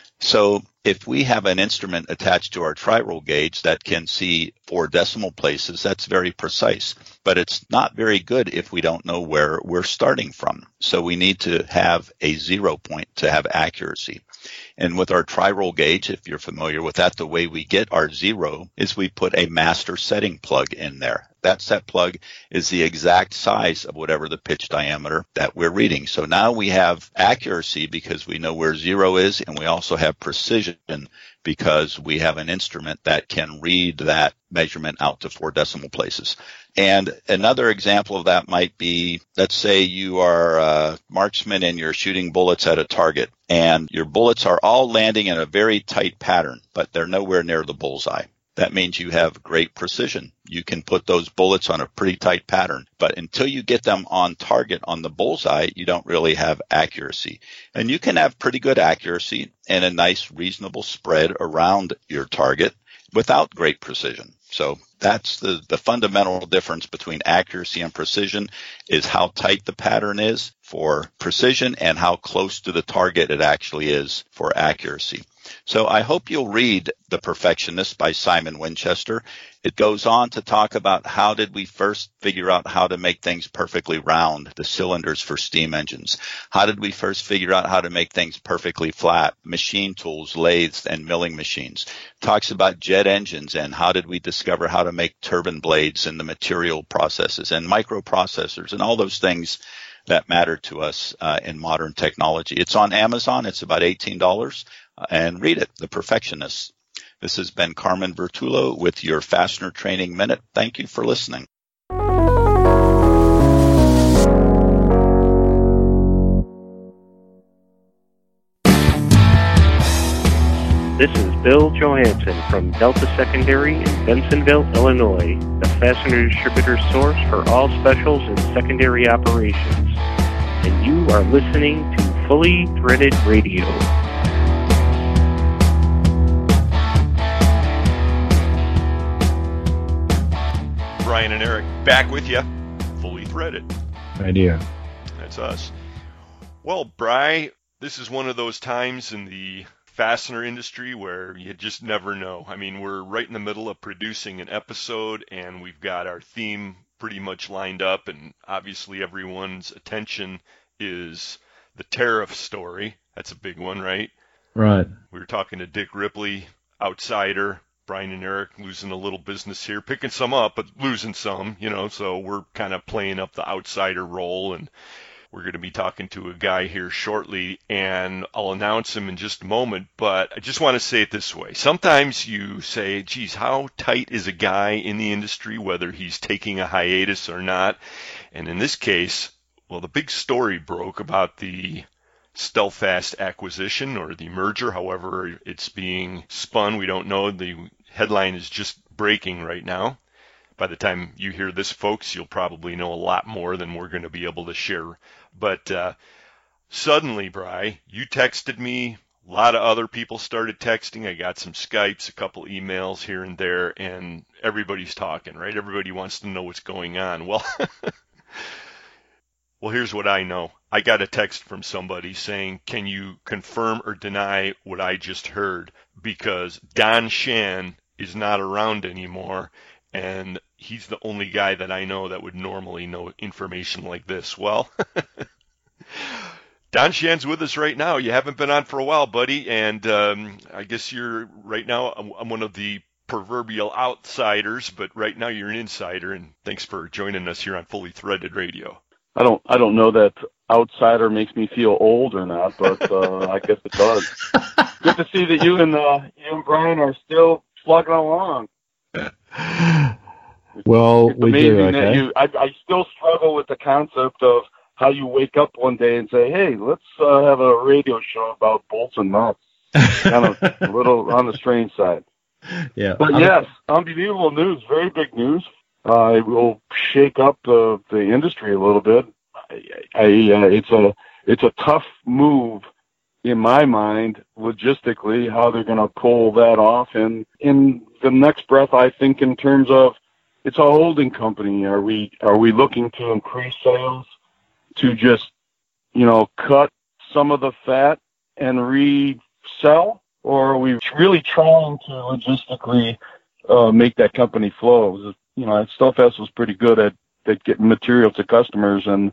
So if we have an instrument attached to our tri-roll gauge that can see 4 decimal places, that's very precise. But it's not very good if we don't know where we're starting from. So we need to have a 0 point to have accuracy. And with our tri-roll gauge, if you're familiar with that, the way we get our 0 is we put a master setting plug in there. That set plug is the exact size of whatever the pitch diameter that we're reading. So now we have accuracy because we know where 0 is, and we also have precision because we have an instrument that can read that measurement out to 4 decimal places. And another example of that might be, let's say you are a marksman and you're shooting bullets at a target, and your bullets are all landing in a very tight pattern, but they're nowhere near the bullseye. That means you have great precision. You can put those bullets on a pretty tight pattern, but until you get them on target on the bullseye, you don't really have accuracy. And you can have pretty good accuracy and a nice reasonable spread around your target without great precision. So that's the fundamental difference between accuracy and precision, is how tight the pattern is for precision and how close to the target it actually is for accuracy. So I hope you'll read The Perfectionist by Simon Winchester. It goes on to talk about how did we first figure out how to make things perfectly round, the cylinders for steam engines. How did we first figure out how to make things perfectly flat, machine tools, lathes, and milling machines. Talks about jet engines and how did we discover how to make turbine blades and the material processes and microprocessors and all those things that matter to us in modern technology. It's on Amazon. It's about $18. And read it, The Perfectionist. This has been Carmen Vertullo with your Fastener Training Minute. Thank you for listening. This is Bill Johansson from Delta Secondary in Bensonville, Illinois, the fastener distributor source for all specials and secondary operations. And you are listening to Fully Threaded Radio. Brian and Eric back with you, Fully Threaded. Radio. That's us. Well, Bri, this is one of those times in the fastener industry where you just never know. I mean, we're right in the middle of producing an episode, and we've got our theme pretty much lined up, and obviously everyone's attention is the tariff story. That's a big one, right? Right. We were talking to Dick Ripley, outsider. Brian and Eric losing a little business here, picking some up, but losing some, so we're kind of playing up the outsider role, and we're going to be talking to a guy here shortly, and I'll announce him in just a moment, but I just want to say it this way. Sometimes you say, geez, how tight is a guy in the industry, whether he's taking a hiatus or not? And in this case, well, the big story broke about the Stelfast acquisition or the merger, however it's being spun. We don't know. The headline is just breaking right now. By the time you hear this, folks, you'll probably know a lot more than we're going to be able to share. But suddenly, Bri, you texted me. A lot of other people started texting. I got some Skypes, a couple emails here and there, and everybody's talking, right? Everybody wants to know what's going on. Well, here's what I know. I got a text from somebody saying, can you confirm or deny what I just heard? Because Don Shan is not around anymore, and he's the only guy that I know that would normally know information like this. Well, Don Shan's with us right now. You haven't been on for a while, buddy, and I guess you're right now, I'm one of the proverbial outsiders, but right now you're an insider, and thanks for joining us here on Fully Threaded Radio. I don't know that outsider makes me feel old or not, but I guess it does. Good to see that you and Brian are still plugging along. Well, it's we amazing do, okay. that I still struggle with the concept of how you wake up one day and say, hey, let's have a radio show about bolts and nuts. Kind of a little on the strange side. Yeah. But yes, unbelievable news, very big news. It will shake up the industry a little bit. It's a tough move in my mind, logistically, how they're going to pull that off. And in the next breath, I think in terms of it's a holding company. Are we looking to increase sales, to just, cut some of the fat and resell? Or are we really trying to logistically make that company flow? Stelfast was pretty good at getting material to customers, and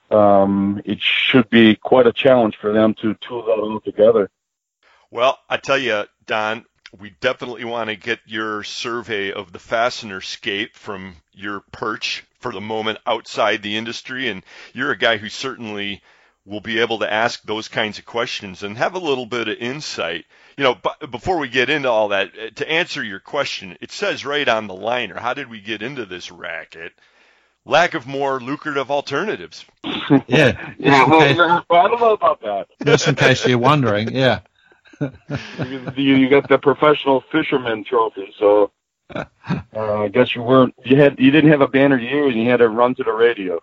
it should be quite a challenge for them to tool that all together. Well, I tell you, Don, we definitely want to get your survey of the fastener scape from your perch for the moment outside the industry, and you're a guy who certainly will be able to ask those kinds of questions and have a little bit of insight. But before we get into all that, to answer your question, it says right on the liner, how did we get into this racket? Lack of more lucrative alternatives. Yeah. Well, I don't know about that. Just in case you're wondering, yeah. You got the professional fisherman trophy, so I guess you didn't have a banner year, and you had to run to the radio.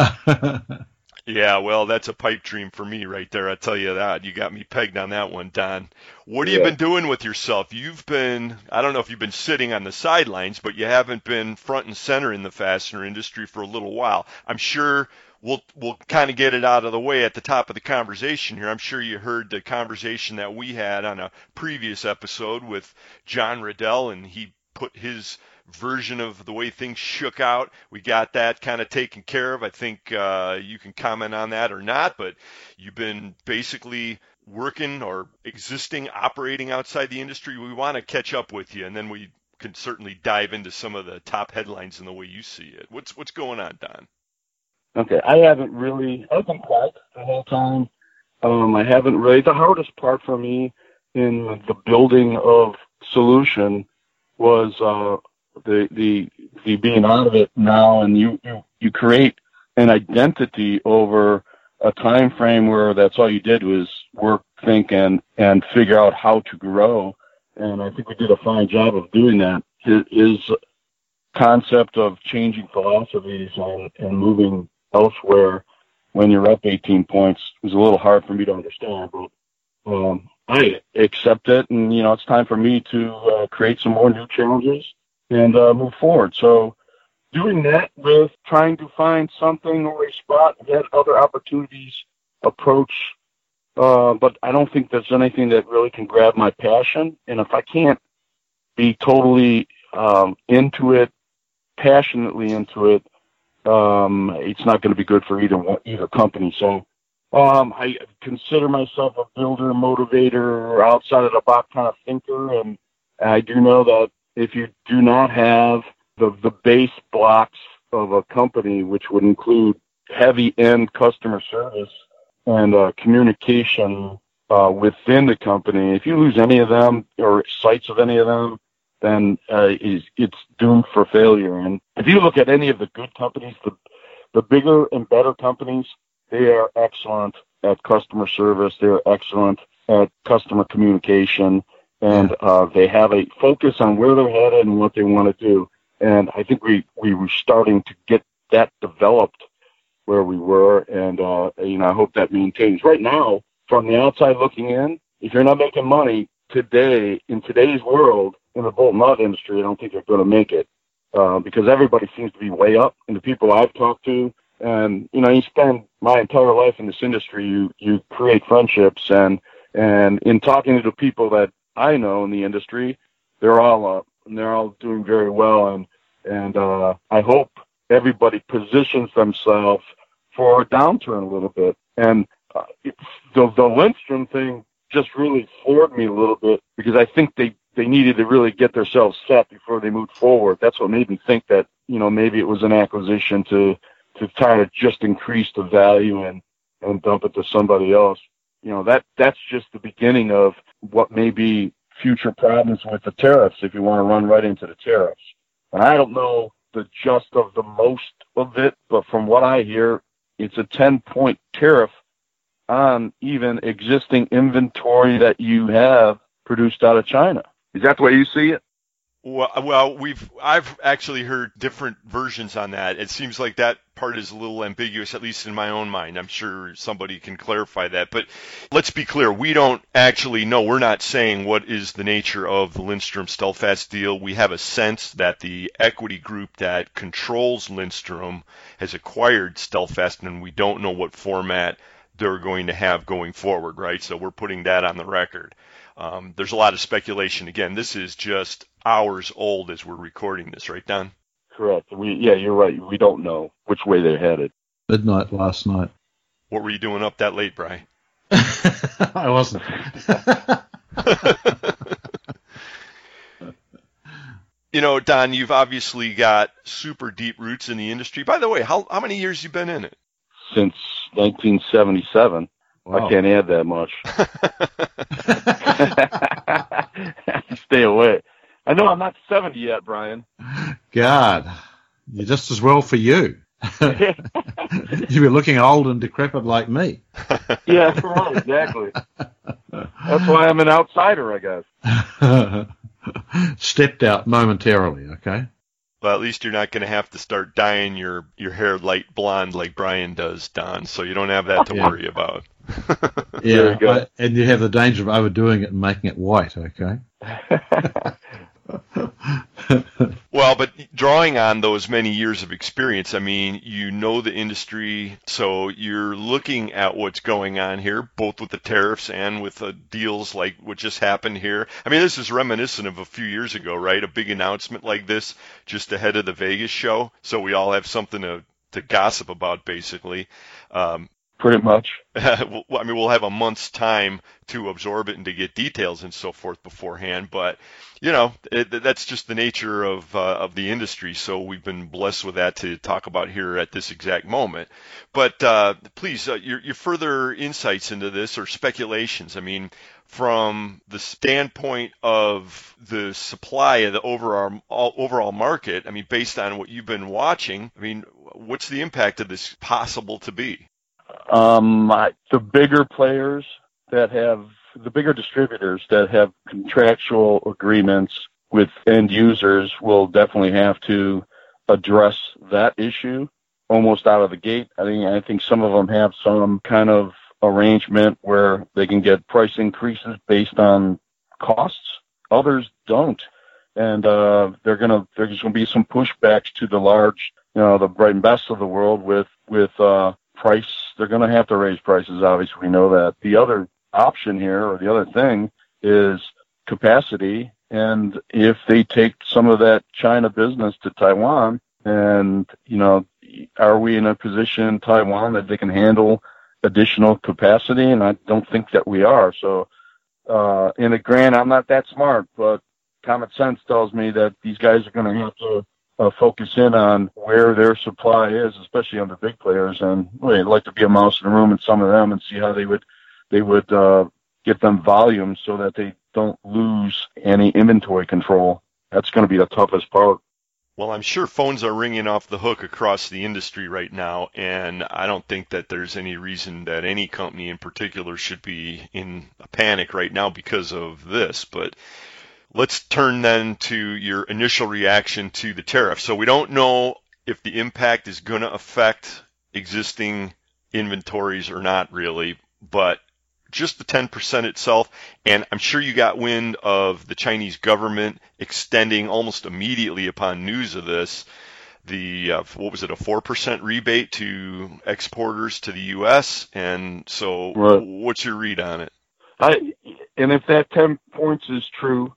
Yeah, well, that's a pipe dream for me right there. I tell you that. You got me pegged on that one, Don. What have you been doing with yourself? I don't know if you've been sitting on the sidelines, but you haven't been front and center in the fastener industry for a little while. I'm sure we'll kind of get it out of the way at the top of the conversation here. I'm sure you heard the conversation that we had on a previous episode with John Riddell, and he put his version of the way things shook out. We got that kind of taken care of. I think you can comment on that or not, but you've been basically working or operating outside the industry. We want to catch up with you, and then we can certainly dive into some of the top headlines and the way you see it. What's going on, Don? Okay, I've been quiet the whole time. I haven't really. The hardest part for me in the building of Solution was the being out of it now, and you create an identity over a time frame where that's all you did was work, think, and figure out how to grow. And I think we did a fine job of doing that. His concept of changing philosophies and moving elsewhere when you're up 18 points was a little hard for me to understand, but I accept it, and it's time for me to create some more new challenges and move forward. So doing that with trying to find something or a spot that other opportunities approach, but I don't think there's anything that really can grab my passion. And if I can't be totally into it, passionately into it, it's not going to be good for either company. So I consider myself a builder, motivator, outside of the box kind of thinker, and I do know that if you do not have the base blocks of a company, which would include heavy end customer service and communication within the company, if you lose any of them or sights of any of them, then it's doomed for failure. And if you look at any of the good companies, the bigger and better companies, they are excellent at customer service. They're excellent at customer communication, and they have a focus on where they're headed and what they want to do. And I think we were starting to get that developed where we were, and I hope that maintains. Right now, from the outside looking in, if you're not making money today, in today's world, in the bolt nut industry, I don't think you're going to make it, because everybody seems to be way up. And the people I've talked to, and you spend my entire life in this industry, you create friendships, and in talking to the people that I know in the industry, they're all up and they're all doing very well, and I hope everybody positions themselves for a downturn a little bit. And the Lindstrom thing just really floored me a little bit, because I think they needed to really get themselves set before they moved forward. That's what made me think that, maybe it was an acquisition to try to just increase the value and dump it to somebody else. That's just the beginning of what may be future problems with the tariffs, if you want to run right into the tariffs. And I don't know the just of the most of it, but from what I hear, it's a 10-point tariff on even existing inventory that you have produced out of China. Is that the way you see it? Well, I've actually heard different versions on that. It seems like that part is a little ambiguous, at least in my own mind. I'm sure somebody can clarify that. But let's be clear, we don't actually know. We're not saying what is the nature of the Lindstrom Stelfast deal. We have a sense that the equity group that controls Lindstrom has acquired Stelfast, and we don't know what format they're going to have going forward, right? So we're putting that on the record. There's a lot of speculation. Again, this is just hours old as we're recording this, right, Don? Correct. You're right. We don't know which way they're headed. Midnight last night. What were you doing up that late, Bri? I wasn't. Don, you've obviously got super deep roots in the industry. By the way, how many years you been in it? Since 1977. Wow. I can't add that much. Stay away. I know I'm not 70 yet, Brian. God, you're just as well for you. You were looking old and decrepit like me. Yeah, right, exactly. That's why I'm an outsider, I guess. Stepped out momentarily, okay? Well, at least you're not going to have to start dyeing your hair light blonde like Brian does, Don, so you don't have that to worry about. Yeah, and you have the danger of overdoing it and making it white, okay? Well, but drawing on those many years of experience, I mean, you know the industry, so you're looking at what's going on here, both with the tariffs and with the deals like what just happened here. I mean, this is reminiscent of a few years ago, right? A big announcement like this just ahead of the Vegas show, so we all have something to gossip about, basically. Pretty much. I mean, we'll have a month's time to absorb it and to get details and so forth beforehand, but that's just the nature of the industry. So we've been blessed with that to talk about here at this exact moment. But please, your further insights into this or speculations. I mean, from the standpoint of the supply of the overall market. I mean, based on what you've been watching. I mean, what's the impact of this possible to be? The bigger players the bigger distributors that have contractual agreements with end users will definitely have to address that issue almost out of the gate. I think some of them have some kind of arrangement where they can get price increases based on costs. Others don't. And there's going to be some pushbacks to the large, the Bright and Best of the world with price. They're going to have to raise prices, obviously, we know that. The other option here, or the other thing, is capacity. And if they take some of that China business to Taiwan, and, are we in a position in Taiwan that they can handle additional capacity? And I don't think that we are. So, in a grand, I'm not that smart, but common sense tells me that these guys are going to have to focus in on where their supply is, especially on the big players. And I'd like to be a mouse in the room in some of them and see how they would get them volume so that they don't lose any inventory control. That's going to be the toughest part. Well, I'm sure phones are ringing off the hook across the industry right now, and I don't think that there's any reason that any company in particular should be in a panic right now because of this. But let's turn then to your initial reaction to the tariff. So we don't know if the impact is going to affect existing inventories or not really, but just the 10% itself, and I'm sure you got wind of the Chinese government extending almost immediately upon news of this, the, what was it, a 4% rebate to exporters to the U.S., and so What's your read on it? And if that 10 points is true,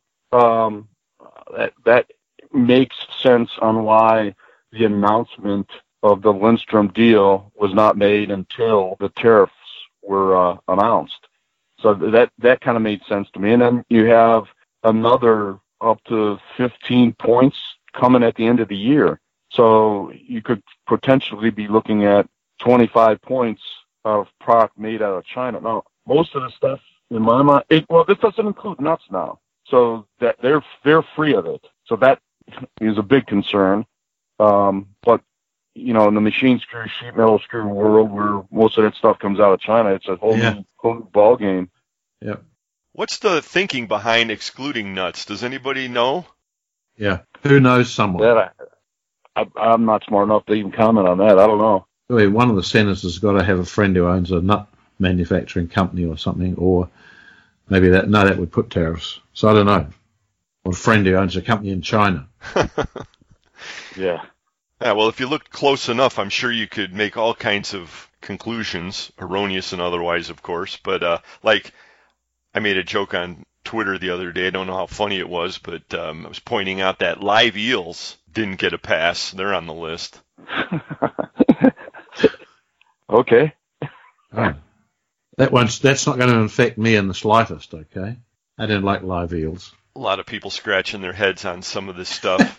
that makes sense on why the announcement of the Lindstrom deal was not made until the tariffs were announced. So that kind of made sense to me. And then you have another up to 15 points coming at the end of the year. So you could potentially be looking at 25 points of product made out of China. Now, most of the stuff in my mind, this doesn't include nuts now. So that they're free of it. So that is a big concern. But in the machine screw, sheet metal screw world where most of that stuff comes out of China, it's a whole new ball game. Yeah. What's the thinking behind excluding nuts? Does anybody know? Yeah. Who knows someone? I'm not smart enough to even comment on that. I don't know. Well, one of the senators has got to have a friend who owns a nut manufacturing company or something, or maybe that would put tariffs. So I don't know. Or a friend who owns a company in China. Yeah. Yeah, well, if you looked close enough, I'm sure you could make all kinds of conclusions, erroneous and otherwise, of course. But, I made a joke on Twitter the other day. I don't know how funny it was, but I was pointing out that live eels didn't get a pass. They're on the list. Okay. Oh. That's not going to affect me in the slightest, okay? I don't like live eels. A lot of people scratching their heads on some of this stuff.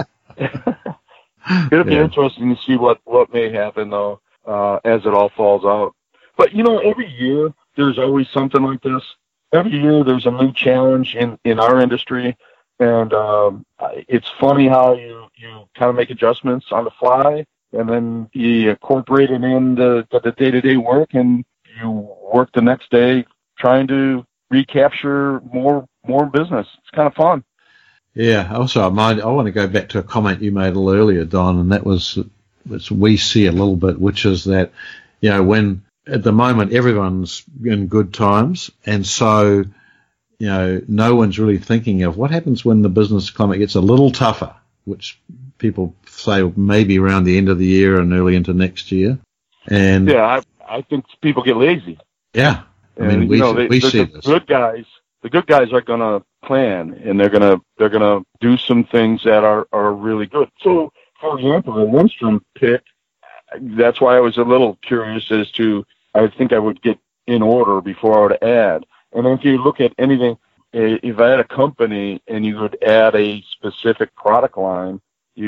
It'll be interesting to see what may happen, though, as it all falls out. But, every year there's always something like this. Every year there's a new challenge in our industry, and it's funny how you kind of make adjustments on the fly, and then you incorporate it in the day-to-day work, and you work the next day trying to recapture more business. It's kind of fun. Yeah. Also, I want to go back to a comment you made a little earlier, Don, and that was we see a little bit, which is that, when at the moment everyone's in good times, and so, no one's really thinking of what happens when the business climate gets a little tougher, which people say maybe around the end of the year and early into next year. And yeah, I think people get lazy. Yeah. I mean, we see this. The good guys are going to plan, and they're going to do some things that are really good. So, for example, the Lindstrom pick, that's why I was a little curious as to, I think I would get in order before I would add. And if you look at anything, if I had a company and you would add a specific product line,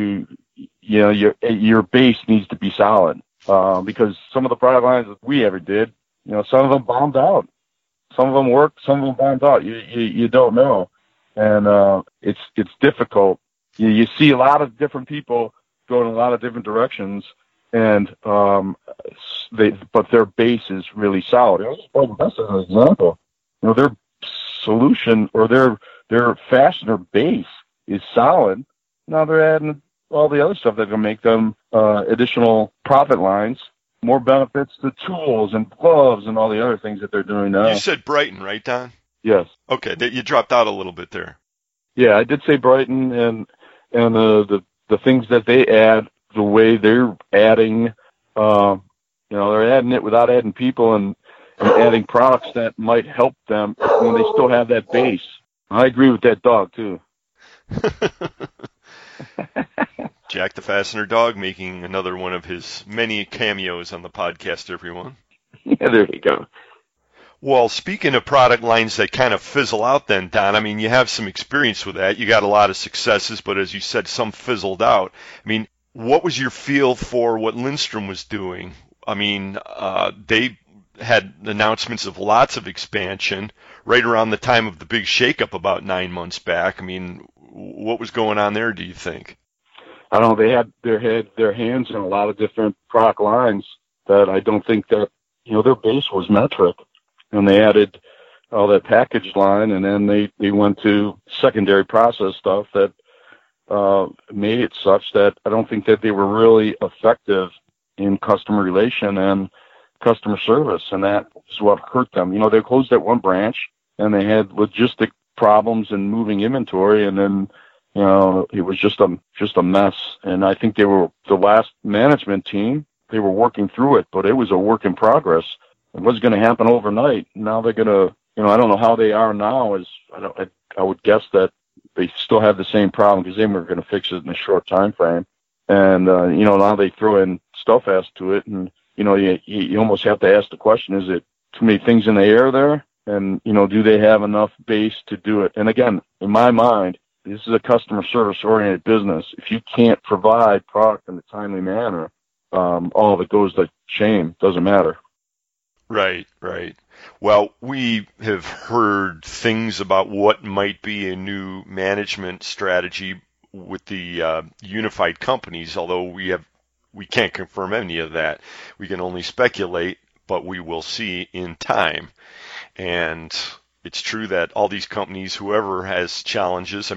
your base needs to be solid, because some of the product lines that we ever did, some of them bombed out. Some of them worked, some of them bombed out. You don't know. And it's difficult. You see a lot of different people go in a lot of different directions, and but their base is really solid. That's an example. Their solution or their fastener base is solid. Now they're adding all the other stuff that can make them additional profit lines, more benefits to tools and gloves and all the other things that they're doing now. You said Brighton, right, Don? Yes. Okay, you dropped out a little bit there. Yeah, I did say Brighton, and the things that they add, the way they're adding, they're adding it without adding people and adding products that might help them when they still have that base. I agree with that dog, too. Jack the Fastener Dog making another one of his many cameos on the podcast, everyone. Yeah, there you go. Well, speaking of product lines that kind of fizzle out then, Don, I mean, you have some experience with that. You got a lot of successes, but as you said, some fizzled out. I mean, what was your feel for what Lindstrom was doing? I mean, they had announcements of lots of expansion right around the time of the big shakeup about 9 months back. I mean, what was going on there, do you think? I don't know, they had their hands in a lot of different product lines that I don't think that, their base was metric. And they added all that package line, and then they went to secondary process stuff that made it such that I don't think that they were really effective in customer relation and customer service, and that is what hurt them. They closed that one branch, and they had logistic problems in moving inventory, and then it was just a mess. And I think they were the last management team. They were working through it, but it was a work in progress. It wasn't going to happen overnight. Now they're going to, I don't know how they are now. I would guess that they still have the same problem because they were going to fix it in a short time frame. And now they throw in StealthFast to it, and you almost have to ask the question: is it too many things in the air there? And do they have enough base to do it? And again, in my mind, this is a customer service oriented business. If you can't provide product in a timely manner, all of it goes to shame. Doesn't matter. Right. Well, we have heard things about what might be a new management strategy with the unified companies, although we can't confirm any of that. We can only speculate, but we will see in time. And it's true that all these companies, whoever has challenges,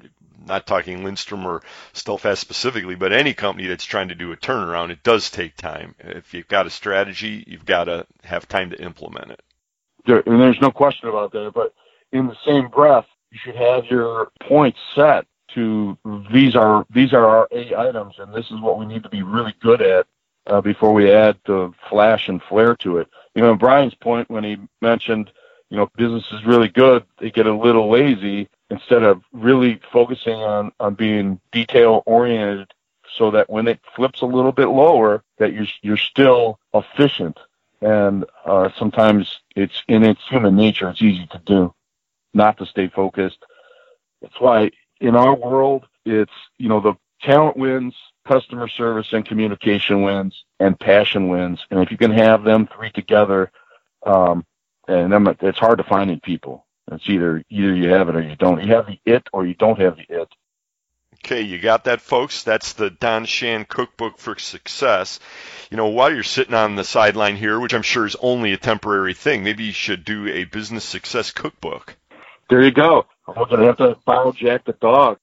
not talking Lindstrom or StealthFast specifically, but any company that's trying to do a turnaround, it does take time. If you've got a strategy, you've got to have time to implement it. And there's no question about that. But in the same breath, you should have your points set to these are our 8 items, and this is what we need to be really good at before we add the flash and flare to it. Brian's point when he mentioned, business is really good, they get a little lazy instead of really focusing on being detail oriented, so that when it flips a little bit lower, that you're still efficient. And sometimes it's in its human nature, it's easy to do, not to stay focused. That's why in our world, it's, the talent wins, customer service and communication wins, and passion wins. And if you can have them 3 together, and then it's hard to find in people. It's either you have it or you don't. You have the it or you don't have the it. Okay, you got that, folks? That's the Don Shan Cookbook for Success. While you're sitting on the sideline here, which I'm sure is only a temporary thing, maybe you should do a business success cookbook. There you go. I'm going to have to follow Jack the dog.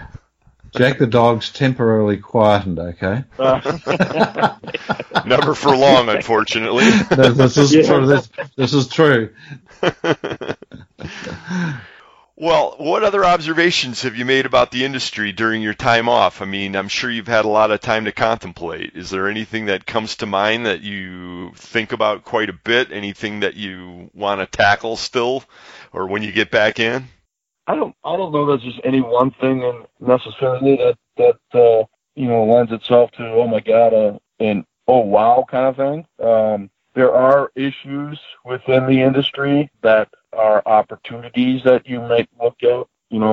Jack the dog's temporarily quietened, okay? Never for long, unfortunately. This is true. Well, what other observations have you made about the industry during your time off? I'm sure you've had a lot of time to contemplate. Is there anything that comes to mind that you think about quite a bit? Anything that you want to tackle still, or when you get back in? I don't know there's just any one thing necessarily that lends itself to, oh my God, an oh wow kind of thing. There are issues within the industry that are opportunities that you might look at.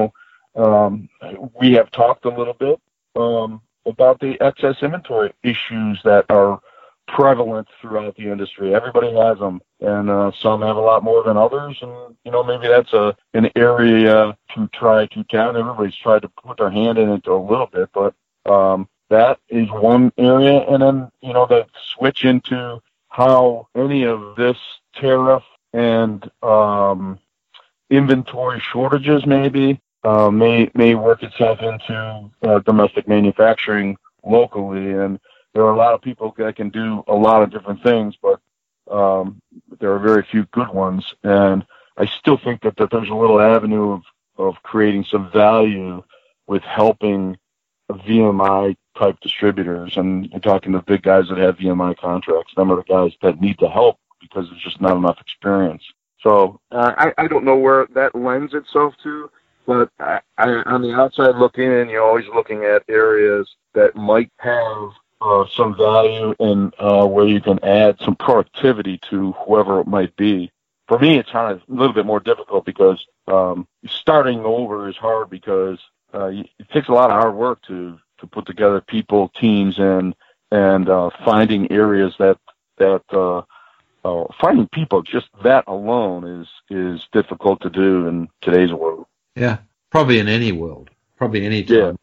We have talked a little bit about the excess inventory issues that are prevalent throughout the industry. Everybody has them, and some have a lot more than others. And maybe that's an area to try to count. Everybody's tried to put their hand in it a little bit, but that is one area. And then the switch into how any of this tariff and inventory shortages maybe may work itself into domestic manufacturing locally. And there are a lot of people that can do a lot of different things, but there are very few good ones. And I still think that there's a little avenue of creating some value with helping VMI type distributors. And you're talking to big guys that have VMI contracts. Them are the guys that need the help because there's just not enough experience. So I don't know where that lends itself to, but I on the outside looking in, you're always looking at areas that might have some value and where you can add some productivity to whoever it might be. For me, it's kind of a little bit more difficult because starting over is hard because it takes a lot of hard work to put together people, teams, and finding areas that finding people, just that alone is difficult to do in today's world. Yeah, probably in any world, probably any time, really.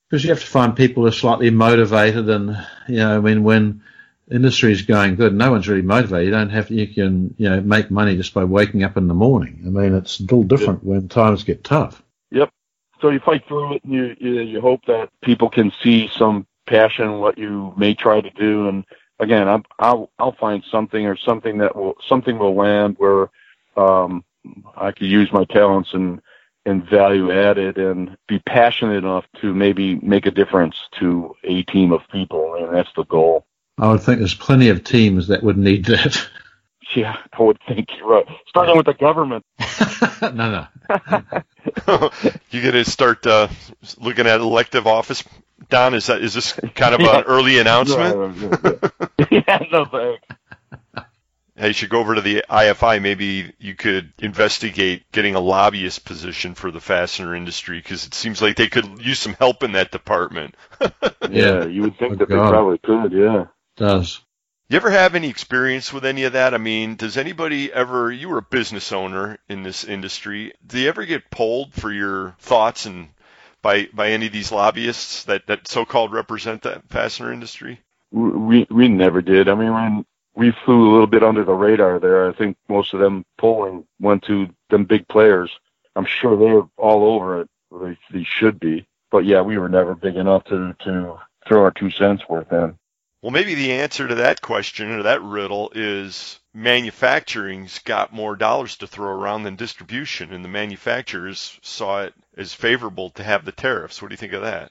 Because you have to find people who are slightly motivated, and when industry is going good, no one's really motivated. You can make money just by waking up in the morning. I mean, it's a little different when times get tough. Yep. So you fight through it, and you hope that people can see some passion in what you may try to do. And again, I'll find something will land where I could use my talents and value added and be passionate enough to maybe make a difference to a team of people, and that's the goal. I would think there's plenty of teams that would need that. Yeah, I would think you're right. Starting with the government. No. You going to start looking at elective office, Don? Is this kind of an early announcement? Yeah, no thanks. Hey, you should go over to the IFI. Maybe you could investigate getting a lobbyist position for the fastener industry, because it seems like they could use some help in that department. Yeah, you would think that they probably could, yeah. It does. You ever have any experience with any of that? I mean, does anybody ever, you were a business owner in this industry, do you ever get polled for your thoughts and by any of these lobbyists that so-called represent that fastener industry? We never did. I mean, we flew a little bit under the radar there. I think most of them polling went to them big players. I'm sure they're all over it. They should be. But yeah, we were never big enough to throw our 2 cents worth in. Well, maybe the answer to that question or that riddle is manufacturing's got more dollars to throw around than distribution, and the manufacturers saw it as favorable to have the tariffs. What do you think of that?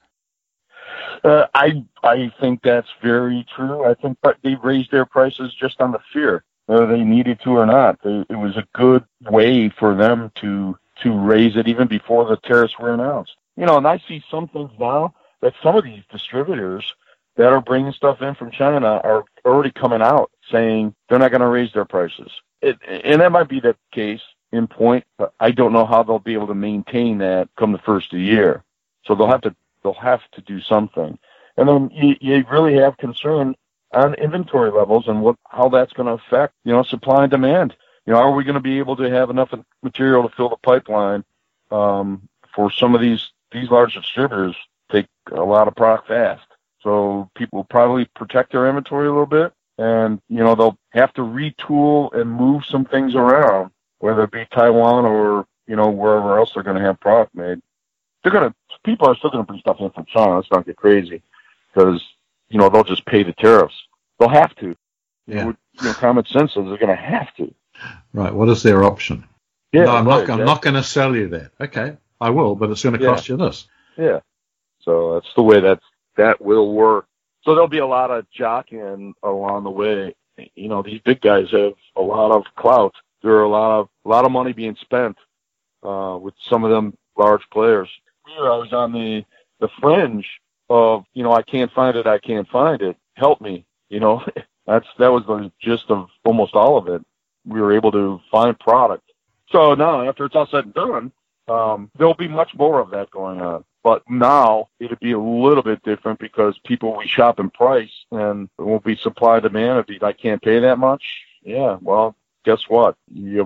I think that's very true. I think they raised their prices just on the fear, whether they needed to or not. It was a good way for them to raise it even before the tariffs were announced. And I see some things now that some of these distributors that are bringing stuff in from China are already coming out saying they're not going to raise their prices. And that might be the case in point, but I don't know how they'll be able to maintain that come the first of the year. So they'll have to do something. And then you really have concern on inventory levels and how that's going to affect, supply and demand. Are we going to be able to have enough material to fill the pipeline for some of these large distributors take a lot of product fast? So people will probably protect their inventory a little bit, and, they'll have to retool and move some things around, whether it be Taiwan or, wherever else they're going to have product made. People are still going to bring stuff in from China. Let's not get crazy, because, they'll just pay the tariffs. They'll have to. Yeah. Common sense says they're going to have to. Right. What is their option? Yeah, no, I'm not going to sell you that. Okay, I will, but it's going to cost you this. Yeah. So that's the way that will work. So there'll be a lot of jockeying along the way. These big guys have a lot of clout. There are a lot of money being spent with some of them large players. I was on the fringe of, I can't find it. Help me. That was the gist of almost all of it. We were able to find product. So now, after it's all said and done, there'll be much more of that going on. But now it'll be a little bit different because people will shop in price, and it won't be supply demand. I can't pay that much. Yeah, well, guess what?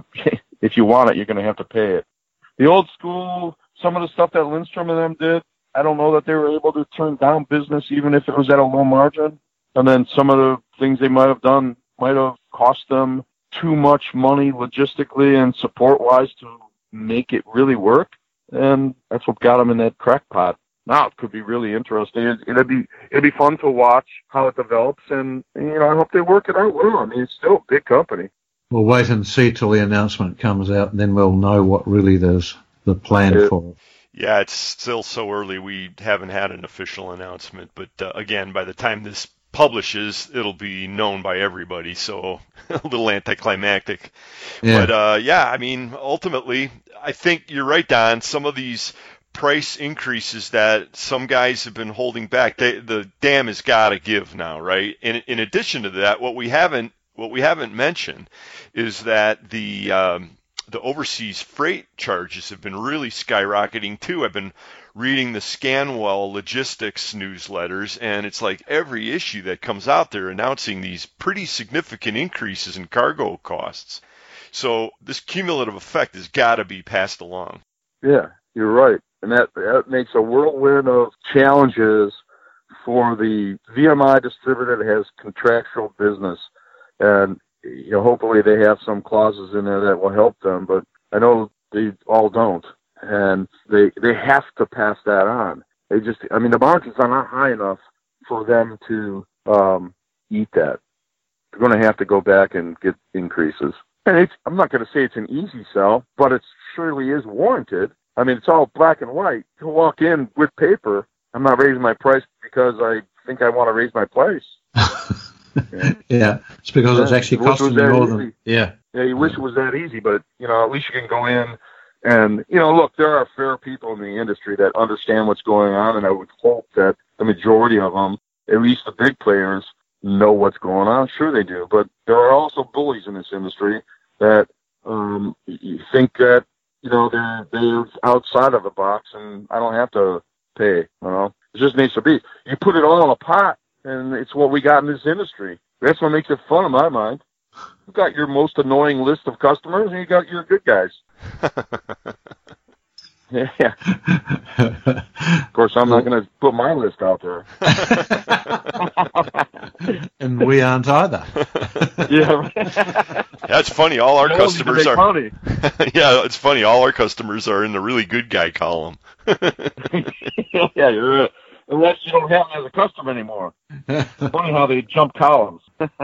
If you want it, you're going to have to pay it. The old school, some of the stuff that Lindstrom and them did, I don't know that they were able to turn down business even if it was at a low margin. And then some of the things they might have done might have cost them too much money logistically and support-wise to make it really work. And that's what got them in that crackpot. Now it could be really interesting. It'd be fun to watch how it develops, and I hope they work it out well. I mean, it's still a big company. We'll wait and see till the announcement comes out, and then we'll know what really there's the plan for. Yeah, it's still so early. We haven't had an official announcement, but again, by the time this publishes, it'll be known by everybody, so a little anticlimactic. Yeah. But I mean, ultimately, I think you're right, Don. Some of these price increases that some guys have been holding back, the dam has got to give now, right? And in addition to that, what we haven't mentioned is that the overseas freight charges have been really skyrocketing too. I've been reading the Scanwell Logistics newsletters, and it's like every issue that comes out there announcing these pretty significant increases in cargo costs. So this cumulative effect has got to be passed along. Yeah, you're right. And that makes a whirlwind of challenges for the VMI distributor that has contractual business. And, hopefully they have some clauses in there that will help them, but I know they all don't. And they have to pass that on. The margins are not high enough for them to eat that. They're going to have to go back and get increases. And I'm not going to say it's an easy sell, but it surely is warranted. It's all black and white. You walk in with paper. I'm not raising my price because I think I want to raise my price. Yeah, it's because it's actually costing you more than... Yeah. Yeah, you wish it was that easy, but, at least you can go in and, look, there are fair people in the industry that understand what's going on, and I would hope that the majority of them, at least the big players, know what's going on. Sure they do, but there are also bullies in this industry that you think that, they're outside of the box, and I don't have to pay, It just needs to be. You put it all in a pot, and it's what we got in this industry. That's what makes it fun in my mind. You've got your most annoying list of customers, and you got your good guys. Yeah. Of course, I'm not going to put my list out there. And we aren't either. Yeah. That's funny. All our customers are. Money. Yeah, it's funny. All our customers are in the really good guy column. Yeah, you're right. Unless you don't have them as a customer anymore. Funny how they jump columns.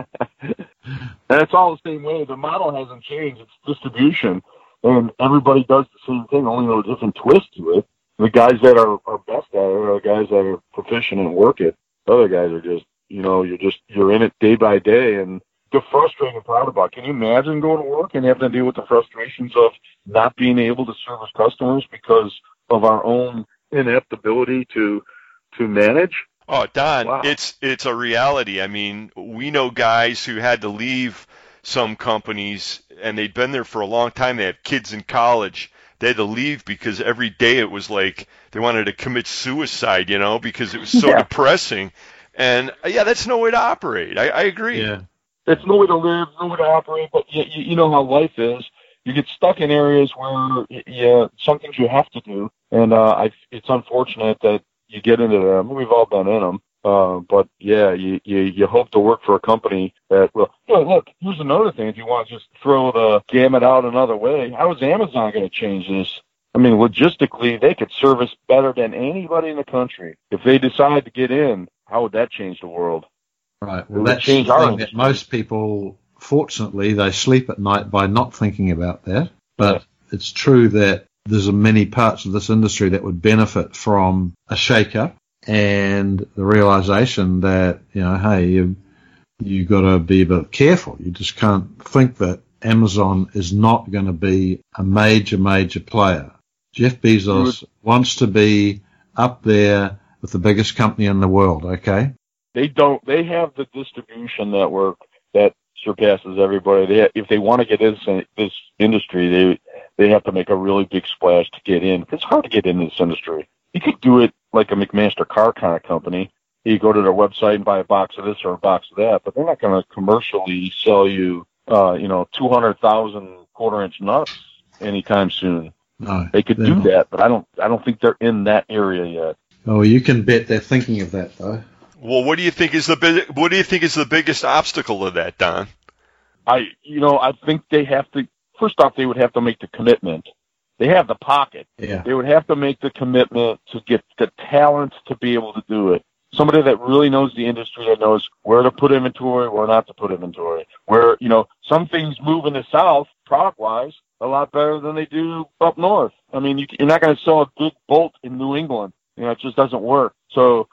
And it's all the same way. The model hasn't changed. It's distribution. And everybody does the same thing, only with a different twist to it. The guys that are best at it are the guys that are proficient and work it. Other guys are just, you're in it day by day. And the frustrating part about it, can you imagine going to work and having to deal with the frustrations of not being able to service customers because of our own inept ability to manage? Oh, Don, wow. It's a reality. We know guys who had to leave some companies, and they'd been there for a long time. They had kids in college. They had to leave because every day it was like they wanted to commit suicide, because it was so depressing. And, that's no way to operate. I agree. Yeah. It's no way to live, no way to operate, but you know how life is. You get stuck in areas where some things you have to do, and it's unfortunate that you get into them. We've all been in them. But you hope to work for a company that look, here's another thing. If you want to just throw the gamut out another way, how is Amazon going to change this? Logistically, they could service better than anybody in the country. If they decide to get in, how would that change the world? Right. Well, that's the thing that most people, fortunately, they sleep at night by not thinking about that. But it's true that there's many parts of this industry that would benefit from a shake-up. And the realization that, hey, you got to be a bit careful. You just can't think that Amazon is not going to be a major, major player. Jeff Bezos wants to be up there with the biggest company in the world, okay? They have the distribution network that surpasses everybody. If they want to get into this industry, they have to make a really big splash to get in. It's hard to get into this industry. You could do it like a McMaster car kind of company. You go to their website and buy a box of this or a box of that, but they're not going to commercially sell you, 200,000 quarter-inch nuts anytime soon. No, they could do that, but I don't think they're in that area yet. Oh, you can bet they're thinking of that, though. Well, what do you think is the biggest obstacle to that, Don? I think they have to. First off, they would have to make the commitment. They have the pocket. Yeah. They would have to make the commitment to get the talent to be able to do it. Somebody that really knows the industry, that knows where to put inventory, where not to put inventory. Where, some things move in the South, product-wise, a lot better than they do up north. You're not going to sell a big bolt in New England. It just doesn't work. So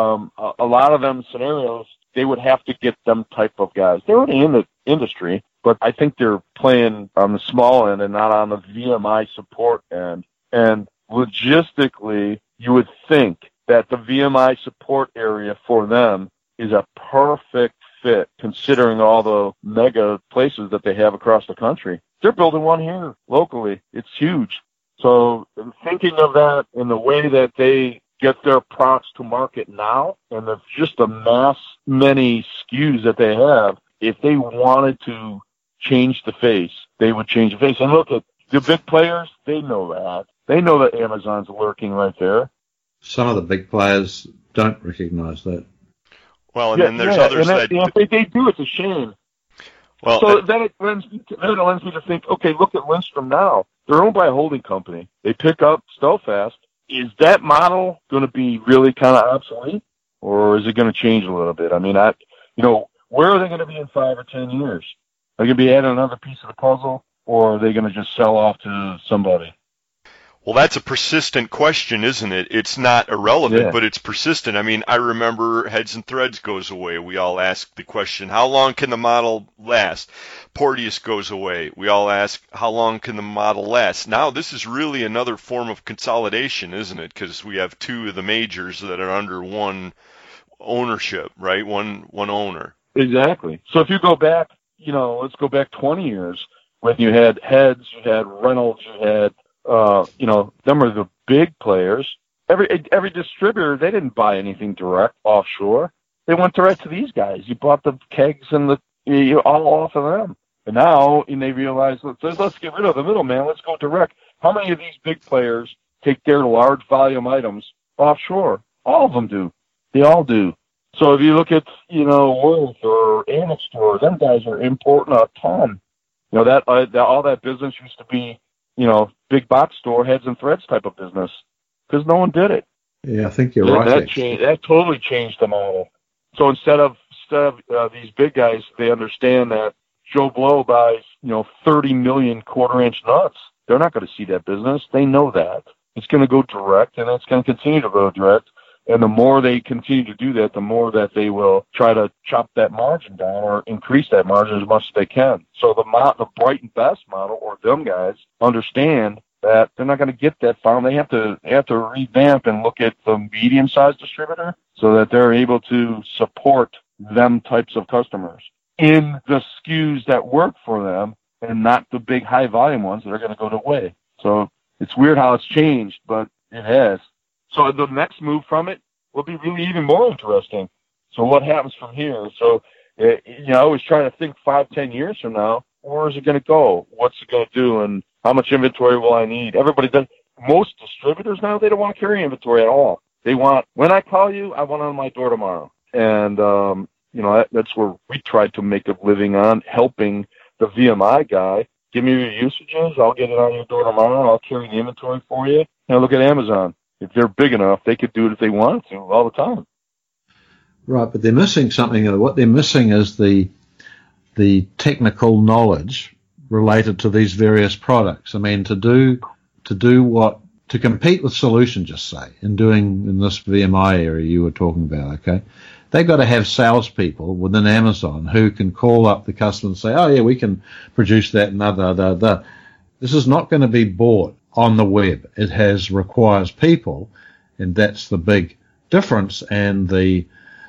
a lot of them scenarios, they would have to get them type of guys. They're already in the industry, but I think they're playing on the small end and not on the VMI support end. And logistically, you would think that the VMI support area for them is a perfect fit, considering all the mega places that they have across the country. They're building one here locally. It's huge. So thinking of that in the way that they get their products to market now, and just the many SKUs that they have, if they wanted to change the face, they would change the face. And look at the big players, they know that. They know that Amazon's lurking right there. Some of the big players don't recognize that. Well, and then there's others that... if they do, it's a shame. Well, so then it lends me to think, okay, look at Lindstrom now. They're owned by a holding company. They pick up Stelfast. Is that model going to be really kind of obsolete, or is it going to change a little bit? I mean, where are they going to be in 5 or 10 years? Are they going to be adding another piece of the puzzle, or are they going to just sell off to somebody? Well, that's a persistent question, isn't it? It's not irrelevant, but it's persistent. I mean, I remember Heads and Threads goes away. We all ask the question, how long can the model last? Porteous goes away. We all ask, how long can the model last? Now, this is really another form of consolidation, isn't it? Because we have 2 of the majors that are under one ownership, right? One owner. Exactly. So if you go back, let's go back 20 years when you had Heads, you had Reynolds, you had them are the big players. Every distributor, they didn't buy anything direct offshore. They went direct to these guys. You bought the kegs and all off of them. And now, they realize, let's get rid of the middleman. Let's go direct. How many of these big players take their large volume items offshore? All of them do. They all do. So if you look at, Worth or Annixter, them guys are importing a ton. All that business used to be, big box store, Heads and Threads type of business, because no one did it. Yeah, I think you're right. That totally changed the model. So instead of these big guys, they understand that Joe Blow buys 30 million quarter-inch nuts. They're not going to see that business. They know that it's going to go direct, and it's going to continue to go direct. And the more they continue to do that, the more that they will try to chop that margin down or increase that margin as much as they can. So the Bright and Best model, or them guys, understand that they're not going to get that far. They have to revamp and look at the medium-sized distributor so that they're able to support them types of customers in the SKUs that work for them, and not the big high-volume ones that are going to go away. So it's weird how it's changed, but it has. So the next move from it will be really even more interesting. So what happens from here? So, I always try to think 5-10 years from now, where is it going to go? What's it going to do? And how much inventory will I need? Everybody does. Most distributors now, they don't want to carry inventory at all. They want, when I call you, I want it on my door tomorrow. And, that's where we tried to make a living on, helping the VMI guy. Give me your usages. I'll get it on your door tomorrow. I'll carry the inventory for you. Look at Amazon. If they're big enough, they could do it if they wanted to all the time. Right, but they're missing something. What they're missing is the technical knowledge related to these various products. I mean, to compete with Solution, just say, in this VMI area you were talking about, okay? They've got to have salespeople within Amazon who can call up the customer and say, oh yeah, we can produce that and da. This is not going to be bought on the web. It requires people, and that's the big difference and the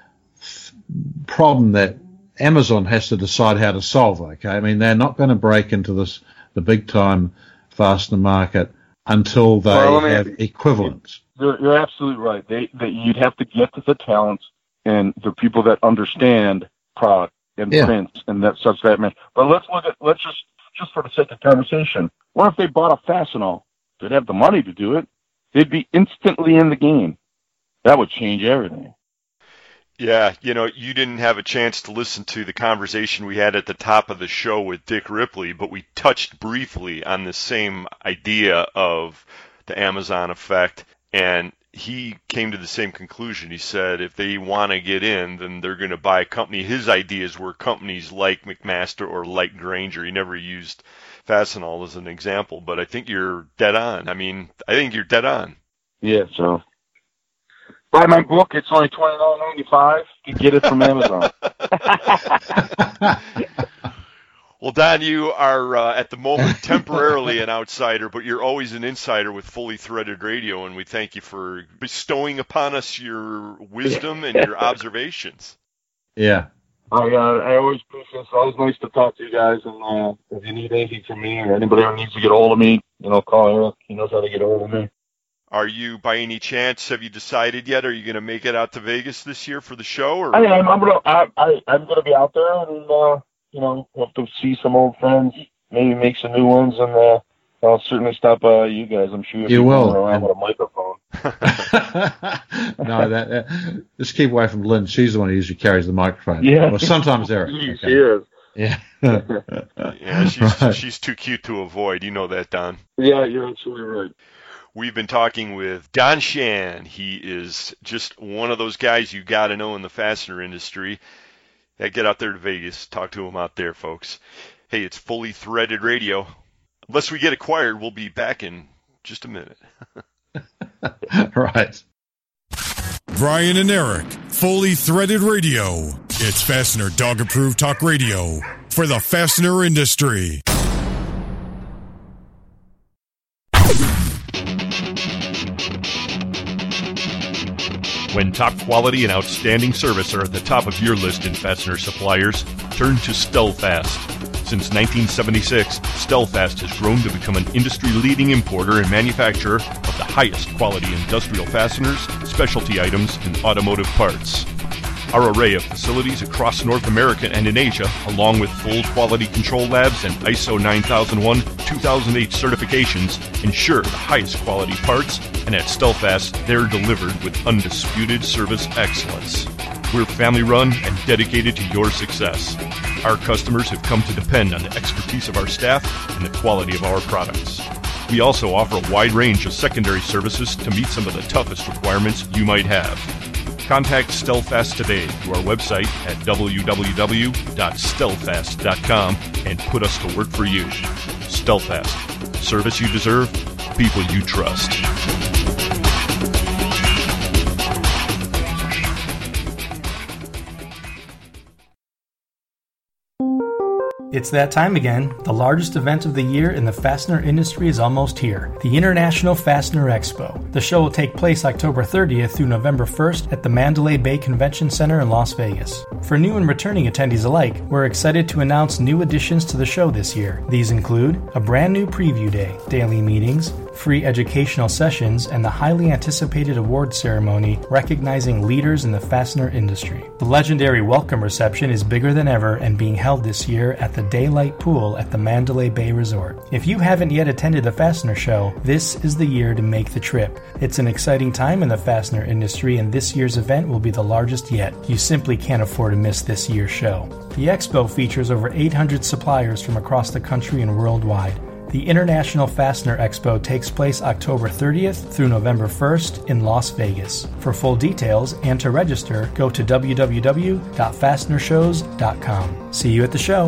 problem that Amazon has to decide how to solve. Okay, I mean, they're not going to break into the big time fastener market until they have equivalents. You're absolutely right. You'd have to get to the talent and the people that understand product and prints and that such that man. But let's just for the sake of conversation, what if they bought a Fastenal? They'd have the money to do it. They'd be instantly in the game. That would change everything. Yeah, you didn't have a chance to listen to the conversation we had at the top of the show with Dick Ripley, but we touched briefly on the same idea of the Amazon effect, and he came to the same conclusion. He said if they want to get in, then they're going to buy a company. His ideas were companies like McMaster or like Grainger. He never used Fastenal as an example, but I think you're dead on. Yeah, so buy my book. It's only $29.95. You can get it from Amazon. Well, Don, you are at the moment temporarily an outsider, but you're always an insider with Fully Threaded Radio, and we thank you for bestowing upon us your wisdom and your observations. Yeah. I always appreciate it. It's always nice to talk to you guys, and if you need anything from me or anybody who needs to get a hold of me, call Eric. He knows how to get a hold of me. Are you, by any chance, have you decided yet? Are you going to make it out to Vegas this year for the show? Or? I'm gonna be out there, and hope to see some old friends, maybe make some new ones, and I'll certainly stop by you guys. I'm sure you will. Around with a microphone. No, just keep away from Lynn. She's the one who usually carries the microphone. Yeah. Well, sometimes Eric. She is. Yeah. Yeah, she's too cute to avoid. You know that, Don. Yeah, you're absolutely right. We've been talking with Don Shan. He is just one of those guys you got to know in the fastener industry. Yeah, get out there to Vegas. Talk to him out there, folks. Hey, it's Fully Threaded Radio. Unless we get acquired, we'll be back in just a minute. Right. Brian and Eric, Fully Threaded Radio. It's Fastener Dog Approved Talk Radio for the fastener industry. When top quality and outstanding service are at the top of your list in fastener suppliers, turn to Stellfast. Since 1976, Stellfast has grown to become an industry-leading importer and manufacturer of the highest quality industrial fasteners, specialty items, and automotive parts. Our array of facilities across North America and in Asia, along with full quality control labs and ISO 9001-2008 certifications, ensure the highest quality parts, and at Stellfast, they're delivered with undisputed service excellence. We're family-run and dedicated to your success. Our customers have come to depend on the expertise of our staff and the quality of our products. We also offer a wide range of secondary services to meet some of the toughest requirements you might have. Contact Stellfast today through our website at www.stellfast.com and put us to work for you. Stellfast. Service you deserve, people you trust. It's that time again. The largest event of the year in the fastener industry is almost here. The International Fastener Expo. The show will take place October 30th through November 1st at the Mandalay Bay Convention Center in Las Vegas. For new and returning attendees alike, we're excited to announce new additions to the show this year. These include a brand new preview day, daily meetings, free educational sessions, and the highly anticipated award ceremony recognizing leaders in the fastener industry. The legendary welcome reception is bigger than ever and being held this year at the Daylight Pool at the Mandalay Bay Resort. If you haven't yet attended the Fastener Show, this is the year to make the trip. It's an exciting time in the fastener industry, and this year's event will be the largest yet. You simply can't afford to miss this year's show. The Expo features over 800 suppliers from across the country and worldwide. The International Fastener Expo takes place October 30th through November 1st in Las Vegas. For full details and to register, go to www.fastenershows.com. See you at the show.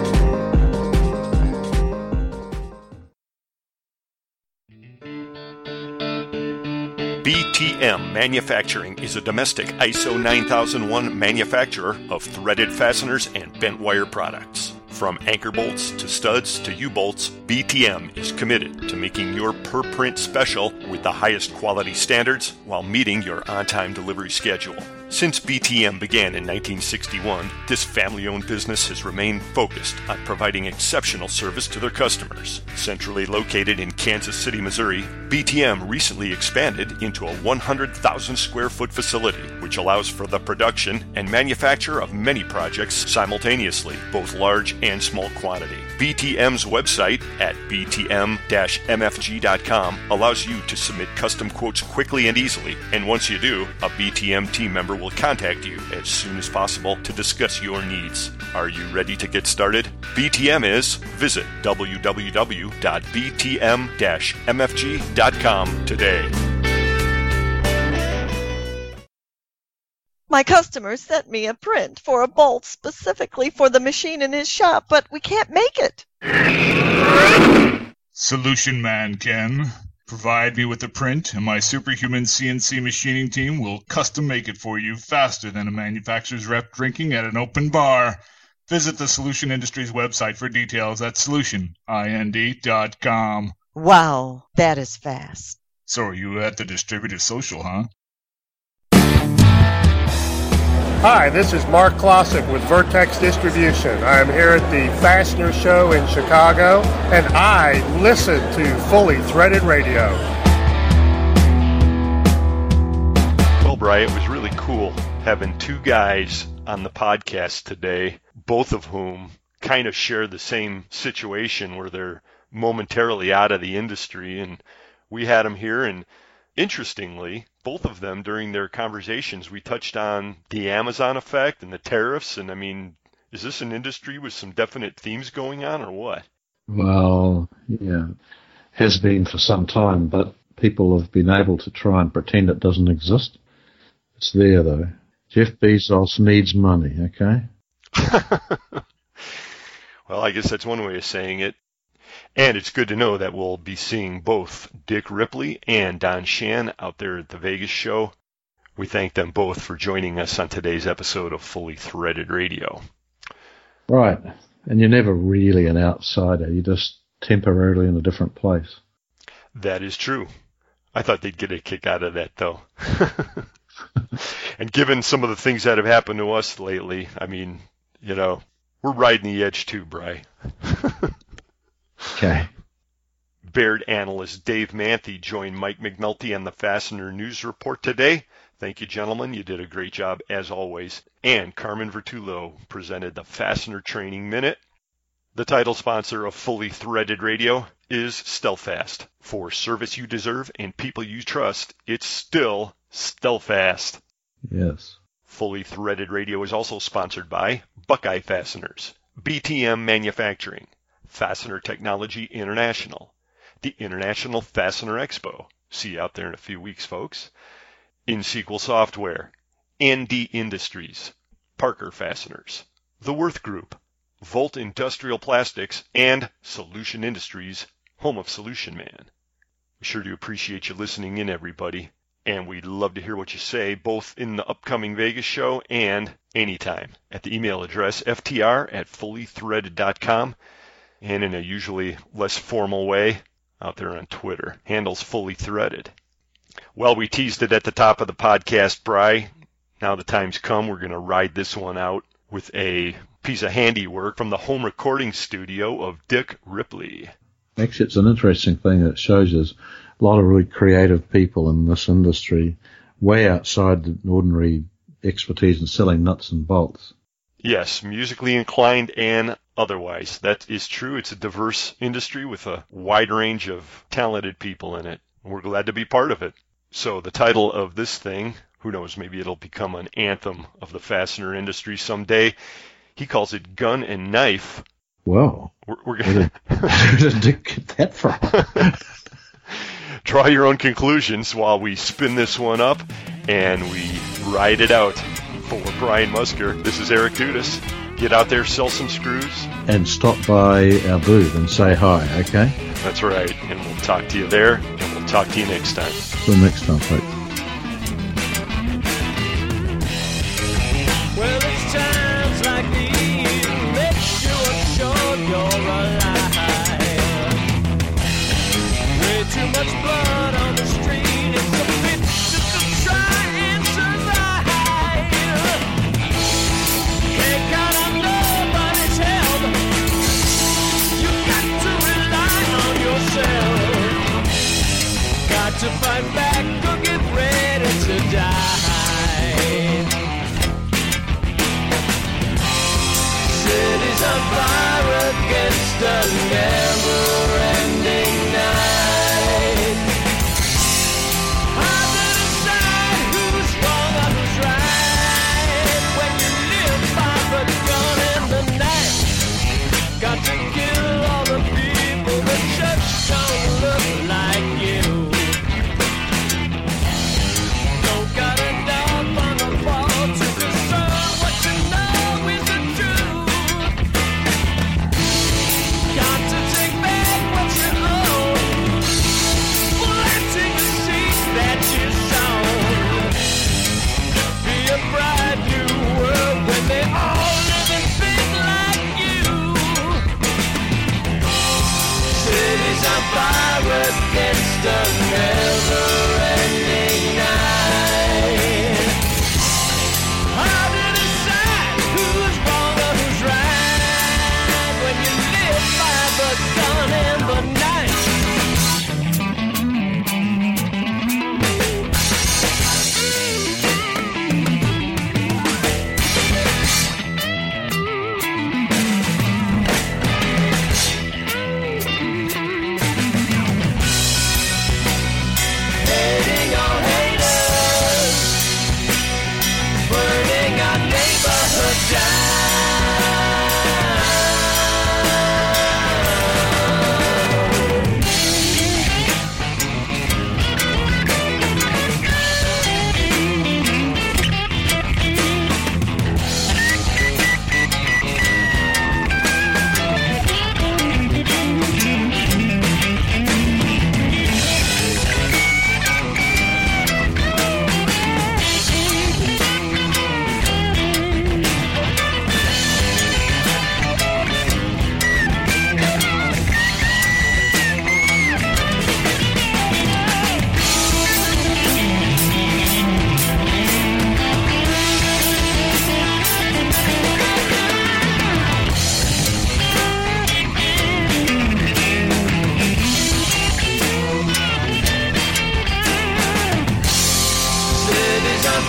BTM Manufacturing is a domestic ISO 9001 manufacturer of threaded fasteners and bent wire products. From anchor bolts to studs to U-bolts, BTM is committed to making your per print special with the highest quality standards while meeting your on-time delivery schedule. Since BTM began in 1961, this family-owned business has remained focused on providing exceptional service to their customers. Centrally located in Kansas City, Missouri, BTM recently expanded into a 100,000 square foot facility, which allows for the production and manufacture of many projects simultaneously, both large and small quantity. BTM's website at btm-mfg.com allows you to submit custom quotes quickly and easily, and once you do, a BTM team member will contact you as soon as possible to discuss your needs. Are you ready to get started? BTM is. Visit www.btm-mfg.com today. My customer sent me a print for a bolt specifically for the machine in his shop, but we can't make it. Solution Man can. Provide me with the print, and my superhuman CNC machining team will custom make it for you faster than a manufacturer's rep drinking at an open bar. Visit the Solution Industries website for details at solutionind.com. Wow, that is fast. So are you at the Distributive Social, huh? Hi, this is Mark Klosik with Vertex Distribution. I am here at the Fastener Show in Chicago, and I listen to Fully Threaded Radio. Well, Brian, it was really cool having two guys on the podcast today, both of whom kind of share the same situation where they're momentarily out of the industry, and we had them here. And interestingly, both of them during their conversations, we touched on the Amazon effect and the tariffs. And I mean, is this an industry with some definite themes going on, or what? Well, yeah, has been for some time, but people have been able to try and pretend it doesn't exist. It's there, though. Jeff Bezos needs money, okay? Well, I guess that's one way of saying it. And it's good to know that we'll be seeing both Dick Ripley and Don Shan out there at the Vegas show. We thank them both for joining us on today's episode of Fully Threaded Radio. Right. And you're never really an outsider. You're just temporarily in a different place. That is true. I thought they'd get a kick out of that, though. And given some of the things that have happened to us lately, I mean, you know, we're riding the edge too, Bri. Okay. Baird analyst Dave Manthe joined Mike McNulty on the Fastener News Report today. Thank you, gentlemen. You did a great job, as always. And Carmen Vertullo presented the Fastener Training Minute. The title sponsor of Fully Threaded Radio is Stelfast. For service you deserve and people you trust, it's still Stelfast. Yes. Fully Threaded Radio is also sponsored by Buckeye Fasteners, BTM Manufacturing, Fastener Technology International, the International Fastener Expo. See you out there in a few weeks, folks. InSequel Software, ND Industries, Parker Fasteners, The Worth Group, Volt Industrial Plastics, and Solution Industries, home of Solution Man. We sure do appreciate you listening in, everybody. And we'd love to hear what you say, both in the upcoming Vegas show and anytime, at the email address ftr@fullythreaded.com, and in a usually less formal way out there on Twitter. Handles Fully Threaded. Well, we teased it at the top of the podcast, Bri. Now the time's come. We're going to ride this one out with a piece of handiwork from the home recording studio of Dick Ripley. Actually, it's an interesting thing that shows us a lot of really creative people in this industry, way outside the ordinary expertise in selling nuts and bolts. Yes, musically inclined and otherwise. That is true. It's a diverse industry with a wide range of talented people in it. We're glad to be part of it. So the title of this thing, who knows, maybe it'll become an anthem of the fastener industry someday. He calls it Gun and Knife. Whoa. We're gonna Where did Dick get that from? Draw your own conclusions while we spin this one up and we ride it out. For Brian Musker, this is Eric Dudas. Get out there, sell some screws. And stop by our booth and say hi, okay? That's right. And we'll talk to you there, and we'll talk to you next time. Till next time, folks. Well, it's times like these makes you sure you're alive. Way too much blood on the street. It's a bitch just to try and survive. Can't count on nobody's help. You got to rely on yourself. Got to fight back or get ready to die. Cities on fire against a never-ending night. Hard to decide who's wrong or who's right when you live by the gun and the knife. Got to kill all the people that just don't look like you. Don't got a dog on the wall to discern what you know is the truth. Got to take back what you own, planting the seeds that you sown. Be a bright new world when they all live and think like you. Cities on fire against a never-ending night. Hard to decide who's wrong or who's right when you live by the gun and the knife.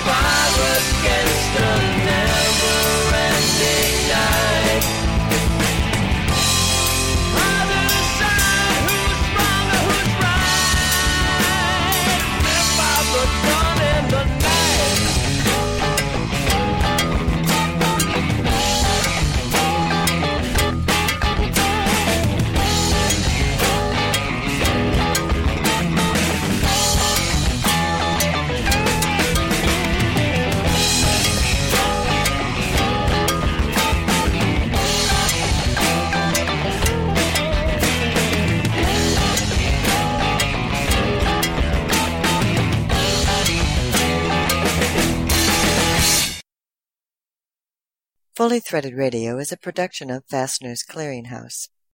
fight against a never-ending night. Either side, who's wrong or who's right? Live by the dawn in the night. Fully Threaded Radio is a production of Fasteners Clearinghouse.